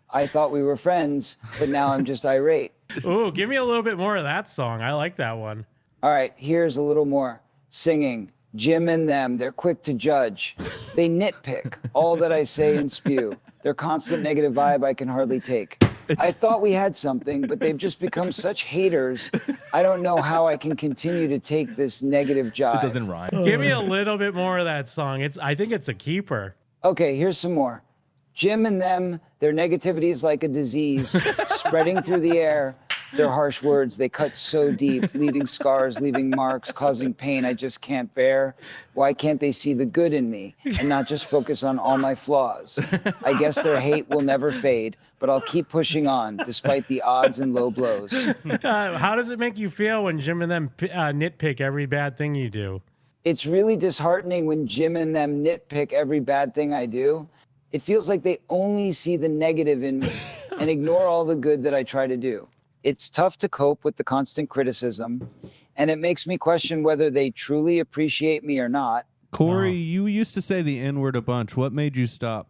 I thought we were friends, but now I'm just irate. Ooh, give me a little bit more of that song. I like that one. All right, here's a little more. Singing, Jim and them, they're quick to judge. They nitpick all that I say and spew. Their constant negative vibe I can hardly take. I thought we had something, but they've just become such haters. I don't know how I can continue to take this negative jive. It doesn't rhyme. Give me a little bit more of that song. It's. I think it's a keeper. Okay, here's some more. Jim and them, their negativity is like a disease, spreading through the air. Their harsh words, they cut so deep, leaving scars, leaving marks, causing pain I just can't bear. Why can't they see the good in me and not just focus on all my flaws? I guess their hate will never fade, but I'll keep pushing on despite the odds and low blows. Uh, how does it make you feel when Jim and them uh, nitpick every bad thing you do? It's really disheartening when Jim and them nitpick every bad thing I do. It feels like they only see the negative in me and ignore all the good that I try to do. It's tough to cope with the constant criticism, and it makes me question whether they truly appreciate me or not. Corey, you used to say the N-word a bunch. What made you stop?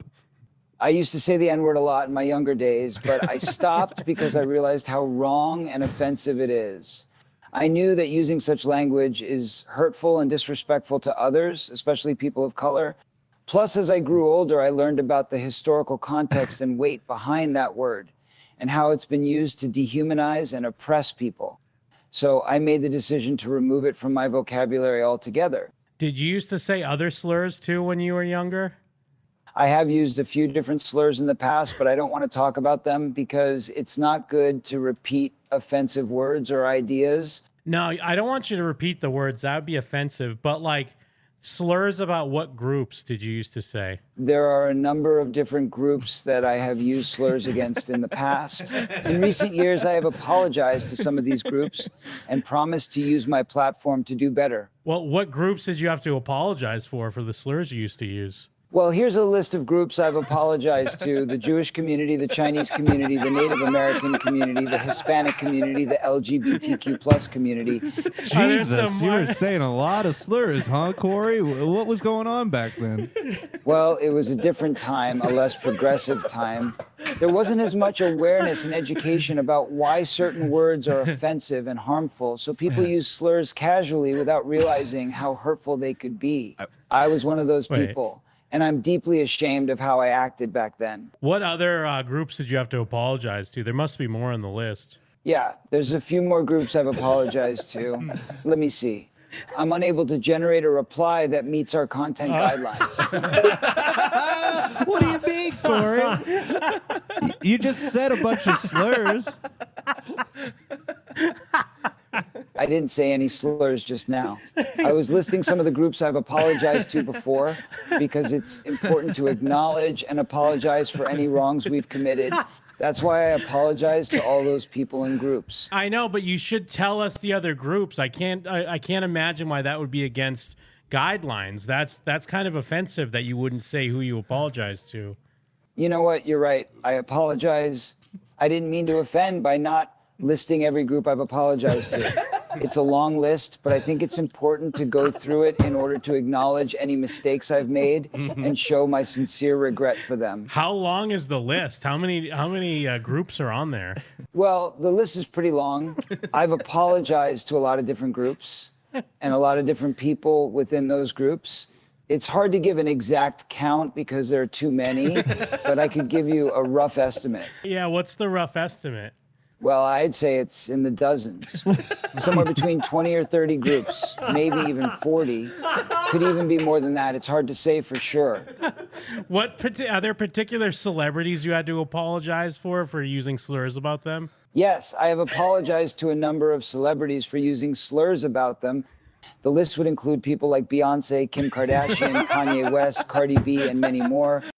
I used to say the N-word a lot in my younger days, but I stopped because I realized how wrong and offensive it is. I knew that using such language is hurtful and disrespectful to others, especially people of color. Plus, as I grew older, I learned about the historical context and weight behind that word, and how it's been used to dehumanize and oppress people. So I made the decision to remove it from my vocabulary altogether. Did you used to say other slurs too when you were younger? I have used a few different slurs in the past, but I don't want to talk about them because it's not good to repeat offensive words or ideas. No, I don't want you to repeat the words. That would be offensive. But like slurs about what groups did you used to say? There are a number of different groups that I have used slurs against in the past. In recent years, I have apologized to some of these groups and promised to use my platform to do better. Well, what groups did you have to apologize for for the slurs you used to use? Well, here's a list of groups I've apologized to: the Jewish community, the Chinese community, the Native American community, the Hispanic community, the L G B T Q plus community. Jesus, you were saying a lot of slurs, huh, Corey? What was going on back then? Well, it was a different time, a less progressive time. There wasn't as much awareness and education about why certain words are offensive and harmful, so people use slurs casually without realizing how hurtful they could be. I was one of those Wait. people. And I'm deeply ashamed of how I acted back then. What other uh, groups did you have to apologize to? There must be more on the list. Yeah, there's a few more groups I've apologized to. Let me see. I'm unable to generate a reply that meets our content guidelines. What do you mean, Corey? You just said a bunch of slurs. I didn't say any slurs just now. I was listing some of the groups I've apologized to before because it's important to acknowledge and apologize for any wrongs we've committed. That's why I apologize to all those people and groups. I know, but you should tell us the other groups. I can't. I, I can't imagine why that would be against guidelines. That's that's kind of offensive that you wouldn't say who you apologize to. You know what? You're right. I apologize. I didn't mean to offend by not listing every group I've apologized to. It's a long list, but I think it's important to go through it in order to acknowledge any mistakes I've made and show my sincere regret for them. How long is the list? How many how many uh, groups are on there? Well, the list is pretty long. I've apologized to a lot of different groups and a lot of different people within those groups. It's hard to give an exact count because there are too many, but I could give you a rough estimate. Yeah, what's the rough estimate? Well, I'd say it's in the dozens, somewhere between twenty or thirty groups, maybe even forty. Could even be more than that. It's hard to say for sure. What parti- are there particular celebrities you had to apologize for for using slurs about them? Yes, I have apologized to a number of celebrities for using slurs about them. The list would include people like Beyonce, Kim Kardashian, Kanye West, Cardi B, and many more.